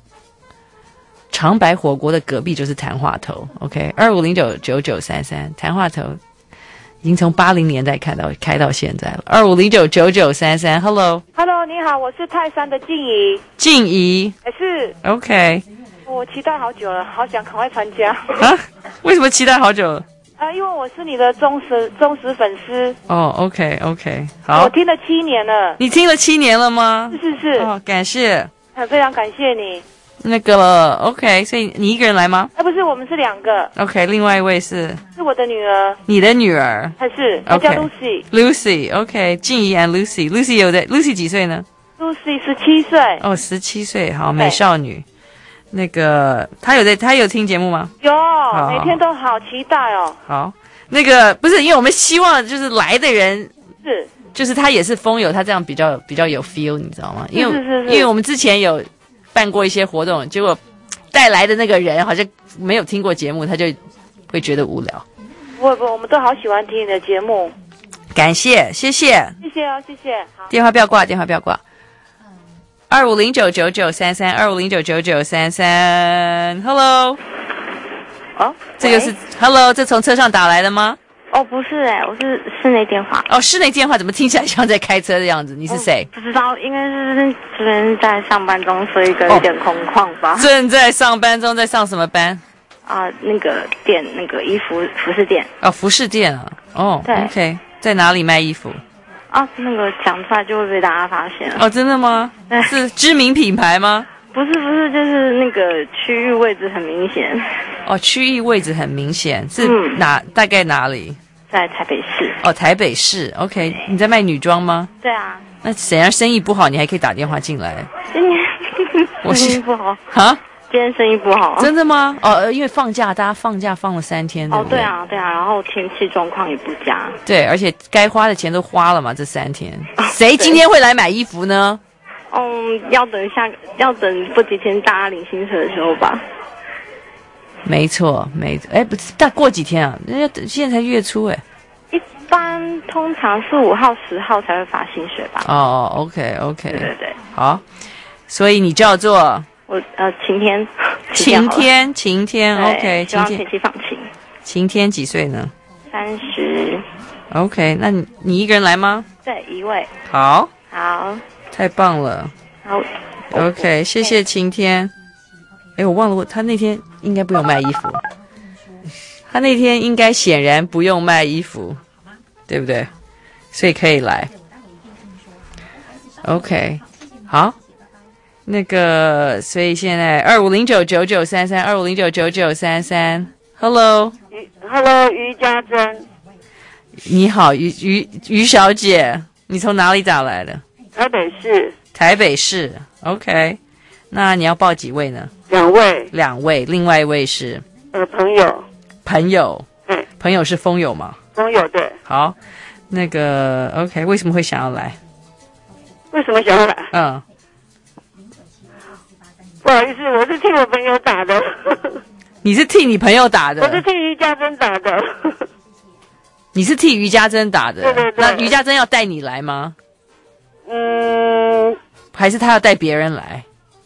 长白火锅的隔壁就是谈话头 OK 二五零九九九三三谈话头已经从八零年代看到开到现在了二五零九九九三三 Hello Hello 你好我是泰山的静怡静怡哎是 OK 我期待好久了好想赶快参加啊为什么期待好久了啊因为我是你的忠实忠实粉丝哦、oh, OK OK 好我听了七年了你听了七年了吗是是是哦感谢非常感谢你那个 OK 所以你一个人来吗啊不是我们是两个 OK 另外一位是是我的女儿你的女儿还是她叫 Lucy Lucy OK 静怡 and Lucy Lucy 有的 Lucy 几岁呢 Lucy 十七岁哦十七岁好美少女那个她有在她有听节目吗有每天都好期待哦好那个不是因为我们希望就是来的人是就是他也是风友他这样比较比较有 feel 你知道吗因为是是是因为我们之前有办过一些活动结果带来的那个人好像没有听过节目他就会觉得无聊不不我们都好喜欢听你的节目感谢谢谢谢谢哦谢谢好电话不要挂电话不要挂二五零九九九三三二五零九九九三三 Hello 哦这个是 Hello 这从车上打来的吗哦哦，不是哎、欸，我是室内电话。 哦，室内电话怎么听起来像在开车的样子？你是谁？ 不知道，应该是这边在上班中，所以可能有点空旷吧。 正在上班中，在上什么班？ 啊、呃，那个店，那个衣服服饰店。 哦，服饰店啊。哦，对 ，OK， 在哪里卖衣服？ 啊，那个讲出来就会被大家发现了。 哦，真的吗？是知名品牌吗？ 不是不是，就是那个区域位置很明显。 哦，区域位置很明显，是哪、嗯、大概哪里？ 在台北市。 哦，台北市 ，OK。你在卖女装吗？ 对啊。 那怎样生意不好，你还可以打电话进来？ 今天我生意不好啊？ 今天生意不好。 真的吗？哦，因为放假，大家放假放了三天。对哦，对啊，对啊，然后天气状况也不佳。 对，而且该花的钱都花了嘛，这三天。谁今天会来买衣服呢？ 嗯，要等下，要等不几天大家领薪水的时候吧。 没错，没错。哎，不是，但过几天啊？人家现在才月初哎。 一般通常是五号、十号才会发薪水吧。 哦 ，OK，OK。 对对对。 好，所以你叫做我呃晴天。 晴天，晴天 ，OK， 晴天。天气放晴。 晴天几岁呢？ 三十。 OK， 那你你一个人来吗？ 对，一位。 好。 好。 太棒了。 好。 OK， 谢谢晴天。哎，我忘了，我他那天应该不用卖衣服，他那天应该显然不用卖衣服，对不对？所以可以来。OK， 好，那个，所以现在二五零九九九三三，二五零九九九三三 ，Hello， Hello， 于家珍， 你好，于于于小姐，你从哪里打来的？ 台北市。 台北市 ，OK， 那你要报几位呢？ 两位。 两位，另外一位是？ 呃，朋友。 朋友。 嗯。 朋友是风友吗？ 风友，对。 好，那个 OK， 为什么会想要来？ 为什么想要来？ 嗯。 不好意思，我是替我朋友打的。 你是替你朋友打的？ 我是替于家珍打的。 你是替于家珍打的？ 对对对。 那于家珍要带你来吗？ 嗯。 还是他要带别人来？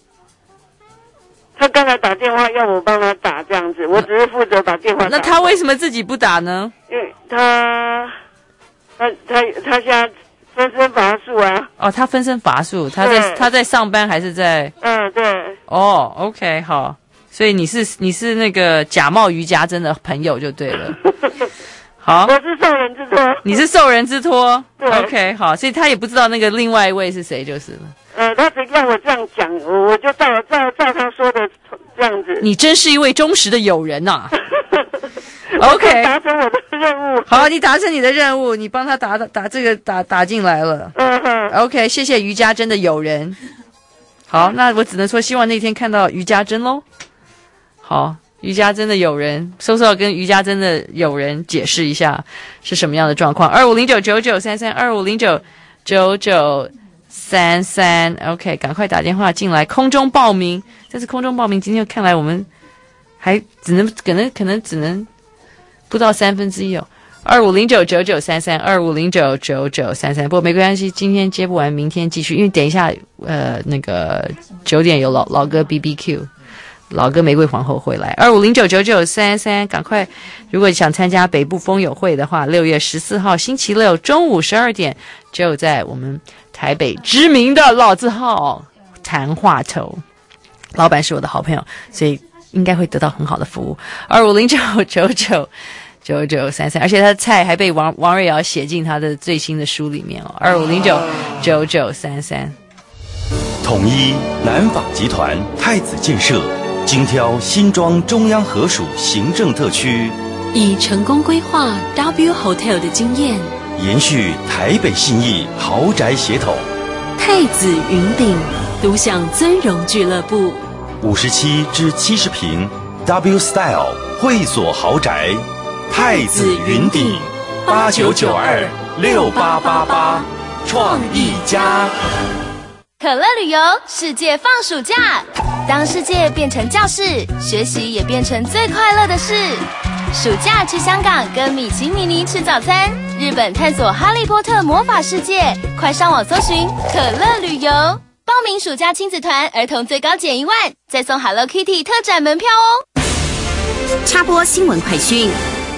他刚才打电话要我帮他打这样子，我只是负责把电话打。 那他为什么自己不打呢？ 因为他，他他他现在分身乏术啊。 哦，他分身乏术，他在他在上班还是在？ 嗯，对。 哦 ，OK， 好，所以你是你是那个假冒于家珍的朋友就对了。好， 我是受人之托。 你是受人之托。 对 ，OK， 好，所以他也不知道那个另外一位是谁就是了。 呃，他只让我这样讲，我我就照照照他说的这样子。 你真是一位忠实的友人呐、啊。OK， 达成我的任务。 好，你达成你的任务，你帮他打打这个打打进来了。 嗯哼。 OK， 谢谢于家珍的友人。好，那我只能说希望那天看到于家珍喽。好，于家珍的友人，搜搜要跟于家珍的友人解释一下是什么样的状况。二五零九九九三三，二五零九九九三三 ，OK， 赶快打电话进来，空中报名。这次空中报名，今天看来我们还只能可能可能只能不到三分之一哦。二五零九九九三三，二五零九九九三三。不过没关系，今天接不完，明天继续，因为等一下呃那个九点有老老哥 B B Q。老哥玫瑰皇后会来，二五零九九九三三，赶快！如果想参加北部风友会的话，六月十四号星期六中午十二点，就在我们台北知名的老字号谈话头。老板是我的好朋友，所以应该会得到很好的服务。二五零九九九九九三三，而且他的菜还被王王瑞瑶写进他的最新的书里面哦。二五零九九九三三， 统一南纺集团太子建设。精挑新庄中央河属行政特区， 以成功规划 W Hotel 的经验， 延续台北信义豪宅血统。 太子云顶独享尊荣俱乐部， 五十七至七十平 W Style 会所豪宅，太子云顶八九九二六八八八，创意家。 可乐旅游世界放暑假，当世界变成教室，学习也变成最快乐的事。暑假去香港跟米奇米妮吃早餐，日本探索哈利波特魔法世界，快上网搜寻可乐旅游，报名暑假亲子团，儿童最高减一万，再送 Hello Kitty 特展门票哦。 插播新闻快讯。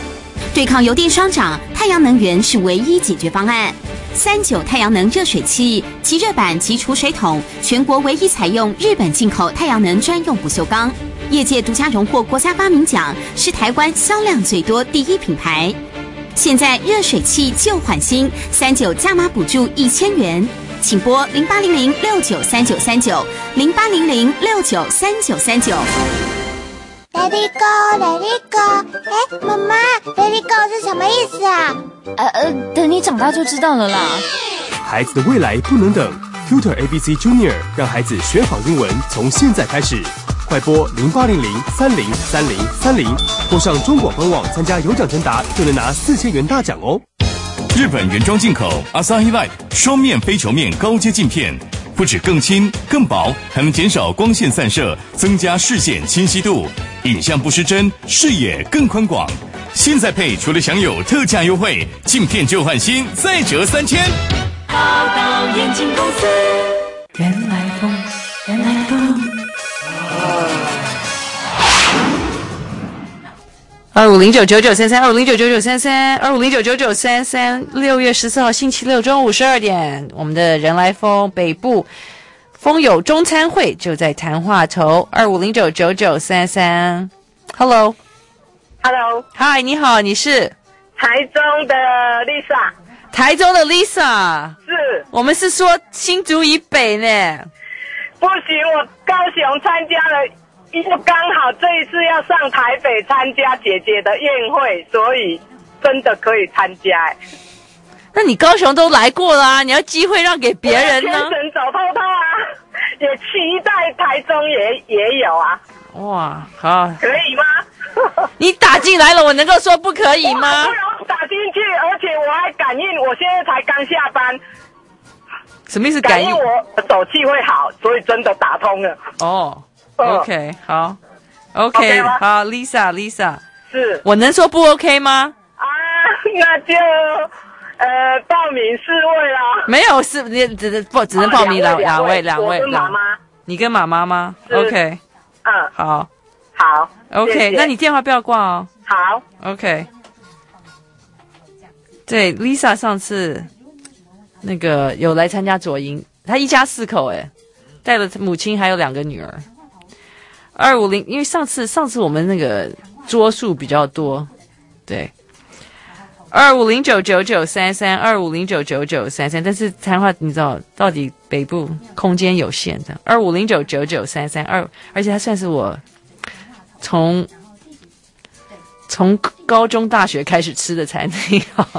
对抗油电双涨，太阳能源是唯一解决方案。三九太阳能热水器、集热板及储水桶，全国唯一采用日本进口太阳能专用不锈钢，业界独家荣获国家发明奖，是台湾销量最多第一品牌。现在热水器旧换新，三九加码补助一千元，请拨零八零零六九三九三九零八零零六九三九三九。 Let it go, let it go。哎，妈妈 ，Let it go 是什么意思啊？ 呃呃，等你长大就知道了啦。 孩子的未来不能等 ，Tutor A B C Junior 让孩子学好英文，从现在开始。快拨零八零零三零三零三零，或上中广官网参加有奖征答，就能拿四千元大奖哦。 日本原装进口 Asahi Light 双面非球面高阶镜片，不止更轻更薄，还能减少光线散射，增加视线清晰度，影像不失真，视野更宽广。现在配除了享有特价优惠，镜片旧换新再折三千。 宝岛眼镜公司，原来风，原来风。 二五零九九九三三，二五零九九九三三，二五零九九九三三。六月十四号星期六中午十二点，我们的人来疯北部风友中餐会就在谈话头，二五零九九九三三。Hello，Hello， 嗨，你好，你是台中的 Lisa， 台中的 Lisa， 是我们是说新竹以北呢。 不行，我高雄参加了。因为刚好这一次要上台北参加姐姐的宴会，所以真的可以参加。 那你高雄都来过啦、啊，你要机会让给别人呢？ 天神走透透啊，也期待台中也也有啊。 哇，好， 可以吗？ 你打进来了，我能够说不可以吗？ 我不容打进去，而且我还感应，我现在才刚下班。 什么意思？感应我手气会好，所以真的打通了。 哦。OK， 好 ，OK， okay 好 ，Lisa，Lisa， 是我能说不 OK 吗？ 啊，那就呃报名四位啦。 没有，是你只能不只能报名两两位，两位， 我跟妈妈， 你跟妈妈吗 ？OK， 嗯， 好， 好 ，OK， 谢谢， 那你电话不要挂哦。 好 ，OK， 对 ，Lisa 上次那个有来参加左营，她一家四口哎，带了母亲还有两个女儿。二五零，因为上次上次我们那个桌数比较多，对，二五零九九九三三，二五零九九九三三，但是谈话你知道，到底北部空间有限的，二五零九九九三三二，而且它算是我从从高中大学开始吃的餐厅，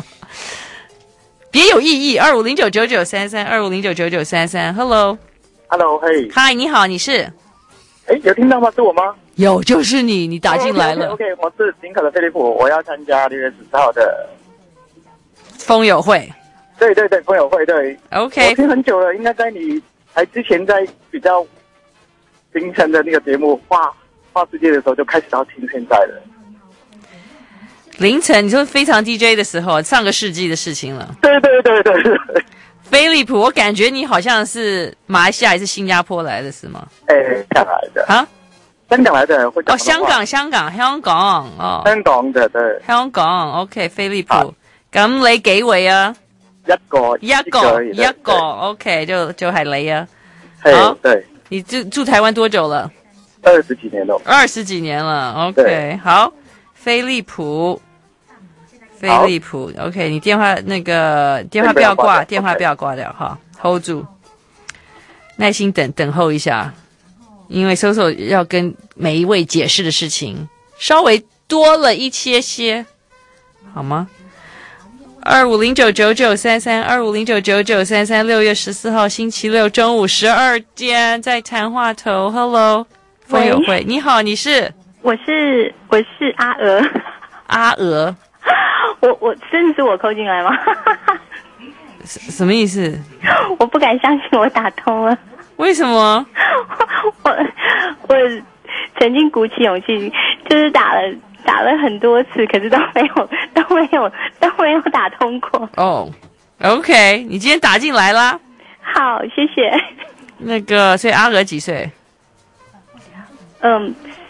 别有意义。二五零九九九三三，二五零九九九三三 ，Hello，Hello， 嘿， 嗨，你好，你是？ 哎，有听到吗？是我吗？ 有，就是你，你打进来了。 OK，, okay, okay 我是林可的飞利浦，我要参加六月十四号的风友会。 对对对，风友会对。 OK， 我听很久了，应该在你还之前在比较凌晨的那个节目《画画世界》的时候就开始要听，现在了。 凌晨，你说非常 D J 的时候，上个世纪的事情了。 对对对对对。 飞利浦，我感觉你好像是马来西亚还是新加坡来的，是吗？ 哎，香港来的啊， 香港来的会哦，香港，香港，香港哦， 香港嘅對， 香港 OK， 飛利浦，咁、啊、你幾位啊？ 一個， 一個，一個 OK， 就就係你啊。 好，對， 你住住台灣多久了？ 二十幾年了。 二十幾年了 ，OK， 好，飛利浦。飛利浦 ，OK， 你電話那個電話不要掛，電話不要掛掉哈 ，hold 住，耐心等等候一下，因為 Soso 要跟每一位解釋的事情稍微多了一些些，好嗎？二五零九九九三三，二五零九九九三三，六月十四號星期六中午十二點在談話頭 ，Hello， 風友會，你好，你是？ 我是我是阿娥， 阿娥。 我我真的是我扣进来吗？ 什么意思？ 我不敢相信我打通了。 为什么？ 我我曾经鼓起勇气，就是打了打了很多次，可是都没有都没有都没有打通过。 哦、oh, ，OK， 你今天打进来啦。 好，谢谢。 那个，所以阿娥几岁？ 嗯，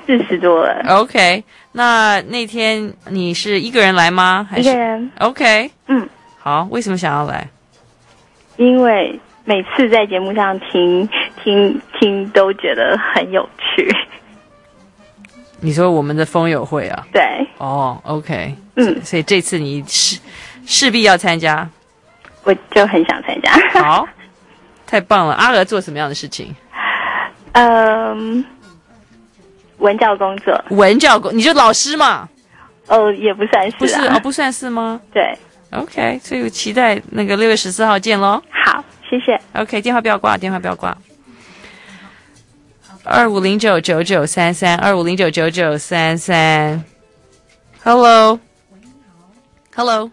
四十多了。 OK， 那那天你是一个人来吗？还是一个人。 OK， 嗯， 好，为什么想要来？ 因为每次在节目上听听听都觉得很有趣。 你说我们的风友会啊？ 对。 哦 ，OK， 嗯， 所以这次你势势必要参加。 我就很想参加。 好，太棒了！阿娥做什么样的事情？ 嗯，文教工作。 文教工，你就老师嘛？ 哦，也不算是、啊。 不是哦，不算是吗？ 对。 OK， 所以我期待那个六月十四号见咯。 好，谢谢。 OK， 电话不要挂，电话不要挂。二五零九九九三三，二五零九九九三三。Hello，Hello。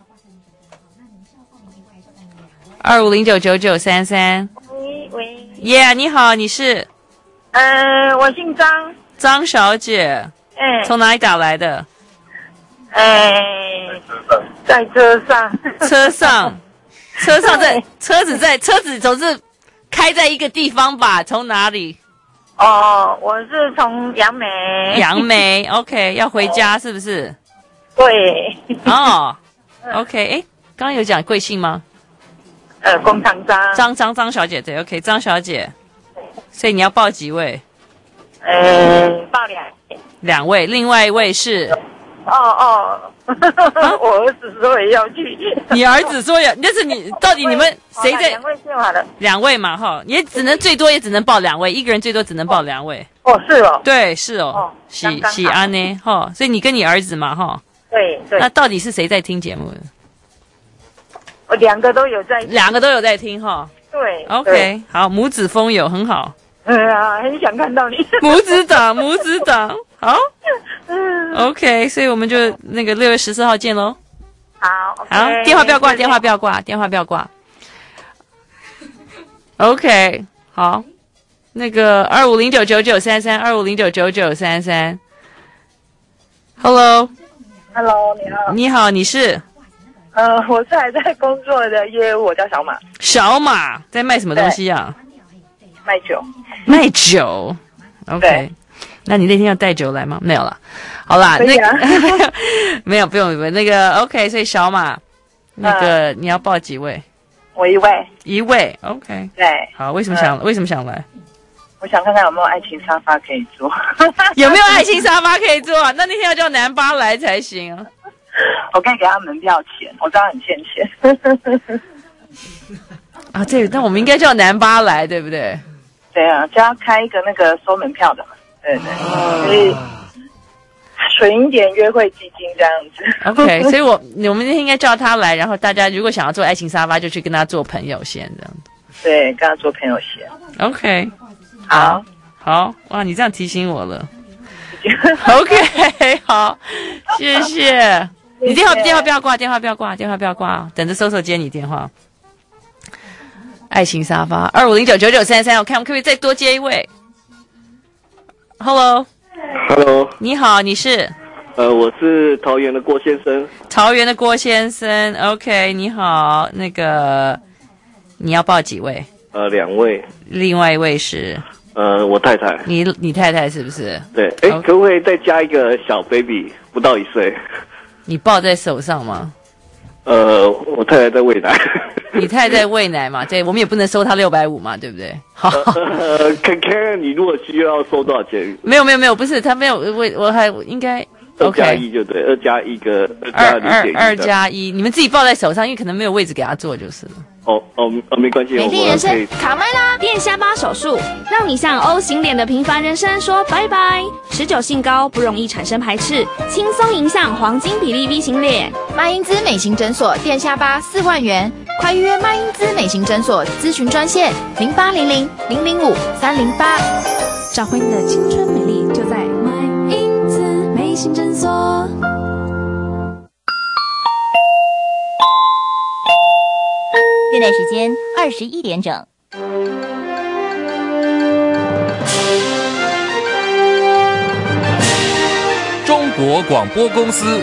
二五零九九九三三。 喂喂。 Yeah， 你好，你是？ 呃，我姓张。 张小姐。 哎。 从哪里打来的？ 哎，在车上。 车上。车上在车子在车子总是开在一个地方吧？从哪里？ 哦，我是从杨梅。 杨梅 ，OK， 要回家是不是？ 对。 哦 ，OK， 哎，刚刚有讲贵姓吗？ 呃，工厂张。 张张张小姐，对 ，OK， 张小姐。所以你要报几位？ 呃，报两。 两位，另外一位是。 哦哦，啊、我儿子说也要去。 你儿子说要，但是你到底你们谁在？ 两位就好了。 两位嘛，哈，也只能最多也只能报两位，一个人最多只能报两位。 哦，是哦。 对，是哦。喜喜安呢，哈，所以你跟你儿子嘛，哈。 对对。 那到底是谁在听节目？ 我两个都有在。 两个都有在听哈。 对。 OK， 好，母子风友很好。 嗯啊，很想看到你。 母子党，母子党，好。OK， 所以我们就那个六月十四号见喽。 好， 好，电话不要挂，电话不要挂，电话不要挂。OK， 好，那个二五零九九九三三，二五零九九九三三。Hello，Hello， 你好。 你好，你是？ 呃，我是还在工作的业务，我叫小马。 小马在卖什么东西啊？ 卖酒。 卖酒。OK。那你那天要带酒来吗？没有啦，好啦， 啊、 那个没有，不用，不用，那个 OK， 所以小马，那个、呃、你要报几位？ 我一位， 一位 ，OK， 对， 好，为什么想、呃、为什么想来？ 我想看看有没有爱情沙发可以坐， 有没有爱情沙发可以坐？那那天要叫南巴来才行啊。 我可以给他门票钱，我知道很欠钱。 啊，对，那我们应该叫南巴来，对不对？ 对啊，就要开一个那个收门票的嘛。对对，所以存一点约会基金这样子。 OK， 所以我我们应该叫他来，然后大家如果想要做爱情沙发，就去跟他做朋友先这样。 对，跟他做朋友先。 OK， 好， 好，哇，你这样提醒我了。OK， 好，谢谢。你电话电话不要挂，电话不要挂，电话不要挂，等着搜搜接你电话。爱情沙发二五零九九九三三，我看我们可不可以再多接一位。Hello，Hello， 你好，你是？ 呃，我是桃园的郭先生。 桃园的郭先生 ，OK， 你好，那个你要报几位？ 呃，两位。 另外一位是？ 呃，我太太。 你你太太是不是？ 对，哎、okay. 可不可以再加一个小 baby， 不到一岁？ 你抱在手上吗？ 呃，我太太在喂奶。 你太太在喂奶嘛？对，我们也不能收她六百五嘛，对不对？好， 呃，看看你如果需要收多少钱？ 没有没有没有，不是他没有，我我还应该二加一就对，二加一个二二二加一，你们自己抱在手上，因为可能没有位置给他坐就是了。 哦哦哦，没关系。 美丽人生卡麦拉电下巴手术，让你向 O 型脸的平凡人生说拜拜。持久性高，不容易产生排斥，轻松迎向黄金比例 V 型脸。 麦因兹美型诊所电下巴四万元，快预约麦因兹美型诊所咨询专线零八零零零零五三零八。 找回你的青春美丽，就在麦因兹美型诊所。 现在时间二十一点整。 中国广播公司。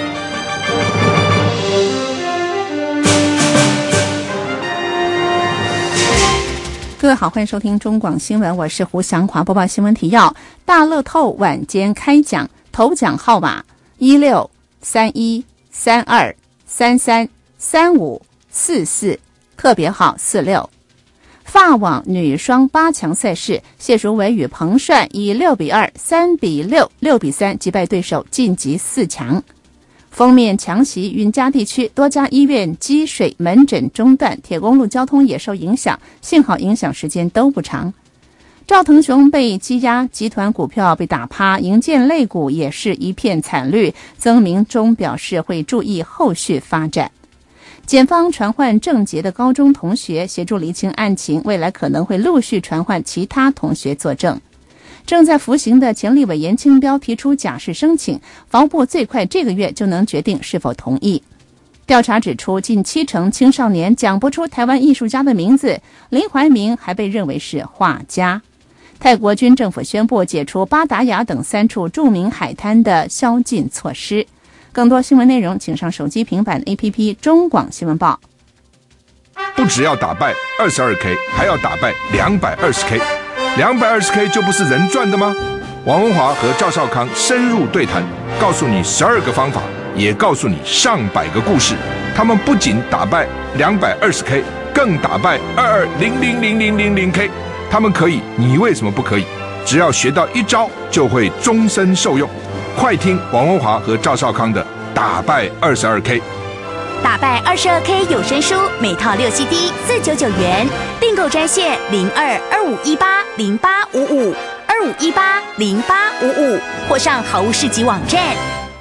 各位好，欢迎收听中广新闻，我是胡祥华，播报新闻提要。大乐透晚间开奖，头奖号码一六三一三二三三三五四四，特别号四六。法网女双八强赛事，谢淑薇与彭帅以六比二、三比六、六比三击败对手，晋级四强。封面强袭云嘉地区多家医院积水门诊中断，铁公路交通也受影响，幸好影响时间都不长。赵腾雄被羁押，集团股票被打趴，营建类股也是一片惨绿。曾明忠表示会注意后续发展。检方传唤郑捷的高中同学协助厘清案情，未来可能会陆续传唤其他同学作证。正在服刑的前立委严清标提出假释申请，法务部最快这个月就能决定是否同意。调查指出，近七成青少年讲不出台湾艺术家的名字，林怀民还被认为是画家。泰国军政府宣布解除巴达雅等三处著名海滩的宵禁措施。更多新闻内容请上手机平板 A P P 中广新闻报。 不只要打败二十二 K， 还要打败两百二十 K。两百二十 K 就不是人赚的吗？王文华和赵少康深入对谈，告诉你十二个方法，也告诉你上百个故事。他们不仅打败两百二十 K， 更打败二二零零零零零零 K。他们可以，你为什么不可以？只要学到一招，就会终身受用。快听王文华和赵少康的《打败二十二 K》。 打败二十二 K 有声书，每套六 C D 四九九元，订购专线零二二五一八零八五五二五一八零八五五，或上好物市集网站。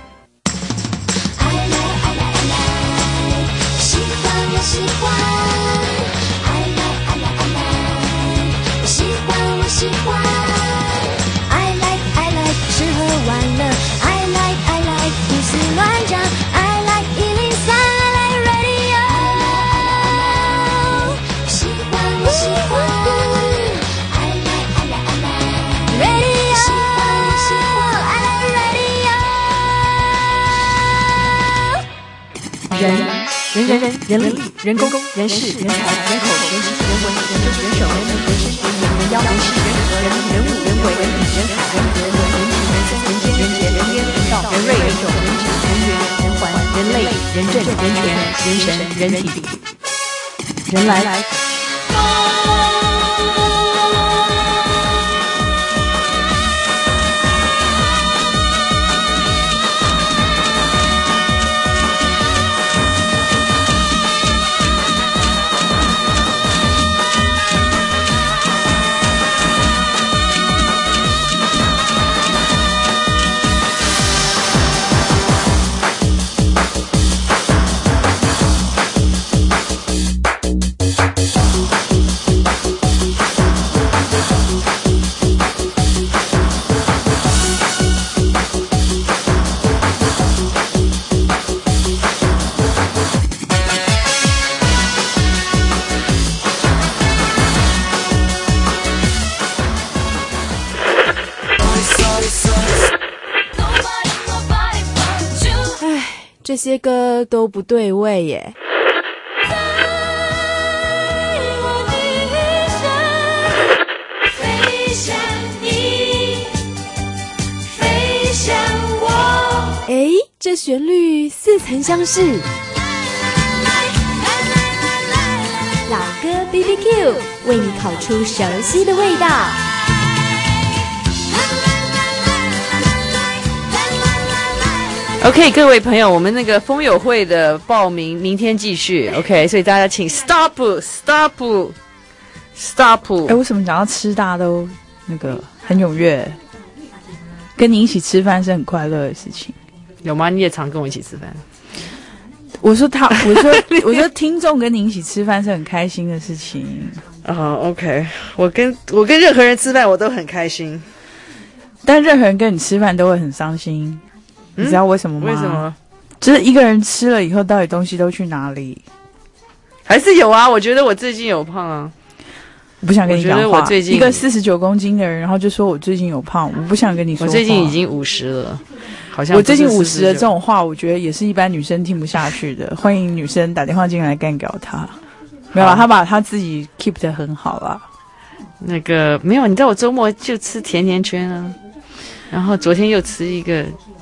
喜欢我喜欢，爱来爱来爱来，喜欢我喜欢，爱来爱来吃喝玩乐，爱来爱来胡思乱想，爱来一零三，爱来 radio， 喜欢我喜欢，爱来爱来爱来 radio， 喜欢我喜欢，爱来 radio。 人人人人人力人工人事人才人口人情人文人政人手人民人事人人人妖人事人和人人物人为人品人海人和人文人情人生人间人杰人烟人道人瑞人种人质人缘人环人类人政人权人神人体人来。 这些歌都不对味耶。 飞向你，飞向我。 诶，这旋律似曾相识。老歌 B B Q 为你烤出熟悉的味道。 OK， 各位朋友，我们那个风友会的报名明天继续 OK， 所以大家请 stop stop stop。 哎，为什么讲到吃大家都那个很踊跃？跟你一起吃饭是很快乐的事情。 有吗？你也常跟我一起吃饭。 我说他，我说我说听众跟你一起吃饭是很开心的事情。 啊、uh, ，OK， 我跟我跟任何人吃饭我都很开心， 但任何人跟你吃饭都会很伤心。你知道为什么吗？ 为什么？ 就是一个人吃了以后，到底东西都去哪里？ 还是有啊？我觉得我最近有胖啊。 我不想跟你讲话。 我觉得我最近一个四十九公斤的人，然后就说我最近有胖，我不想跟你说话。 我最近已经五十了，好像我最近五十的这种话，我觉得也是一般女生听不下去的。欢迎女生打电话进来干掉他。没有啦，他把他自己 keep 得很好啦。 那个没有，你知道我周末就吃甜甜圈啊，然后昨天又吃一个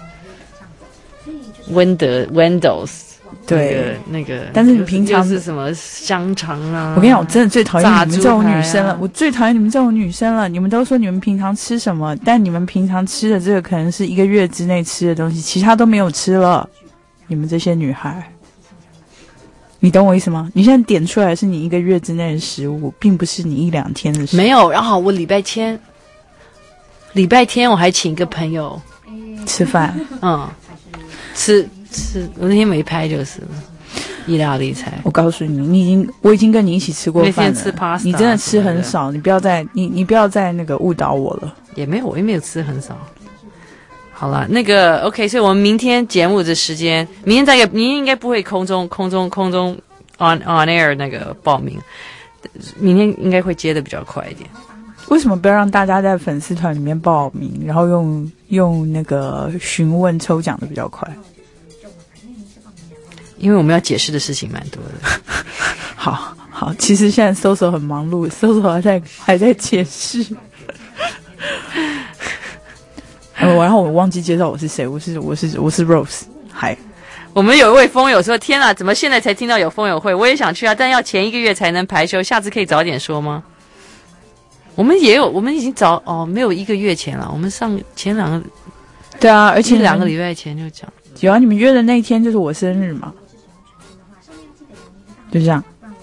温德 Wendel's。 对， 那个，那个但是你平常是什么香肠啊？ 我跟你讲，我真的最讨厌你们这种女生了。 啊、 我最讨厌你们这种女生了。你们都说你们平常吃什么，但你们平常吃的这个可能是一个月之内吃的东西，其他都没有吃了。你们这些女孩，你懂我意思吗？你现在点出来是你一个月之内的食物，并不是你一两天的食物。 没有，然后我礼拜天，礼拜天我还请一个朋友吃饭， 嗯，吃。是，我那天没拍就是了，意大利菜。 我告诉你，你已经，我已经跟你一起吃过饭了。 那天吃 pasta， 你真的吃很少，你不要再，你你不要再那个误导我了。 也没有，我也没有吃很少。好了，那个 OK， 所以我们明天节目的时间，明天大概明天应该不会空中空中空中 on on air 那个报名，明天应该会接的比较快一点。 为什么不要让大家在粉丝团里面报名，然后用用那个询问抽奖的比较快？ 因为我们要解释的事情蛮多的。 好好，其实现在搜索很忙碌，搜索还在还在解释。呃，然后我忘记介绍我是谁，我是我是我是 Rose。嗨， 我们有一位风友说：“天哪，怎么现在才听到有风友会？我也想去啊，但要前一个月才能排休，下次可以早点说吗？”我们也有，我们已经早哦，没有一个月前了，我们上前两个， 对啊，而且两个礼拜前就讲。 有啊，你们约的那一天就是我生日嘛。就这样，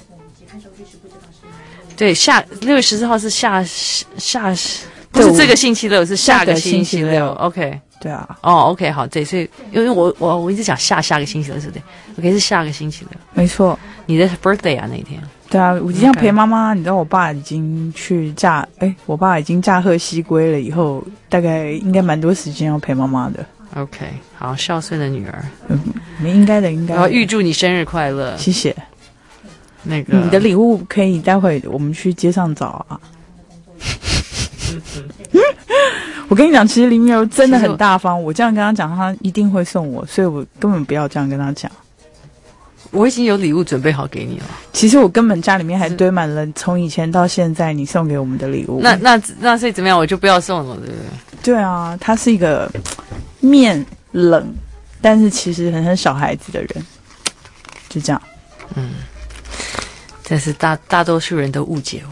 对，下六月十四号是下下，不是这个星期六，是下个星期六。OK， 对啊， 哦 ，OK， 好，对，所以因为我我我一直讲下下个星期六，是不对 ？OK， 是下个星期六， 没错。 你的 birthday 啊那一天？ 对啊，我今天要陪妈妈。你知道我爸已经去驾，哎，我爸已经驾鹤西归了，以后大概应该蛮多时间要陪妈妈的。 OK， 好，孝顺的女儿， 嗯，应该的，应该的。 然后预祝你生日快乐， 谢谢。 那个你的礼物可以待会我们去街上找啊。我跟你讲，其实林柔真的很大方，我这样跟他讲，他一定会送我，所以我根本不要这样跟他讲。 我已经有礼物准备好给你了。 其实我根本家里面还堆满了从以前到现在你送给我们的礼物。 那那那所以怎么样？我就不要送了，对不对？ 对啊，他是一个面冷，但是其实很很小孩子的人，就这样。 嗯。但是大大多数人都误解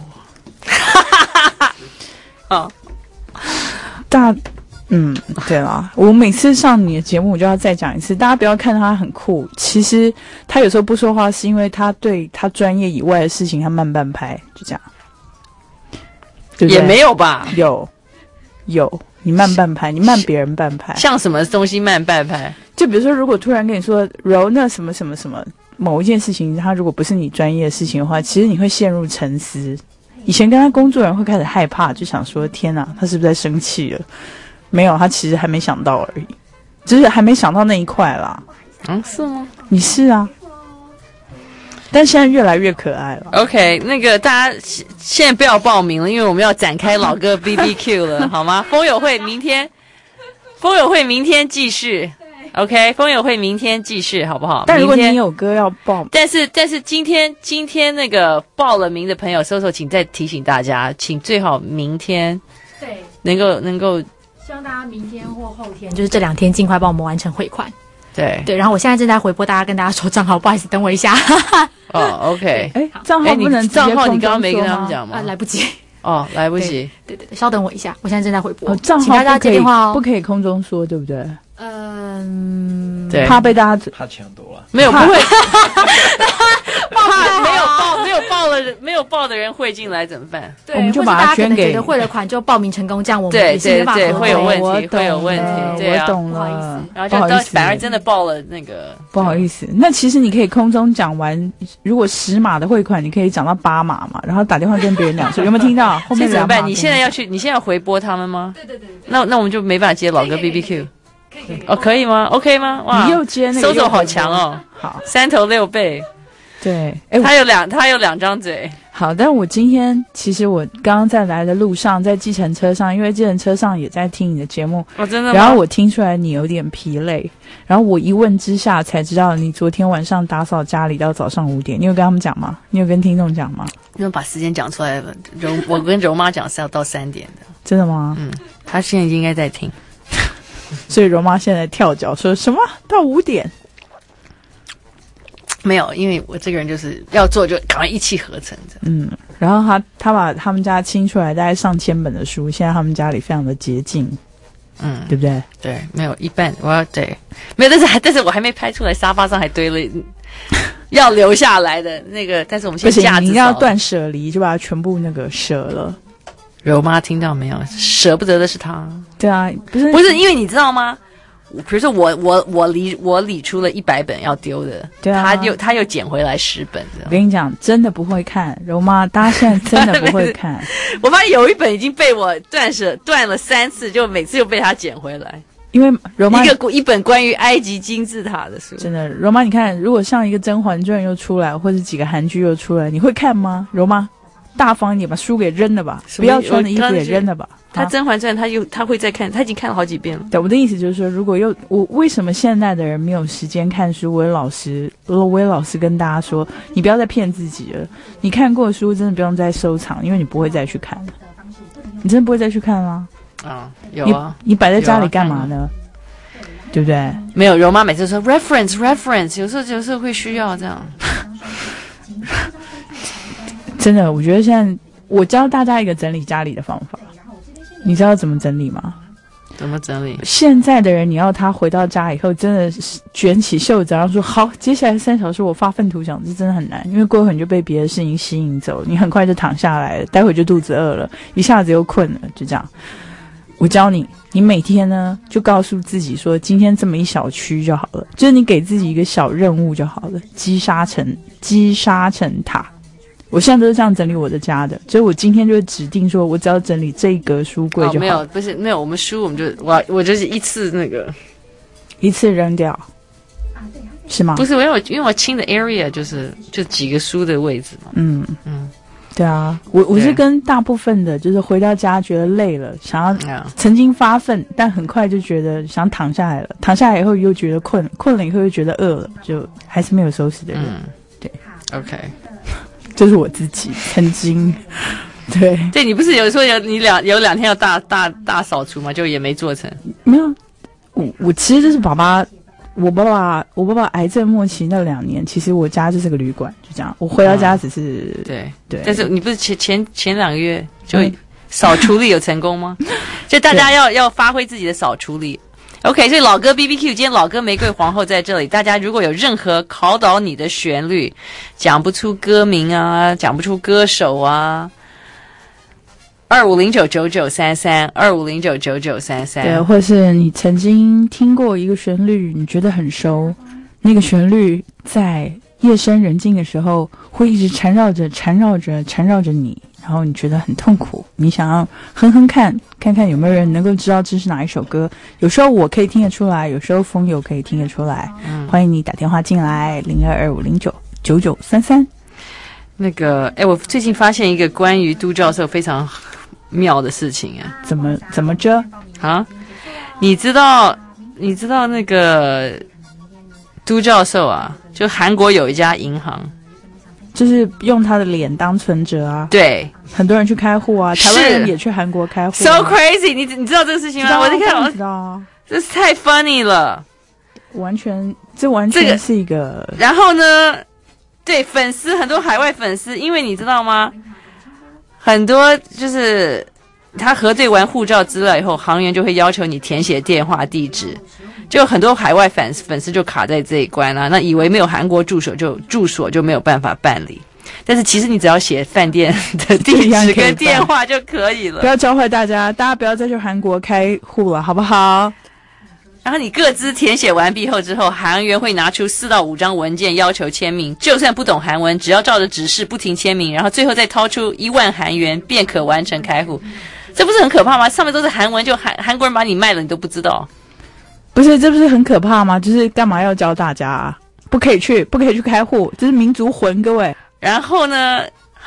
我。哦， 大，嗯，对啦，我每次上你的节目，我就要再讲一次，大家不要看他很酷，其实他有时候不说话，是因为他对他专业以外的事情他慢半拍，就这样。对不对？ 也没有吧？ 有，有，你慢半拍，你慢别人半拍。 像什么东西慢半拍？ 就比如说，如果突然跟你说柔那什么什么什么。某一件事情，它如果不是你专业的事情的话，其实你会陷入沉思。以前跟他工作人会开始害怕，就想说：天哪，他是不是在生气了？没有，他其实还没想到而已，只是还没想到那一块啦。 嗯，是吗？ 你是啊，但现在越来越可爱了。 OK， 那个大家现在不要报名了，因为我们要展开老歌 B B Q 了，好吗？风友会明天，风友会明天继续。OK， 风友会明天继续，好不好？ 但如果你有歌要报， 但是但是今天今天那个报了名的朋友，搜搜，请再提醒大家，请最好明天对能够能够， 希望大家明天或后天，就是这两天尽快帮我们完成汇款。 对对，然后我现在正在回拨大家，跟大家说账号，不好意思，等我一下。 哦 ，OK， 哎，账号不能账号，你刚刚没跟他们讲吗？ 啊，来不及。 哦，来不及。 对对对，稍等我一下，我现在正在回拨。 哦，账号请大家接电话哦， 不可以空中说，对不对？ 嗯， 对， 怕被大家怕抢夺了， 没有不会，怕没有报没有报了没有报的人汇进来怎么办？ 对， 我们就把它捐给。 觉得汇了款就报名成功，这样我们对对对会有问题， 会有问题，对啊， 我懂了。 然后就反而真的报了那个， 不好意思。那其实你可以空中讲完，如果十码的汇款，你可以讲到八码嘛，然后打电话跟别人讲说有没有听到？后面怎么办？你现在要去，你现在要回拨他们吗？ 对对对。 那那我们就没办法接老哥 B B Q。哦，可以吗 ？OK 吗？哇， 你又接那个， 搜索好强哦！ 好， 三头六臂， 对， 哎，他有两，他有两张嘴。 好，但我今天其实我刚刚在来的路上，在计程车上，因为计程车上也在听你的节目， 哦，真的吗？ 然后我听出来你有点疲累，然后我一问之下才知道你昨天晚上打扫家里到早上五点，你有跟他们讲吗？你有跟听众讲吗？ 你们把时间讲出来了，柔我跟柔妈讲是要到三点的， 真的吗？ 嗯，她现在应该在听， 所以柔妈现在跳脚说什么到五点？ 没有，因为我这个人就是要做就赶快一气呵成的。 嗯，然后他他把他们家清出来大概上千本的书，现在他们家里非常的洁净， 嗯， 对不对？ 对，没有一半，我要对，没有，但是还但是我还没拍出来，沙发上还堆了要留下来的那个，但是我们现在架子不行，你要断舍离，就把它全部那个舍了。 柔妈听到没有？舍不得的是他。 对啊，不是不是，因为你知道吗？比如说我我我理我理出了一百本要丢的， 对啊， 他又他又捡回来十本的。 我跟你讲，真的不会看，柔妈，大家现在真的不会看。 我发现有一本已经被我断舍断了三次，就每次又被他捡回来。 因为柔妈一个一本关于埃及金字塔的书， 真的，柔妈，你看，如果像一个《甄嬛传》又出来，或者几个韩剧又出来，你会看吗？柔妈，大方一点，把书给扔了吧，不要穿的衣服也扔了吧。 他《甄嬛传》他又他会再看，他已经看了好几遍了。 对，我的意思就是说，如果又我为什么现在的人没有时间看书？我老师，我也老师跟大家说，你不要再骗自己了。你看过的书真的不用再收藏，因为你不会再去看了。你真的不会再去看吗？ 啊，有啊。 你, 你摆在家里干嘛呢？对不对？ 没有，柔妈每次说 reference reference， 有时候有时候会需要这样。 真的，我觉得现在我教大家一个整理家里的方法。你知道怎么整理吗？ 怎么整理？ 现在的人，你要他回到家以后，真的是卷起袖子，然后说好，接下来三小时我发愤图强，这真的很难，因为过会你就被别的事情吸引走，你很快就躺下来了，待会就肚子饿了，一下子又困了，就这样。我教你，你每天呢就告诉自己说，今天这么一小区就好了，就是你给自己一个小任务就好了，积沙成积沙成塔。我现在都是这样整理我的家的，所以我今天就会指定说，我只要整理这一格书柜就好。 哦，没有，不是没有，我们书我们就我我就是一次那个一次扔掉，是吗？ 不是，因为我因为我清的 area 就是就几个书的位置嘛。 嗯嗯， 对啊，我我是跟大部分的，就是回到家觉得累了，想要曾经发奋，但很快就觉得想躺下来了，躺下来以后又觉得困，困了以后又觉得饿了，就还是没有收拾的人。 嗯， 对 ，OK。 就是我自己曾经，对对，你不是有说有你两有两天要大大大扫除吗？就也没做成。 没有，我我其实就是爸爸，我爸爸我爸爸癌症末期那两年，其实我家就是个旅馆，就这样。我回到家只是、 嗯、对对， 但是你不是前前前两个月就扫除力有成功吗？就大家要要发挥自己的扫除力。OK， 所以老歌 B B Q， 今天老歌玫瑰皇后在这里。大家如果有任何考倒你的旋律，讲不出歌名啊，讲不出歌手啊，二五零九九九三三，二五零九九九三三。 对，或是你曾经听过一个旋律，你觉得很熟，那个旋律在夜深人静的时候会一直缠绕着、缠绕着、缠绕着你。然后你觉得很痛苦，你想要哼哼看，看看有没有人能够知道这是哪一首歌。有时候我可以听得出来，有时候风友可以听得出来。嗯，欢迎你打电话进来，零二二五零九九九三三。 那个，哎，我最近发现一个关于都教授非常妙的事情啊。 怎么怎么着啊？你知道你知道那个都教授啊？就韩国有一家银行。 就是用他的脸当存折啊， 对， 很多人去开户啊，台湾人也去韩国开户、啊、 ，so crazy， 你你知道这个事情吗？我在看，我知道啊， 这是太 funny 了， 完全，这完全是一个。 这个、然后呢，对粉丝很多海外粉丝，因为你知道吗？很多就是他核对完护照资料以后，行员就会要求你填写电话地址。就很多海外粉粉丝就卡在这一关啊，那以为没有韩国住所就住所就没有办法办理，但是其实你只要写饭店的地址跟电话就可以了。 不要教坏大家，大家不要再去韩国开户了，好不好？ 然后你各自填写完毕后之后，行员会拿出四到五张文件要求签名，就算不懂韩文，只要照着指示不停签名，然后最后再掏出一万韩元便可完成开户。这不是很可怕吗？上面都是韩文，就韩韩国人把你卖了，你都不知道。 不是，这不是很可怕吗？就是干嘛要教大家啊？不可以去，不可以去开户，这是民族魂，各位。 然后呢，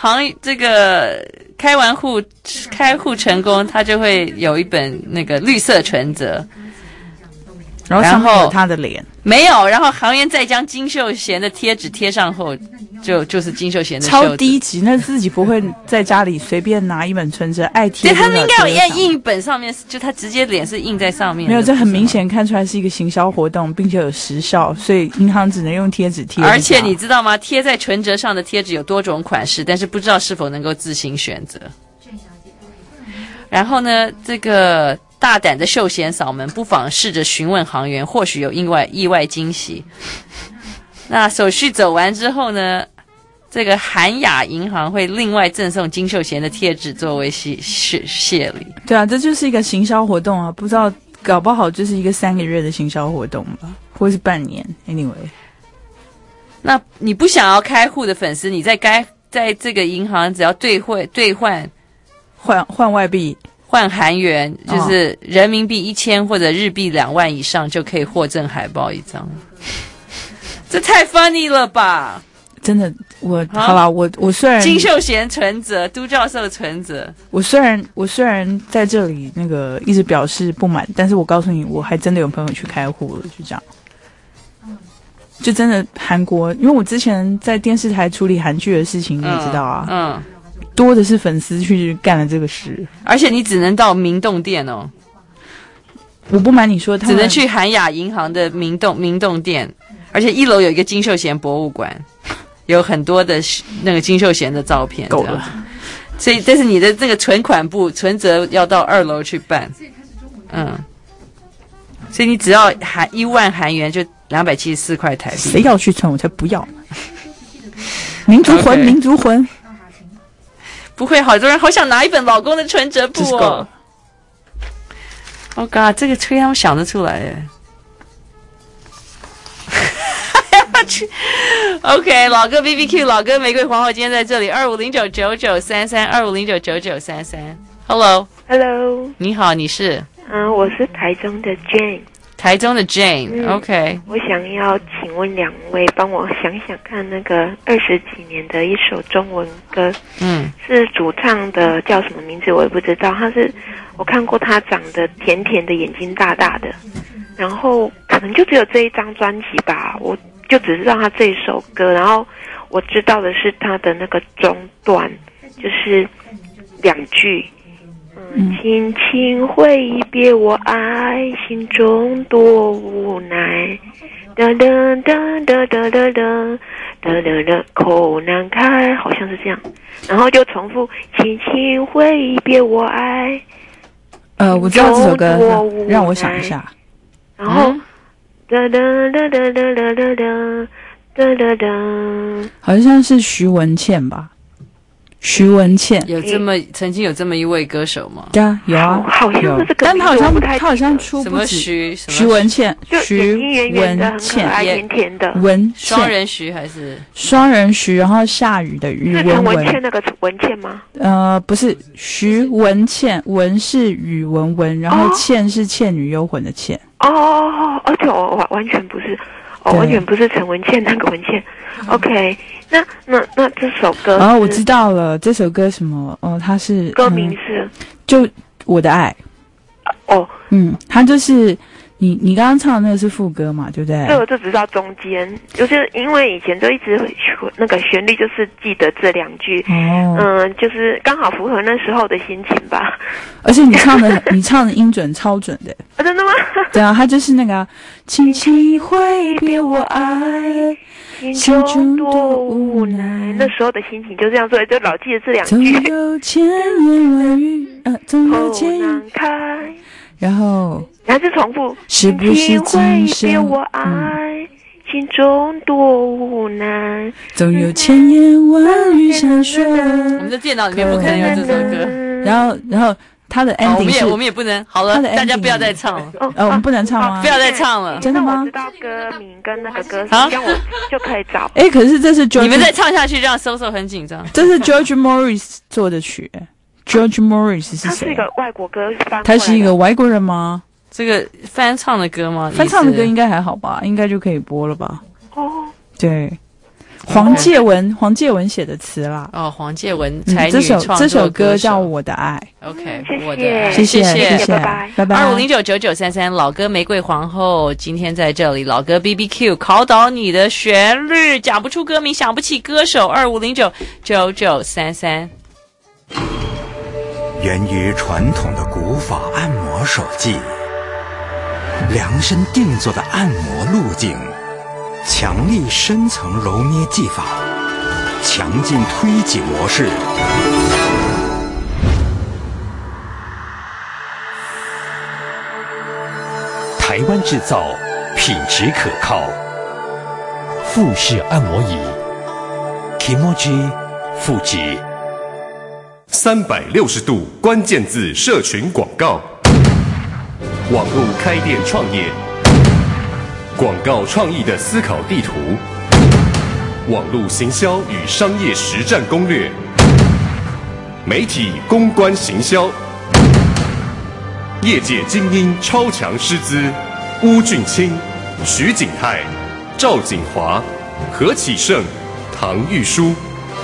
行这个开完户开户成功，他就会有一本那个绿色存折， 然后上面有他的脸， 没有，然后行员再将金秀贤的贴纸贴上后，就就是金秀贤的袖子。 超低级，那自己不会在家里随便拿一本存折爱贴。 对，他们应该有印印本上面，就他直接脸是印在上面的。 没有，这很明显看出来是一个行销活动，并且有时效，所以银行只能用贴纸贴。 而且你知道吗？贴在存折上的贴纸有多种款式，但是不知道是否能够自行选择。然后呢，这个大胆的秀贤嫂们不妨试着询问行员，或许有意外意外惊喜。那手续走完之后呢，这个韩雅银行会另外赠送金秀贤的贴纸作为谢谢谢礼。 对啊，这就是一个行销活动啊，不知道搞不好就是一个三个月的行销活动吧，或是半年。Anyway， 那你不想要开户的粉丝，你在该在这个银行只要兑汇兑换换换外币。 换韩元，就是人民币一千或者日币两万以上，就可以获赠海报一张。这太 funny 了吧！ 真的，我、啊、好吧，我我虽然金秀贤存折、都教授存折， 我虽然我虽然在这里那个一直表示不满，但是我告诉你，我还真的有朋友去开户了，就这样。就真的韩国，因为我之前在电视台处理韩剧的事情，你也知道啊， 嗯。嗯多的是粉丝去干了这个事， 而且你只能到明洞店哦。 我不瞒你说，他只能去韩雅银行的明洞明洞店，而且一楼有一个金秀贤博物馆，有很多的那个金秀贤的照片。 够了， 所以但是你的这个存款部存折要到二楼去办，嗯，所以你只要韩一万韩元就两百七十四块台币。 谁要去存？我才不要！民族魂， okay. 民族魂。 不会，好多人好想拿一本老公的存折簿哦。Oh God， 这个吹他们想得出来耶。OK， 老哥 B B Q， 老哥玫瑰皇后今天在这里，二五零九九九三三，二五零九九九三三。Hello，Hello， 你好，你是？ 嗯，我是台中的 Jane。 台中的 Jane，OK，、 嗯 okay. 我想要请问两位帮我想想看，那个二十几年的一首中文歌， 嗯， 是主唱的叫什么名字我也不知道，他是我看过他长得甜甜的，眼睛大大的，然后可能就只有这一张专辑吧，我就只知道他这一首歌，然后我知道的是他的那个中段，就是两句。嗯，轻轻挥别我爱，心中多无奈。哒哒哒哒哒哒哒哒哒哒，口难开，好像是这样。然后就重复，轻轻挥别我爱。 呃，我知道这首歌，让我想一下。 然后，哒哒哒哒哒哒哒哒哒哒哒， 好像是徐文倩吧。徐文倩有这么曾经有这么一位歌手吗？ 对啊，有啊， 好像是这个， 但他好像他好像出什么徐徐文倩，徐文倩， 甜甜的文双人徐还是双人徐，然后下雨的雨文文。 是陈文倩那个文倩吗？ 呃，不是，徐文倩，文是宇文文，然后倩是倩女幽魂的倩。 哦哦哦，而且我完完全不是。哦，完全不是陈文倩那个文倩。OK， 那那那这首歌， 哦，我知道了，这首歌什么？哦，它是歌名是、嗯、 就我的爱。 哦， 嗯，它就是你你刚刚唱的那个是副歌嘛，对不对？ 对，我就只知道中间，就是因为以前都一直那个旋律就是记得这两句， 哦， 嗯，就是刚好符合那时候的心情吧。 而且你唱的你唱的音准超准的。 啊，真的吗？ 对啊，他就是那个轻轻挥别我爱， 心中多无奈。那时候的心情就这样，所以就老记得这两句。 总有千言万语，呃，总有千言开。 然后， 然后就重复， 是不是今生我爱、嗯，心中多无奈。 总有千言万语闪烁。 我们的电脑里面不可能有这首歌。 然后，然后。他的 ending 是、 哦、我们也我们也不能好了，大家不要再唱了。 呃，我们不能唱吗？ 不要再唱了， 真的吗？ 我知道歌名跟那个歌词，这样我就可以找。 哎，可是这是 George， 你们再唱下去，让搜搜很紧张。 这是 George Morris 做的曲。George Morris 是谁？ 他是一个外国歌翻。 他是一个外国人吗？ 这个翻唱的歌吗？ 翻唱的歌应该还好吧，应该就可以播了吧？ 哦， 对。 黄介文，黄介文写的词啦。 哦，黄介文才女嗯、这首创作这首歌歌叫《我的爱》。 OK， 谢谢我的爱， 谢谢谢谢谢拜拜拜拜二五零九九九三三，老歌玫瑰皇后今天在这里，老歌 B B Q 考倒你的旋律，讲不出歌名，想不起歌手，二五零九九九三三。 源于传统的古法按摩手技，量身定做的按摩路径，强力深层揉捏技法，强劲推挤模式，台湾制造，品质可靠，富士按摩椅 Kimoji 富士。 三百六十度关键字社群广告，网络开店创业，广告创意的思考地图，网络行销与商业实战攻略，媒体公关行销，业界精英超强师资，巫俊卿、徐景泰、赵景华、何启胜、唐玉书。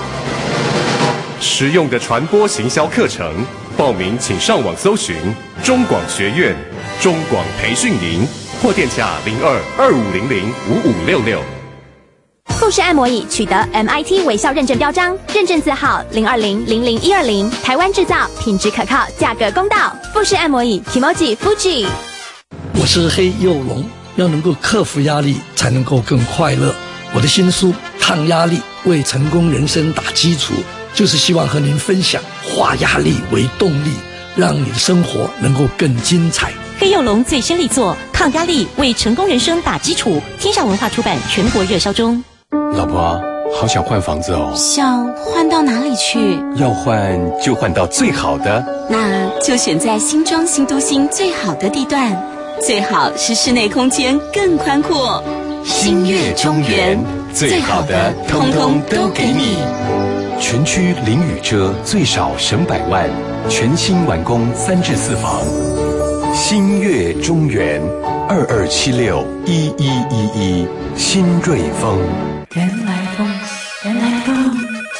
实用的传播行销课程，报名请上网搜寻中广学院、中广培训营或电洽零二二五零零五五六六。 富士按摩椅取得 M I T 微笑认证标章，认证字号零二零零零一二零，台湾制造，品质可靠，价格公道。富士按摩椅 Kimoji Fuji。 我是黑幼龙，要能够克服压力，才能够更快乐。我的新书《抗压力，为成功人生打基础》。就是希望和您分享化压力为动力，让你的生活能够更精彩。 黑幼龙最新力作《抗压力为成功人生打基础》，天下文化出版，全国热销中。 老婆，好想换房子哦。 想换到哪里去？ 要换就换到最好的， 那就选在新庄新都心最好的地段，最好是室内空间更宽阔。 新月中原，最好的通通都给你。全区淋雨遮，最少省百万，全新完工三至四房。新月中原，二二七六一一一一，新瑞丰。 原来风，原来风。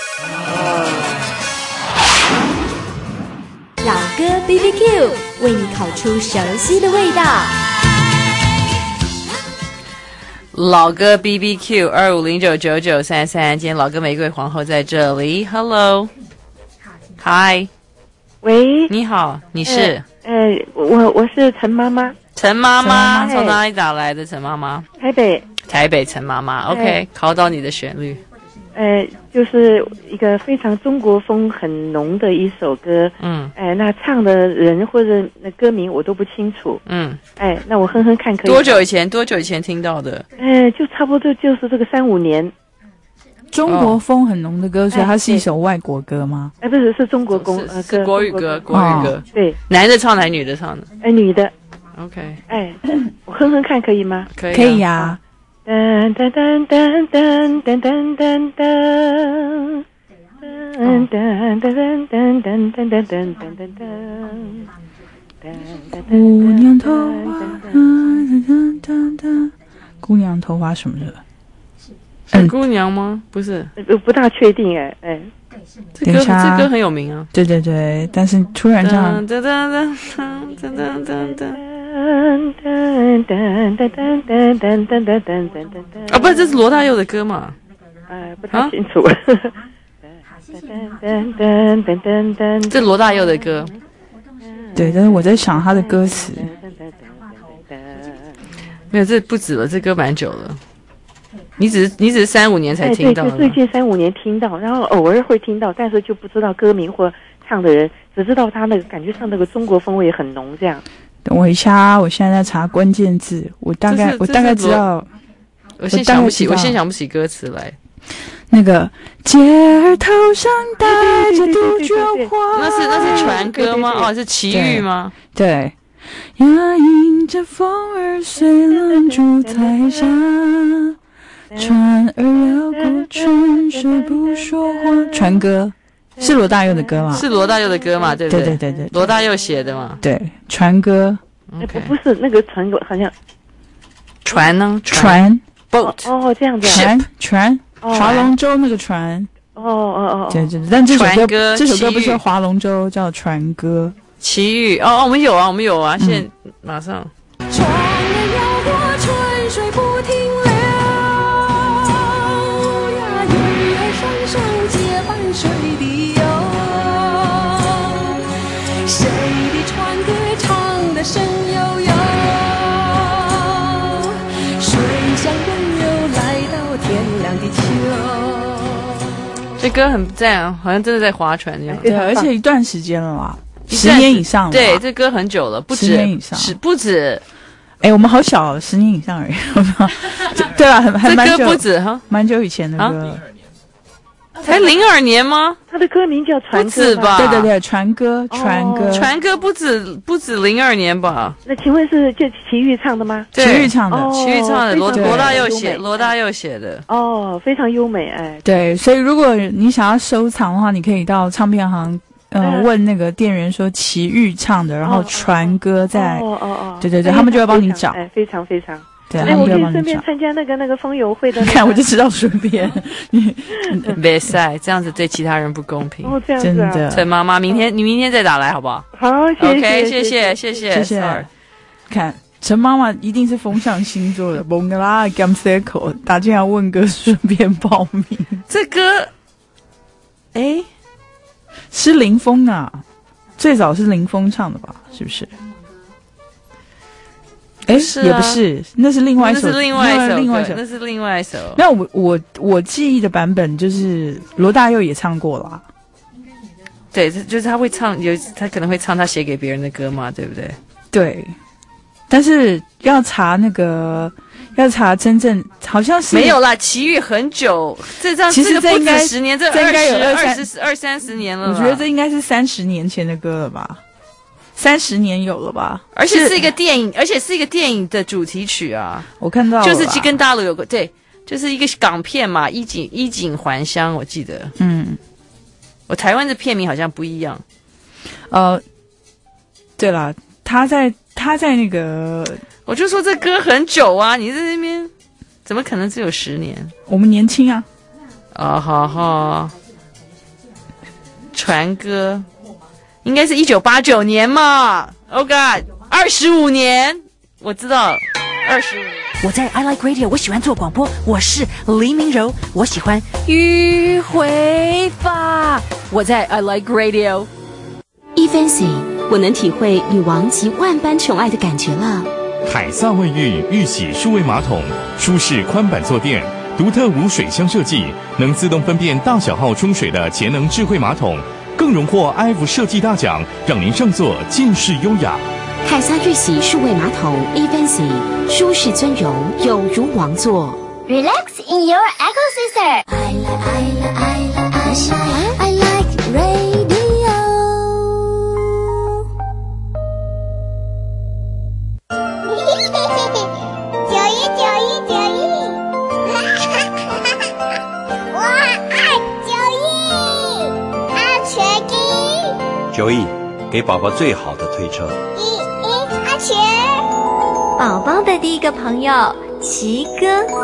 老歌 B B Q 为你烤出熟悉的味道。 老歌 B B Q 二五零九九九三三，今天老歌玫瑰皇后在这里 ，Hello， Hi， 喂， 你好，你是？ 呃，呃我我是陈妈妈。 陈妈妈从哪里打来的？陈妈妈， 台北。 台北陈妈妈 ，OK， 考到你的旋律。 呃，就是一个非常中国风很浓的一首歌， 嗯， 哎、呃，那唱的人或者那歌名我都不清楚， 嗯， 哎、呃，那我哼哼看可以。 多久以前？多久以前听到的？ 哎、呃，就差不多就是这个三五年。 中国风很浓的歌，所以它是一首外国歌吗？ 哎、呃，不是，是中国公呃歌， 国语歌，国语歌， 对， 男的唱还是女的唱的？ 哎、呃，女的。 OK， 哎，我哼哼看可以吗？ 可以， 可以呀。 噔噔噔噔噔噔噔噔噔。噔噔噔噔噔噔噔噔噔噔噔。 姑娘头发，噔噔噔，姑娘头发什么的？ 是姑娘吗？不是， 不大确定哎哎。 这歌这歌很有名啊。 对对对，但是突然这样。 噔噔噔噔噔噔噔。啊，不是，这是罗大佑的歌嘛？ 呃，不太清楚。 这罗大佑的歌。 对，但是我在想他的歌词。 没有，这不止了，这歌蛮久了。你只是你只是三五年才听到， 哎，对，就最近三五年听到，然后偶尔会听到，但是就不知道歌名或唱的人，只知道他那个感觉上那个中国风味很浓，这样。 等我一下，我现在在查关键字，我大概我大概知道。 我现想不起，我现想不起歌词来。 那个姐儿头上戴着杜鹃花， 那是那是传歌吗？哦，是齐豫吗？ 对。呀，迎着风儿随浪住台下，船儿摇过春水不说话。传歌是罗大佑的歌吗？ 是罗大佑的歌嘛？对不对？ 对对对对， 罗大佑写的嘛？ 对，传歌。 Okay. 不是那个船，好像船呢？ 船 boat 哦，这样子。 船船划龙舟那个船。 哦哦哦， 对对对，但这首歌歌这首歌不是划龙舟，叫船歌。 奇遇哦，我们有啊，我们有啊，现在、嗯、马上。 船儿摇过，春水不停留呀，月儿双双结伴水底游。谁的船歌唱得声悠悠，水乡温柔来到天亮的秋。 这歌很赞啊，好像真的在划船这样。 对，而且一段时间了啦，十年以上了。 对，这歌很久了，不止十年以上， 是不止。 哎，我们好小，十年以上而已。对啊，很还蛮久， 这歌不止哈， 蛮久以前的歌。 才零二年吗？ 他的歌名叫《船歌》， 不止吧？ 对对对，船歌，船歌， 船歌不止不止零二年吧？ 那请问是就齐豫唱的吗？ 齐豫唱的， 齐豫唱的，罗罗大佑写，罗大佑写的。 哦，非常优美哎。 对，所以如果你想要收藏的话，你可以到唱片行。呃，问那个店员说齐豫唱的，然后船歌在， 哦哦哦， 对对对，他们就要帮你找， 哎，非常非常， 对， 哎，我可以顺便参加那个那个风友会的， 看我就知道顺便， 别塞，这样子对其他人不公平， 哦，这样子， 真的， 陈妈妈，明天你明天再打来好不好？ 好，谢谢， OK， 谢谢谢谢谢谢，看陈妈妈一定是风象星座的，蒙啦 Gamseco 打进来问歌，顺便报名， 这歌，哎。 是林峰啊，最早是林峰唱的吧？是不是？哎、啊，也不是，那是另外一首， 那是另外一首， 另外一首， 那是另外一首。 那我我我记忆的版本就是罗大佑也唱过啦。 对，就是他会唱，有他可能会唱他写给别人的歌嘛，对不对？ 对，但是要查那个。要查真正好像是没有啦，奇遇很久，这张其实这应该十年，这应该有二十二三十年了。 我觉得这应该是三十年前的歌了吧，三十年有了吧？ 而且是一个电影，而且是一个电影的主题曲啊！ 我看到了就是跟大陆有个对，就是一个港片嘛，衣锦衣锦还乡，我记得。 嗯， 我台湾的片名好像不一样。 呃，对啦，他在他在那个。 我就说这歌很久啊，你在那边怎么可能只有十年？ 我们年轻啊！ 啊哈哈，船歌应该是一九八九年嘛 ？Oh God， 二十五年，我知道，二十五年。 我在 I Like Radio， 我喜欢做广播，我是黎明柔，我喜欢迂回法。我在 I Like Radio。E Fancy， 我能体会女王集万般宠爱的感觉了。 海撒卫浴玉洗数位马桶，舒适宽板坐垫，独特无水箱设计，能自动分辨大小号冲水的节能智慧马桶，更荣获 I F 设计大奖，让您上座尽是优雅。 海撒玉洗数位马桶 E Fancy， 舒适尊荣，有如王座。 Relax in your ecosystem。I like I like I like I like I like radio。 九亿，给宝宝最好的推车。 一一插钱。 宝宝的第一个朋友，奇哥。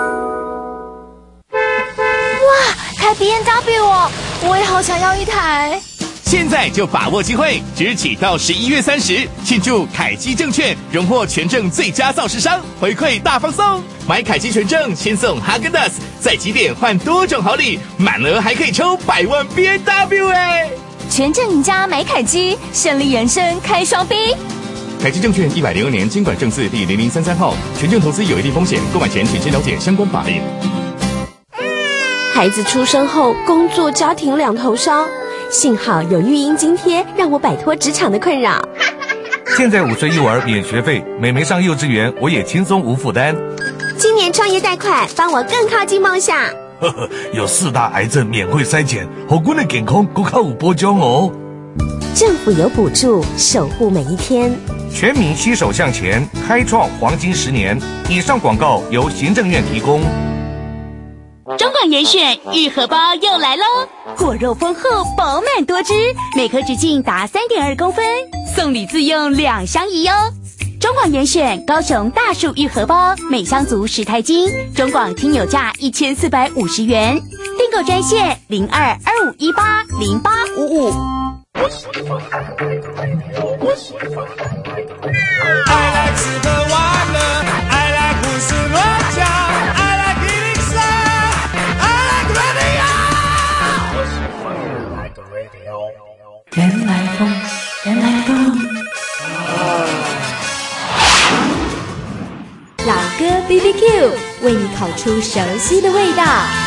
哇，开 B M W 哦，我也好想要一台。 现在就把握机会，即日起到十一月三十，庆祝凯基证券荣获全证最佳造市商，回馈大放送。买凯基全证先送哈根达斯，在集点换多种好礼，满额还可以抽百万 B M W 哎！ 全证赢家买凯基，胜利人生开双 B。 凯基证券一百零二年金管证字第零零三三号，全证投资有一定风险，购买前请先了解相关法令。 孩子出生后，工作家庭两头烧，幸好有育婴津贴，让我摆脱职场的困扰。 现在五岁幼儿免学费，妹妹上幼稚园我也轻松无负担。 今年创业贷款，帮我更靠近梦想。 呵呵，有四大癌症免费筛检，好我的健康更靠有保障哦。 政府有补助，守护每一天。 全民携手向前，开创黄金十年。以上广告由行政院提供。 中广严选玉荷包又来喽，果肉丰厚，饱满多汁，每颗直径达三点二公分，送礼自用两相宜哦。 中广严选高雄大树玉荷包，每箱足十台斤，中广听友价一千四百五十元，订购专线零二二五一八零八五五。 I like 吃喝玩乐 I like 胡思乱想 I like 一零三 I like radio 原来风原来风老歌 B B Q 为你烤出熟悉的味道。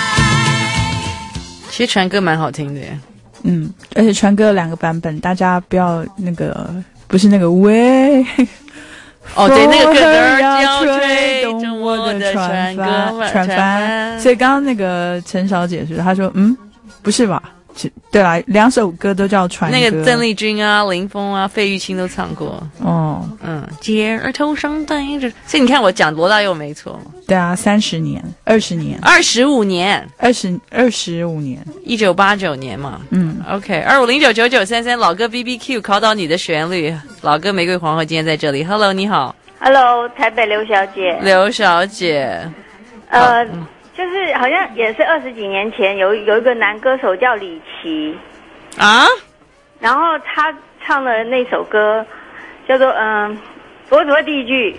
其实传歌蛮好听的耶。 嗯，而且传歌有两个版本，大家不要那个不是那个喂。 哦，对，那个歌儿要吹动我的船帆， 船帆。所以刚刚那个陈小姐是，她说嗯，不是吧？对啦，两首歌都叫传歌。 那个邓丽君啊、林峰啊、费玉清都唱过。 哦， 嗯，姐儿头上戴着，所以你看我讲罗大佑没错。 对啊，三十年、二十年、 二十五年、 二十二十五年， 一九八九年嘛。 嗯 ，OK， 二五零九九九三三，老歌 B B Q 考倒你的旋律，老歌玫瑰皇后今天在这里。Hello， 你好。 Hello， 台北刘小姐。 刘小姐。 呃。嗯就是好像也是二十几年前有有一个男歌手叫李琦啊， 然后他唱的那首歌叫做嗯，我只会第一句，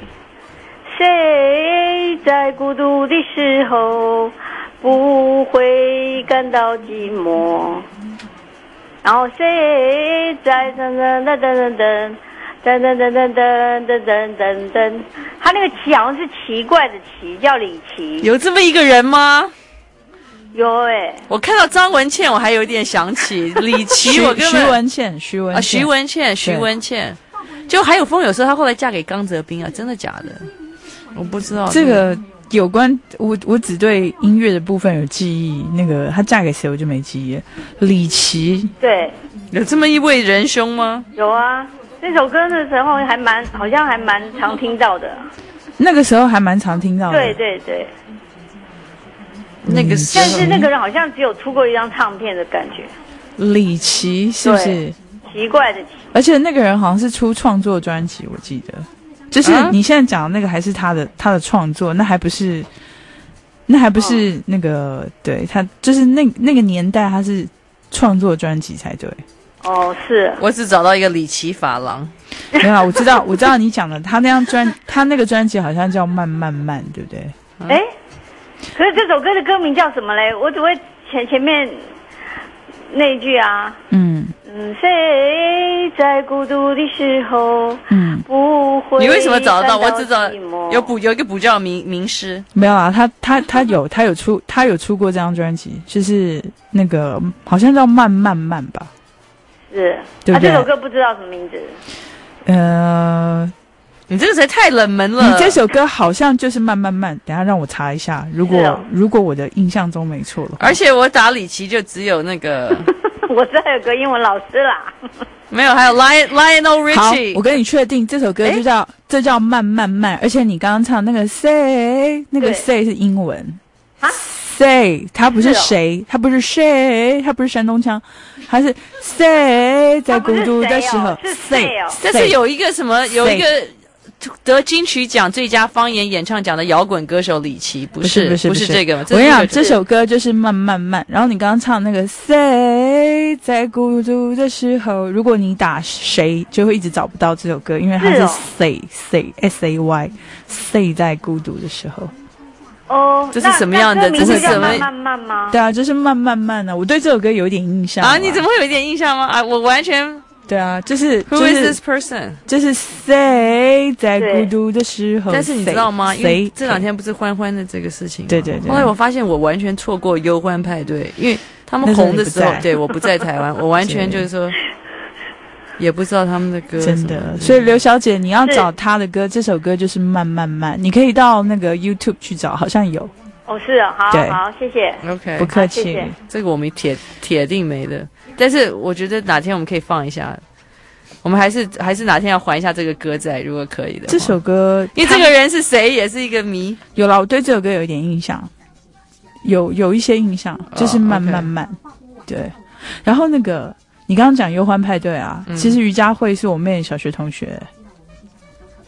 谁在孤独的时候不会感到寂寞，然后谁在噔噔噔噔噔噔噔噔噔噔噔噔噔噔，他那个奇好像是奇怪的奇，叫李琦。 有这么一个人吗？ 有哎、欸， 我看到张文倩，我还有点想起李琦，我根本徐文倩，徐文啊，徐文倩，徐文倩，就还有风有时候她后来嫁给刚泽斌啊，真的假的？我不知道这个有关我，我只对音乐的部分有记忆，那个她嫁给谁我就没记忆。李琦， 对， 有这么一位仁兄吗？ 有啊。这首歌的时候还蛮，好像还蛮常听到的。 那个时候还蛮常听到的。 对对对。 那个时候， 但是那个人好像只有出过一张唱片的感觉。 李琦是不是？ 奇怪的奇。 而且那个人好像是出创作专辑，我记得。就是你现在讲的那个还是他的他的创作，那还不是，那还不是那个、哦、对他就是那那个年代他是创作专辑才对。 哦，是我只找到一个李琦发廊， 没有，我知道，我知道你讲的，他那张专，他那个专辑好像叫《慢慢慢》，对不对？ 哎、嗯，可是这首歌的歌名叫什么嘞？我只会前前面那一句啊，嗯嗯，谁在孤独的时候，嗯，不会。 你为什么找得到？我只找有补有一个补叫名名师， 没有啊，他他他有他有出他有出过这张专辑，就是那个好像叫《慢慢慢》吧。 是， 对不对？ 啊，这首歌不知道什么名字。 呃， 你这个才太冷门了。 你这首歌好像就是慢慢慢，等一下让我查一下，如果、哦、如果我的印象中没错了。 而且我打李琦就只有那个， 我知道有个英文老师啦。 没有，还有 Lionel Richie。 好，我跟你确定，这首歌就叫这叫慢慢慢，而且你刚刚唱那个 say 那个 say 是英文啊。say 他不是谁，他不是谁，他不是山东腔，他是 say 在孤独的时候 say。 但是有一个什么，有一个得金曲奖最佳方言演唱奖的摇滚歌手李琦，不是不是不是这个。 我跟你讲，这首歌就是慢慢慢。然后你刚刚唱那个 say 在孤独的时候，如果你打谁，就会一直找不到这首歌，因为它是 say say s a y say 在孤独的时候。 哦， 这是什么样的？这是什么？ 慢慢吗？ 对啊，就是慢慢慢啊。我对这首歌有一点印象啊。你怎么会有一点印象吗？啊，我完全对啊，就是 Who is this person？ 就是 say 在孤独的时候。 但是你知道吗？因为这两天不是欢欢的这个事情吗？ 对对对。 后来我发现我完全错过忧欢派对，因为他们红的时候，对，我不在台湾，我完全就是说。也不知道他们的歌， 真的。所以刘小姐，你要找她的歌，这首歌就是慢慢慢，你可以到那个 YouTube 去找，好像有。 哦，是啊，好好，谢谢。 OK， 不客气。 谢谢这个我们铁铁定没的，但是我觉得哪天我们可以放一下，我们还是还是哪天要还一下这个歌在，如果可以的。 这首歌， 因为这个人是谁也是一个谜。 有啦，我对这首歌有一点印象，有有一些印象，就是慢慢慢， oh, okay. 对。然后那个。你刚刚讲忧欢派对啊、嗯，其实于佳慧是我妹小学同学。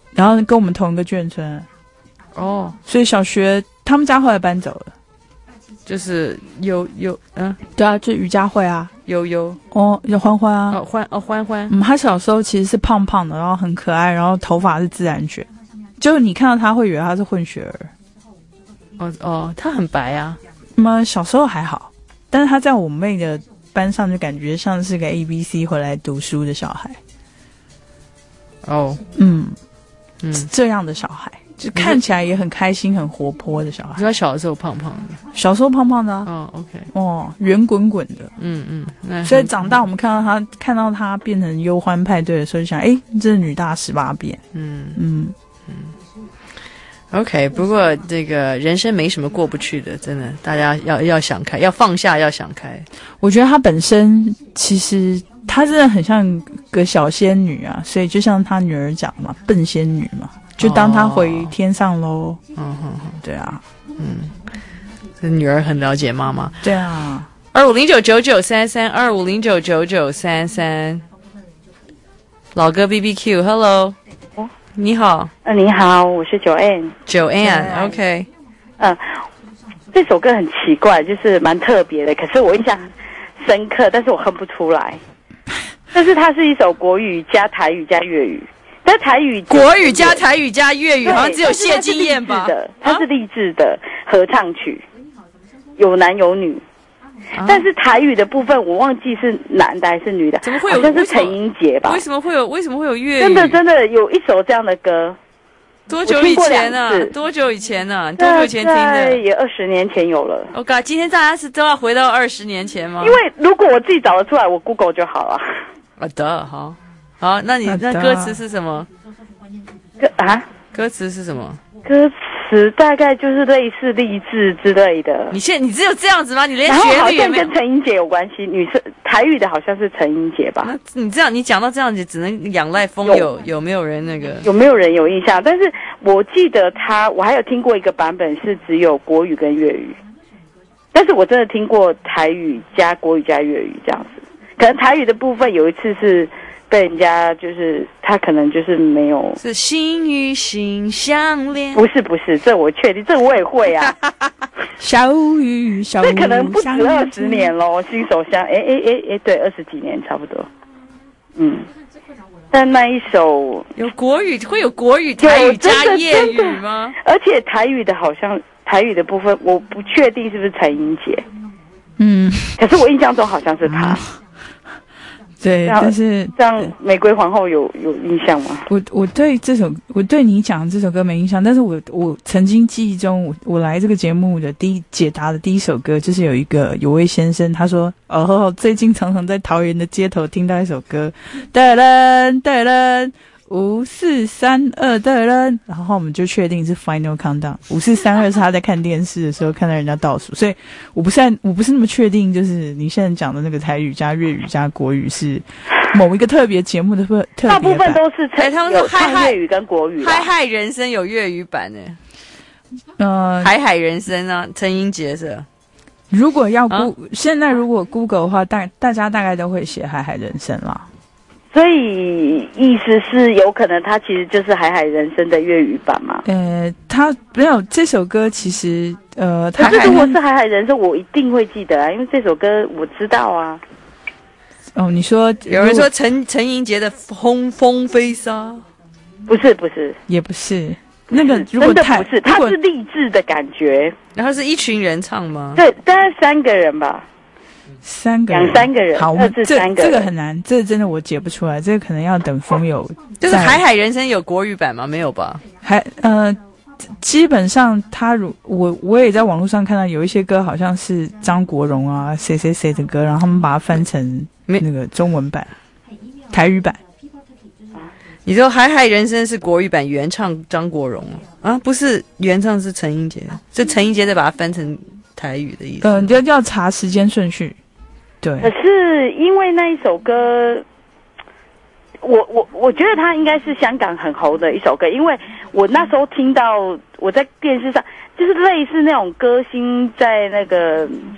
然后跟我们同一个眷村。 哦， 所以小学他们家后来搬走了。 就是悠悠，嗯， 对啊，就瑜伽会啊， 悠悠哦，有欢欢啊， 哦欢哦欢欢， 嗯，他小时候其实是胖胖的，然后很可爱，然后头发是自然卷，就是你看到他会以为他是混血儿。 哦哦，他很白啊。 那么小时候还好，但是他在我妹的班上就感觉像是个 A B C 回来读书的小孩。 哦， 嗯嗯， 这样的小孩。就看起来也很开心、很活泼的小孩。 他小的时候胖胖的， 小时候胖胖的啊。 哦 ，OK， 哦，圆滚滚的。 嗯嗯，那所以长大我们看到他，看到他变成忧欢派对的时候，就想，哎，这是女大十八变。 嗯嗯嗯。OK， 不过这个人生没什么过不去的，真的，大家要要想开，要放下，要想开。 我觉得他本身其实他真的很像个小仙女啊，所以就像他女儿讲嘛，笨仙女嘛。就当他回天上喽。 嗯哼哼， 对啊， 嗯，这女儿很了解妈妈。 对啊， 二五零九九九三三，二五零九九九三三。老哥 B B Q，Hello， 哦， 你好。 呃，你好，我是九 Ann。 九 Ann，OK。 嗯，这首歌很奇怪，就是蛮特别的，可是我印象深刻，但是我哼不出来。但是它是一首国语加台语加粤语。但台语国语加台语加粤语，好像只有谢金燕吧？ 它是励志的合唱曲，有男有女。 啊、 但是台语的部分我忘记是男的还是女的， 怎么会有？ 好像是陈英杰吧？ 为什么会有？为什么会有粤语？ 真的真的有一首这样的歌， 多久以前啊？多久以前啊？多久以前听的？ 也二十年前有了。 我、oh、God， 今天大家是都要回到二十年前吗？ 因为如果我自己找得出来，我 Google 就好了。 啊的，好。好，那你那歌词是什么？ 歌啊？ 歌词是什么？ 歌词大概就是类似励志之类的。 你现你只有这样子吗？你连旋律也没有？ 跟陈英杰有关系，女生台语的好像是陈英杰吧？ 那你这样，你讲到这样子，只能仰赖风有有, 有没有人那个？ 有没有人有印象？但是我记得他，我还有听过一个版本是只有国语跟粤语，但是我真的听过台语加国语加粤语这样子。可能台语的部分有一次是。被人家就是他可能就是没有是心与心相连， 不是不是，这我确定，这我也会啊。 小雨小雨， 这可能不止二十年咯，新手相，哎哎哎哎，对，二十几年差不多。嗯，但那一首有国语，会有国语台语加粤语吗？ 而且台语的好像台语的部分，我不确定是不是陈英杰。 嗯， 可是我印象中好像是他。嗯对，但是像玫瑰皇后有有印象吗？ 我我对这首我对你讲的这首歌没印象，但是我我曾经记忆中，我我来这个节目的第一解答的第一首歌，就是有一个有位先生他说，哦，最近常常在桃园的街头听到一首歌，的人的人。五四三二的人，然后我们就确定是 Final Countdown。五四三二是他在看电视的时候看到人家倒数，所以我不是我不是那么确定，就是你现在讲的那个台语加粤语加国语是某一个特别节目的特别版。 大部分都是哎，他们说嗨嗨粤语跟国语， 嗨嗨人生有粤语版呢。 呃， 海海人生啊，陈英杰是。 如果要 Google，、啊、现在如果 Google 的话，大大家大概都会写海海人生啦。 所以意思是有可能它其实就是《海海人生》的粤语版嘛？ 呃，它没有这首歌，其实呃， 可是如果是《海海人生》，我一定会记得啊，因为这首歌我知道啊。 哦，你说有人说陈陈英杰的《轰风飞沙》， 不是不是， 也不是那个，如果太不是，它是励志的感觉。 然后是一群人唱吗？ 对，大概三个人吧。 三个人， 两三个人， 好， 二至三个人， 这个很难，这个真的我解不出来，这个可能要等风友。 就是《海海人生》有国语版吗？没有吧？ 还呃，基本上他如我我也在网络上看到有一些歌好像是张国荣啊谁谁谁的歌，然后他们把它翻成那个中文版、台语版。 你说《海海人生》是国语版原唱张国荣啊？不是原唱是陈英杰，是陈英杰再把它翻成台语的意思。 嗯，要要查时间顺序。对， 可是因为那一首歌，我我我觉得它应该是香港很红的一首歌，因为我那时候听到我在电视上，就是类似那种歌星在那个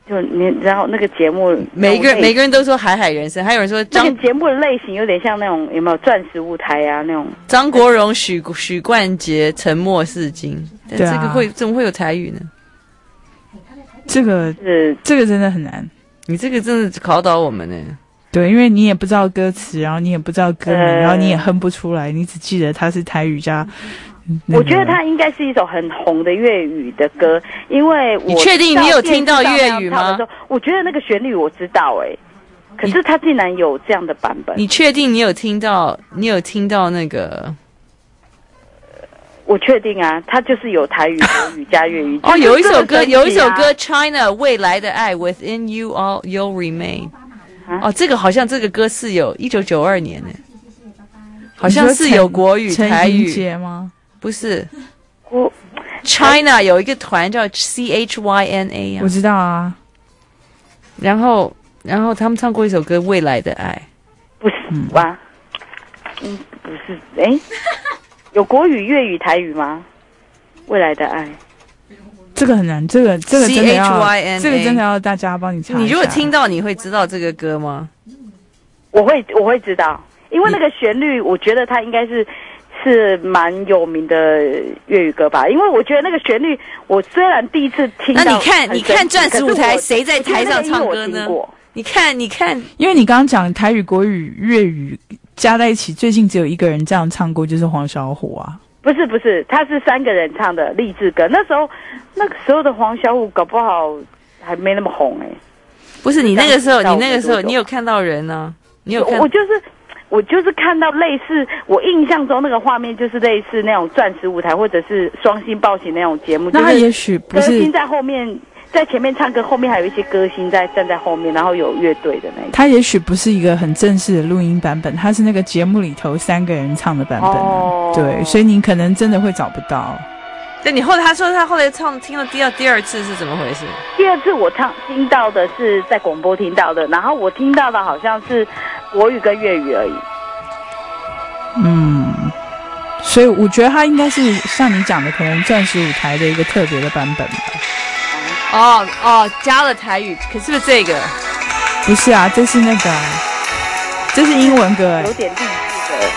就你然后那个节目， 每个人每个人都说海海人生，还有人说张这个节目的类型有点像那种有没有钻石舞台啊那种。 张国荣、许许冠杰沉默是金，但对啊这个会怎么会有台语呢？ 这个是这个真的很难。 你这个真的考倒我们呢。 对，因为你也不知道歌词，然后你也不知道歌名， 呃然后你也哼不出来，你只记得它是台语加。那个、 我觉得它应该是一首很红的粤语的歌，因为我你确定你有听到粤语吗？ 我觉得那个旋律我知道哎、欸，可是它竟然有这样的版本。 你确定你有听到？你有听到那个？ 我确定啊，它就是有台语、国语加粤语。 哦，有一首歌， 啊、 有一首歌《China 未来的爱 Within You All You'll Remain》。哦，这个好像这个歌是有一九九二年呢，好像是有国语、台语节吗？ 不是，我 China 有一个团叫 C H Y N A 啊， 我知道啊。 然后，然后他们唱过一首歌《未来的爱》， 不是吧？嗯，不是，哎，有国语、粤语、台语吗？未来的爱， 这个很难，这个这个真的要 C H Y N A 这个真的要大家帮你查一下。 你如果听到，你会知道这个歌吗？ 我会，我会知道，因为那个旋律，我觉得它应该是。是蛮有名的粤语歌吧，因为我觉得那个旋律，我虽然第一次听到， 那你看，你看钻石舞台谁在台上唱歌呢？你看，你看， 因为你刚刚讲台语、国语、粤语加在一起，最近只有一个人这样唱过，就是黄小琥啊。 不是不是，他是三个人唱的励志歌。那时候那个时候的黄小琥搞不好还没那么红哎、欸。 不是你那个时候，你那个时候你有看到人呢、啊？你有看？ 我就是。我就是看到类似，我印象中那个画面就是类似那种钻石舞台或者是双星报喜那种节目。 那他也许不是歌星在后面，在前面唱歌，后面还有一些歌星在站在后面，然后有乐队的那种。 他也许不是一个很正式的录音版本，他是那个节目里头三个人唱的版本、啊。哦，对，所以你可能真的会找不到。 对，你后来他说他后来唱听了第二第二次是怎么回事？ 第二次我唱听到的是在广播听到的，然后我听到的好像是国语跟粤语而已。 嗯，所以我觉得他应该是像你讲的，可能钻石舞台的一个特别的版本吧。 哦哦，加了台语，可是不是这个？ 不是啊，这是那个，这是英文歌、欸， 有点励志的。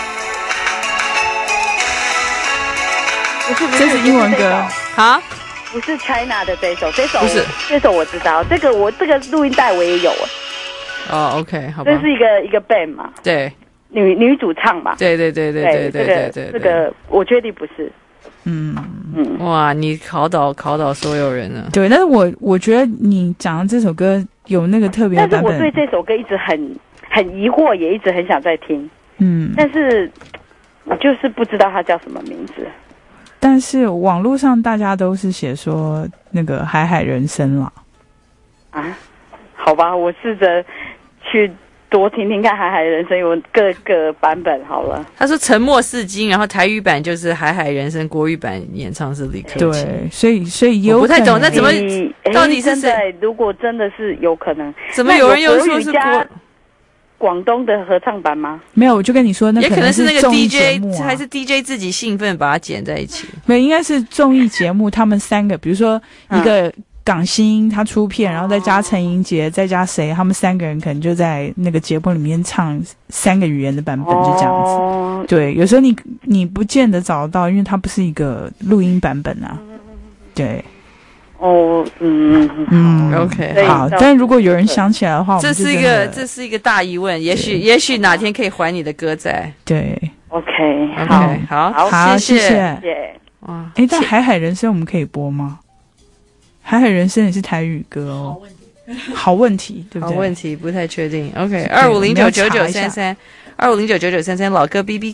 不是，不是， 这是英文歌啊？ 不是 China 的这首，这首不是， 这首我知道，这个我这个录音带我也有。 哦 ，OK， 好吧。 这是一个一个 band 嘛？ 对。 女女主唱吧， 对对对对对对对对， 这个我确定不是。 嗯嗯， 哇，你考倒考倒所有人了。 对，但是我我觉得你讲的这首歌有那个特别的版本， 但是我对这首歌一直很很疑惑，也一直很想再听。 嗯， 但是我就是不知道它叫什么名字。 但是网络上大家都是写说那个海海人生啦。 啊，好吧，我试着去。多听听看《海海人生》有各个版本好了。 他说沉默是金，然后台语版就是《海海人生》，国语版演唱是李克勤。 对，所以所以有我不太懂，那怎么到底是谁？如果真的是有可能， 怎么有人又说是国广东的合唱版吗？ 没有，我就跟你说，那也可能是那个 D J， 还是 D J 自己兴奋把它剪在一起。 没有，应该是综艺节目，他们三个，比如说一个。嗯港星他出片，然后再加陈英杰，再加谁，他们三个人可能就在那个节目里面唱三个语言的版本，就这样子。哦、对，有时候你你不见得找得到，因为它不是一个录音版本啊。对。 哦，嗯嗯 ，OK， 好。但如果有人想起来的话， 这是一个这是一个大疑问，也许也许哪天可以还你的歌仔。 对 ，OK， OK， 好， 好， 谢谢谢。 哇， 哎，但《海海人生》我们可以播吗？海海人生也是台语歌哦，好问题，对不对？ 好问题，不太确定。OK， 二五零九九九三三，二五零九九九三三，老歌 B B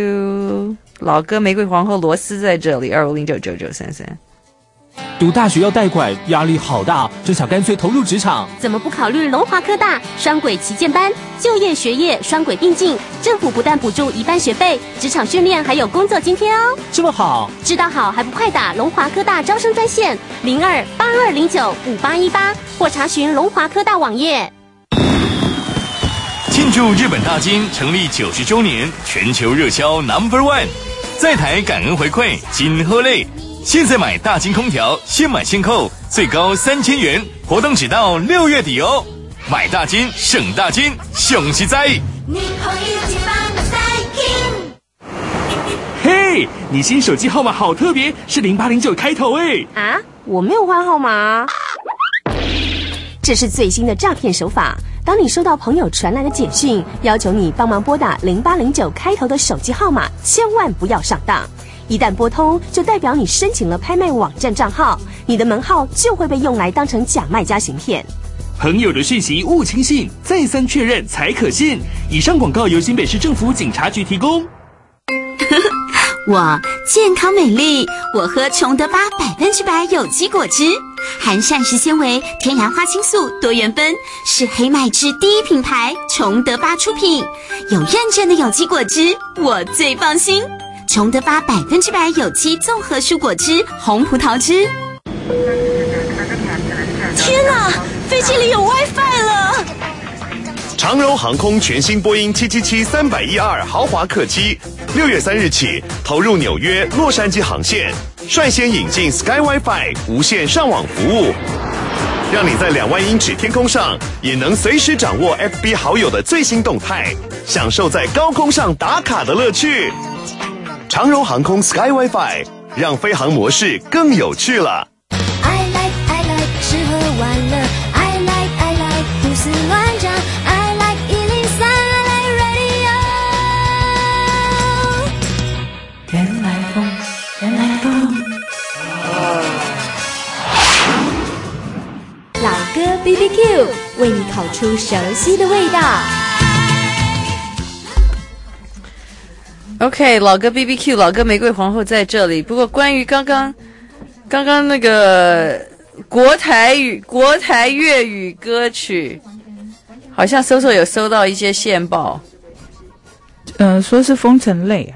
Q， 老歌玫瑰皇后罗斯在这里，二五零九九九三三。 读大学要贷款，压力好大，就想干脆投入职场。 怎么不考虑龙华科大双轨旗舰班，就业学业双轨并进，政府不但补助一半学费，职场训练还有工作津贴哦。 这么好， 知道好还不快打龙华科大招生专线零二八二零九五八一八，或查询龙华科大网页。 庆祝日本大金成立九十周年，全球热销 Number One， 在台感恩回馈金喝泪。现在买大金空调，先买先扣，最高三千元， 活动只到六月底哦，买大金省大金，熊喜在。 嘿，你新手机号码好特别，是零八零九开头哎。 啊，我没有换号码。这是最新的诈骗手法。当你收到朋友传来的简讯，要求你帮忙拨打零八零九开头的手机号码，千万不要上当。一旦拨通，就代表你申请了拍卖网站账号，你的门号就会被用来当成假卖家行骗。 朋友的讯息勿轻信，再三确认才可信。以上广告由新北市政府警察局提供。 我健康美丽，我喝崇德巴百分之百有机果汁，含膳食纤维、天然花青素、多元酚，是黑麦汁第一品牌崇德巴出品，有认证的有机果汁，我最放心。崇德巴百分之百有机综合蔬果汁、红葡萄汁。 天哪，飞机里有 WiFi 了！ 长荣航空全新波音七七七三百一二豪华客机，六月三日起投入纽约、洛杉矶航线，率先引进 Sky WiFi 无线上网服务，让你在两万英尺天空上也能随时掌握 F B 好友的最新动态，享受在高空上打卡的乐趣。长荣航空 Sky WiFi 让飞行模式更有趣了。 I like I like 吃喝玩乐 I like I like 胡思乱想 I like 一零三 I like radio 原来风原来风老歌 B B Q 为你烤出熟悉的味道。 OK， 老歌 B B Q， 老歌玫瑰皇后在这里。不过关于刚刚刚刚那个国台语国台粤语歌曲，好像搜搜有收到一些线报， 嗯、呃，说是风尘类，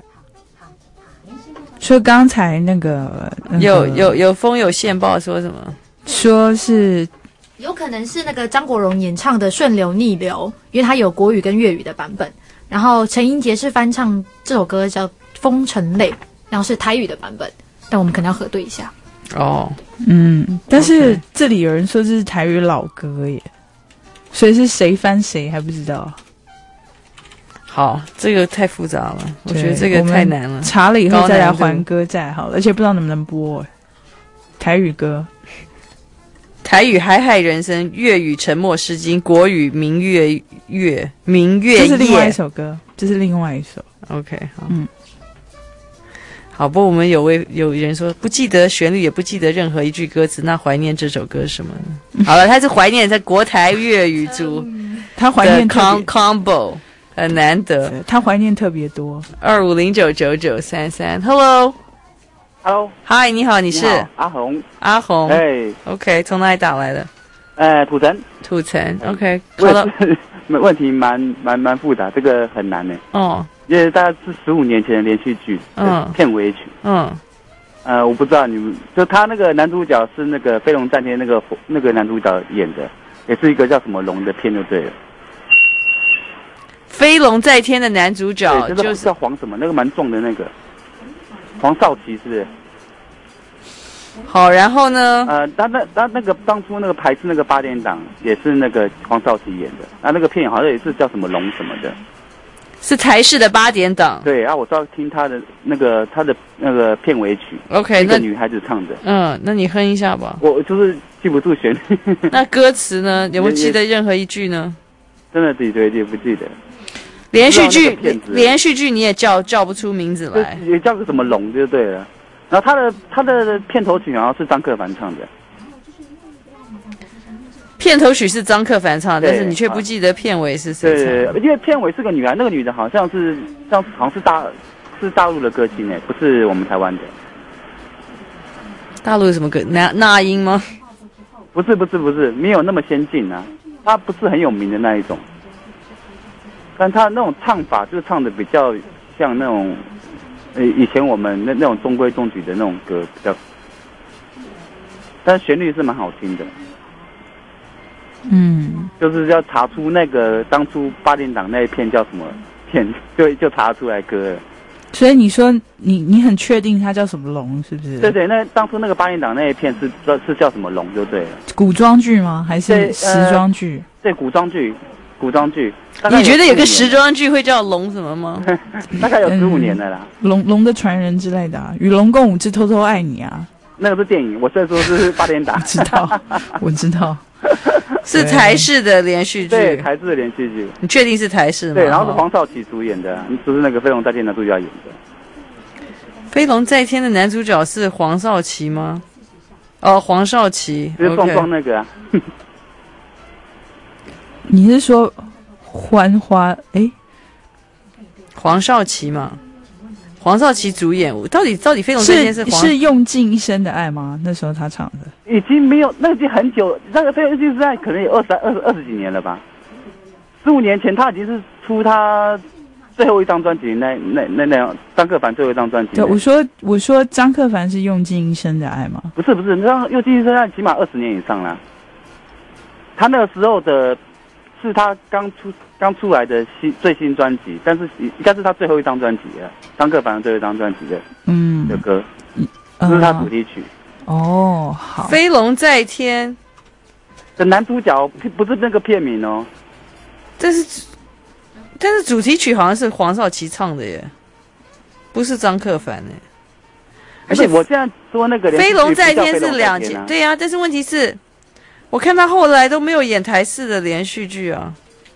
说刚才那个、那个、 有有有风有线报说什么？ 说是有可能是那个张国荣演唱的《顺流逆流》，因为他有国语跟粤语的版本。然后陈英杰是翻唱这首歌叫《风尘泪》，然后是台语的版本，但我们可能要核对一下。 哦， 嗯，但是这里有人说这是台语老歌耶，所以是谁翻谁还不知道。 好，这个太复杂了，我觉得这个太难了。 查了以后再来还歌再好了，而且不知道能不能播台语歌。 台语海海人生，粤语沉默诗经，国语明月月明月夜， 这是另外一首歌，这是另外一首。 OK， 好， 嗯， 好。不过我们有位有人说不记得旋律，也不记得任何一句歌词，那怀念这首歌是什么呢？好了，他是怀念在国台粤语组， 他怀念 com combo 很难得， 他怀念特别多。 二五零九九九三三 ，Hello。 Hello， 嗨，你好，你是你阿红？ 阿红， 哎 ，OK， 从哪里打来的？ 呃，土城。 土城 ，OK， 好的。问题蛮蛮蛮复杂，这个很难呢。 哦， 因为大概是十五年前的连续剧，嗯，片尾曲， 嗯， 呃，我不知道你们，就他那个男主角是那个《飞龙在天》那个那个男主角演的，也是一个叫什么龙的片就对了。 飞龙在天的男主角就是、就是、叫黄什么，那个蛮壮的那个。黄少祺是不是？ 好，然后呢？ 呃，他那他那个当初那个排斥那个八点档，也是那个黄少祺演的。那那个片好像也是叫什么龙什么的， 是台视的八点档。 对啊，我是要听他的那个他的那个片尾曲。 OK， 一个女孩子唱的。 嗯，那你哼一下吧。 我就是记不住旋律。 那歌词呢？有没有记得任何一句呢？ 真的自己对也不记得。 连续剧，连续剧你也叫叫不出名字来， 也叫个什么龙就对了。然后他的他的片头曲好像是张克帆唱的， 片头曲是张克帆唱的，但是你却不记得片尾是谁唱的。 对，因为片尾是个女孩，那个女的好像是像好像是大是大陆的歌星诶，不是我们台湾的。 大陆有什么歌？那那英吗？ 不是不是不是，没有那么先进啊，她不是很有名的那一种。但他那种唱法就是唱的比较像那种，呃，以前我们那那种中规中矩的那种歌比较，但是旋律是蛮好听的。 嗯， 就是要查出那个当初八点档那一片叫什么片，就就查出来歌了。 所以你说你你很确定它叫什么龙是不是？ 对对，那当初那个八点档那一片是是叫什么龙就对了。 古装剧吗？还是时装剧？ 对，古装剧，古装剧。 你觉得有个时装剧会叫龙什么吗？ 大概有十五年了啦。 龙龙的传人之类的啊，与龙共舞之偷偷爱你啊。 那个是电影，我在说是八点档。 知道，我知道。 是台视的连续剧， 对，台视的连续剧。 你确定是台视吗？ 对，然后是黄少祺主演的，就是那个《飞龙在天》的主角演的。 《飞龙在天》的男主角是黄少祺吗？哦，黄少祺， 就是壮壮那个啊。 你是说欢花？哎， 黄少祺嘛？黄少祺主演，到底到底《飞龙在天》是黄是用尽一生的爱吗？那时候他唱的已经没有，那已经很久，那个《飞龙在天》可能有二十二十二十几年了吧？十五年前他已经是出他最后一张专辑，那那那那张克帆最后一张专辑。 对，我说我说张克帆是用尽一生的爱吗？ 不是不是，你知道用尽一生的爱起码二十年以上了。他那个时候的是他刚出刚出来的新最新专辑，但是应该是他最后一张专辑了，张克帆的最后一张专辑的嗯的歌，这、嗯、是他主题曲。 哦，好。 飞龙在天的男主角不是那个片名哦， 但是但是主题曲好像是黄少祺唱的耶，不是张克帆耶。 而且我现在说那个飞龙在天是两集，对呀、啊，但是问题是。我看他后来都没有演台视的连续剧啊。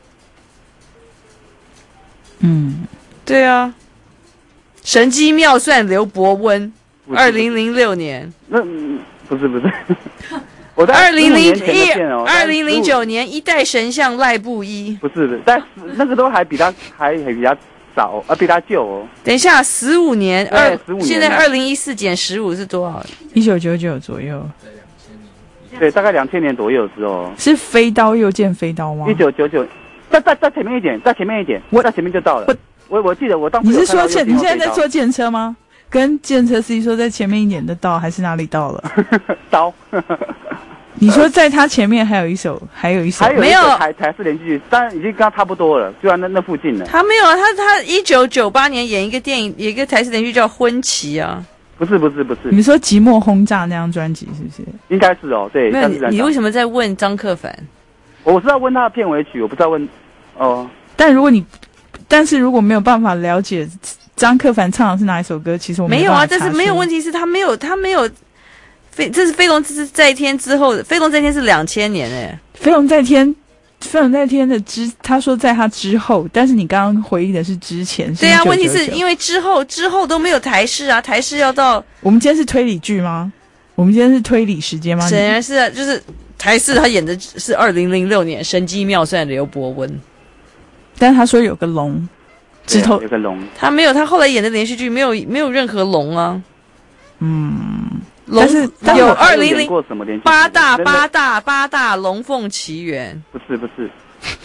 嗯， 对啊，神机妙算刘伯温，二零零六年。 那不是不是，我在二零零一二零零九年一代神像赖布衣。 不是的，但那个都还比他还还比他早啊，比他旧哦。 等一下，十五年二，现在二零一四减十五是多少？ 一九九九左右。 对，大概两千年左右的时候， 是飞刀又见飞刀吗？ 一九九九，再再再前面一点，再前面一点，我在前面就到了。我我记得我当时你是说你现在在坐电车吗？跟电车司机说在前面一点就到，还是哪里到了？ 刀。 你说在他前面还有一首，还有一首， 还有一首台台式连续剧，当然已经跟他差不多了，就在那那附近了。 他没有啊，他他一九九八年演一个电影，演一个台式连续剧叫《婚期》啊。 不是不是不是， 你说《寂寞轰炸》那张专辑是不是？ 应该是哦，对。 没有，你, 你为什么在问张克帆？ 我是要问他的片尾曲，我不是要问哦。 但如果你，但是如果没有办法了解张克帆唱的是哪一首歌，其实我没有啊。但是没有问题是他没有，他没有飞，这是飞龙在天之后的，飞龙在天是两千年哎， 飞龙在天。飞龙在天的之，他说在他之后，但是你刚刚回忆的是之前。 对啊，问题是因为之后之后都没有台视啊，台视要到。 我们今天是推理剧吗？我们今天是推理时间吗？ 显然是、啊，就是台视他演的是二零零六年《神机妙算刘伯温》， 但他说有个龙，指头有个龙， 他没有，他后来演的连续剧没有没有任何龙啊。 嗯。 但是有二零零过什么连续八大八大八大龙凤奇缘， 不是不是。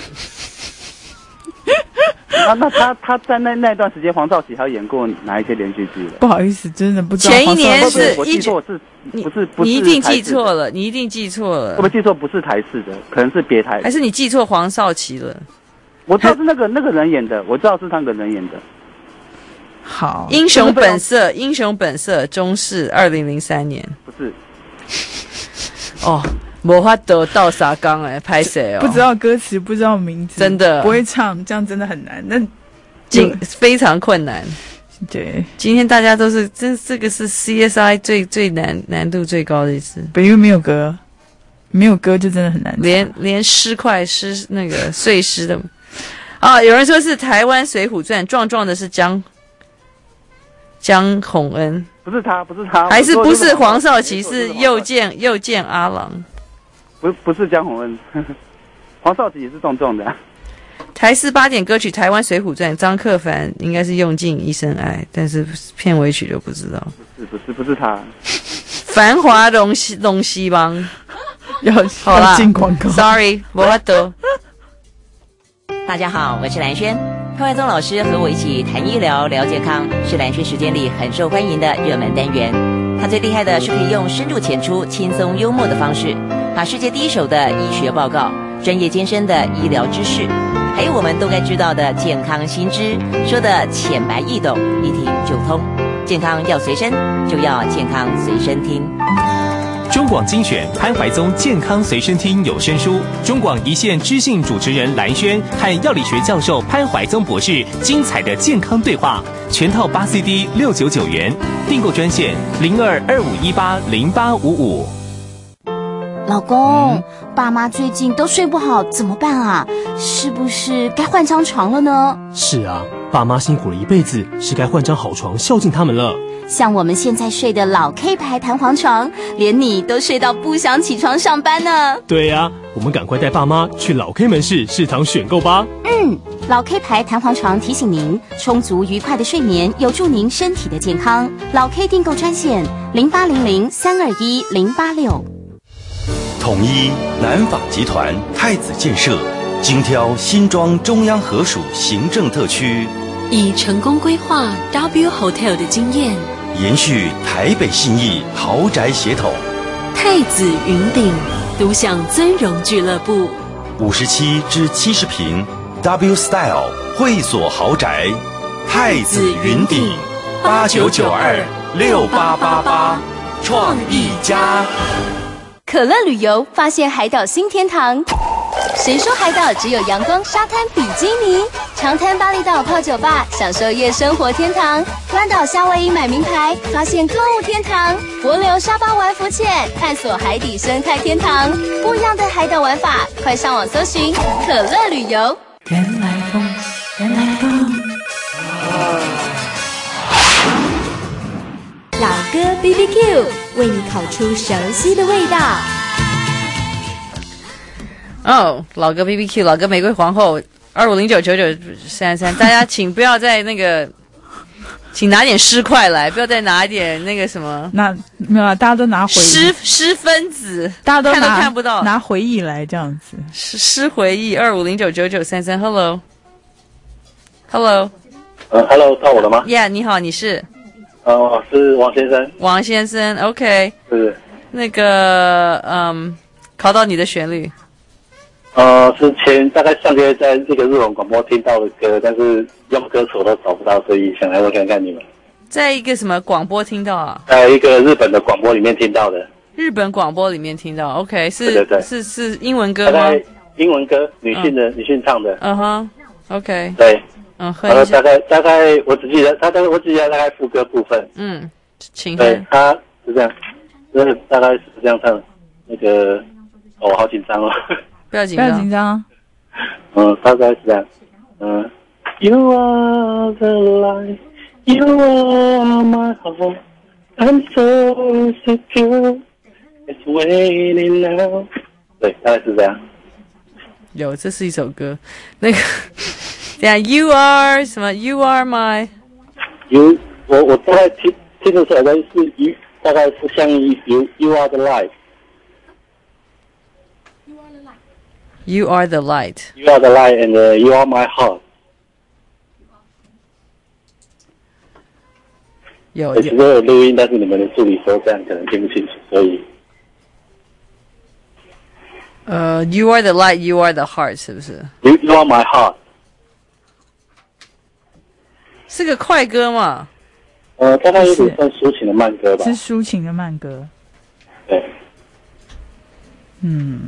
那那他他在那那段时间，黄少祺还有演过哪一些连续剧了？ 不好意思，真的不知道。 前一年是我记错是，不是不是？ 你一定记错了，你一定记错了。 会不会记错？不是台视的，可能是别台。 还是你记错黄少祺了？ 我知道是那个那个人演的，我知道是那个人演的。 好， 英雄本色，英雄本色，中视，二零零三年。 不是。 哦，没法得到啥刚哎，拍谁哦？ 不知道歌词，不知道名字， 真的不会唱，这样真的很难。那今非常困难。 对， 今天大家都是这这个是 C S I 最最难难度最高的一次， 因为没有歌，没有歌就真的很难。 连连尸块尸那个碎尸的啊，有人说是台湾《水浒传》，壮壮的是江。江宏恩不是他，不是他， 还是不是黄少祺？是又见又见阿郎， 不不是江宏恩，黄少祺也是壮壮的、啊。 台视八点歌曲《台湾水浒传》，张克帆应该是用尽一生爱，但是片尾曲就不知道。 不是不是不是他， 繁华龙西龙西帮要好啦， 进广告 ，sorry， 没法得。 大家好，我是蓝轩。潘怀宗老师和我一起谈医疗、聊健康，是蓝轩时间里很受欢迎的热门单元。他最厉害的是可以用深入浅出、轻松幽默的方式，把世界第一手的医学报告、专业艰深的医疗知识， 还有我们都该知道的健康新知，说的浅白易懂，一听就通。健康要随身，就要健康随身听。 中广精选潘怀宗健康随身听有声书，中广一线知性主持人蓝轩和药理学教授潘怀宗博士精彩的健康对话，全套八 C D 六九九元，订购专线零二二五一八零八五五。 老公，嗯、爸妈最近都睡不好，怎么办啊？是不是该换张床了呢？ 是啊，爸妈辛苦了一辈子，是该换张好床孝敬他们了。 像我们现在睡的老 K 牌弹簧床，连你都睡到不想起床上班呢。 对啊，我们赶快带爸妈去老 K 门市市场选购吧。 嗯，老 K 牌弹簧床提醒您，充足愉快的睡眠有助您身体的健康。老 K 订购专线零八零零三二一零八六。 统一南纺集团太子建设精挑新庄中央河属行政特区， 以成功规划 W Hotel 的经验， 延续台北信义豪宅血统。 太子云顶独享尊荣俱乐部， 五十七至七十平 W Style 会所豪宅，太子云顶八九九二六八八八，创意家。 可乐旅游发现海岛新天堂，谁说海岛只有阳光、沙滩、比基尼？长滩巴厘岛泡酒吧，享受夜生活天堂；关岛夏威夷买名牌，发现购物天堂；帛琉沙巴玩浮潜，探索海底生态天堂。不一样的海岛玩法，快上网搜寻可乐旅游。 原来风，原来风。 老歌 B B Q 为你烤出熟悉的味道。 哦，老歌 B B Q， 老歌玫瑰皇后二五零九九九三三，大家请不要再那个，请拿点湿块来，不要再拿一点那个什么。 那没有啊，大家都拿回忆湿湿分子， 大家都看都拿看不到， 拿回忆来这样子。 湿湿回忆二五零九九九三三 ，Hello，Hello， 呃 ，Hello， 到我了吗 ？Yeah， 你好，你是？ 呃，我是王先生。 王先生 ，OK。 是。 那个，嗯，考到你的旋律。 呃，是前大概上个月在这个日文广播听到的歌，但是用歌词我都找不到，所以想来问看看你们。 在一个什么广播听到啊？ 在一个日本的广播里面听到的。 日本广播里面听到 ，OK， 是， 对对对， 是是英文歌吗？ 英文歌，女性的、嗯、女性唱的。 嗯哼 ，OK。 对。 嗯， 然后大概大概我只记得，他大概我只记得大概副歌部分。 嗯，请对，他是这样，就是大概是这样唱。那个，哦，我好紧张哦。 不要紧张， 不要紧张。 嗯，大概是这样。嗯 ，You are the light, you are my heart, I'm so secure, it's waiting now。对，大概是这样。 有，这是一首歌，那个。等下 ，You are 什么 ？You are my。 You 我我大概听听得出来的是 You， 大概是像 You You are the light。 You are the light. You are the light, and、uh, you are my heart。 有有。其实有录音，但是你们的助理说这样可能听不清楚，所以。 呃、uh, ，You are the light, you are the heart， 是不是 ？You You are my heart。 是个快歌嘛？ 呃，大概有点算抒情的慢歌吧。 是抒情的慢歌。 对。 嗯。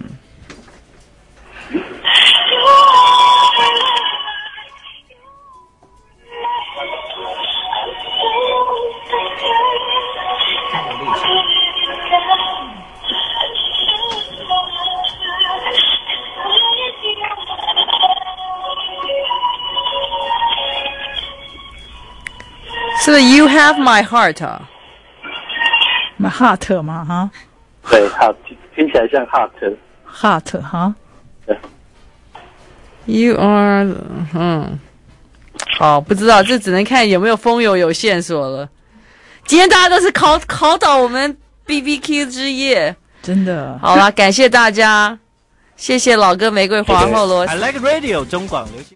是不是 You have my heart 啊 ？My heart 吗？哈？ 对 ，heart 听起来像 heart。heart 哈？ 对。 You are， 嗯，好，不知道，这只能看有没有风友有线索了。今天大家都是考考倒我们 B B Q 之夜， 真的。 好啦，感谢大家，谢谢老歌玫瑰皇后罗。 I like radio 中广流行。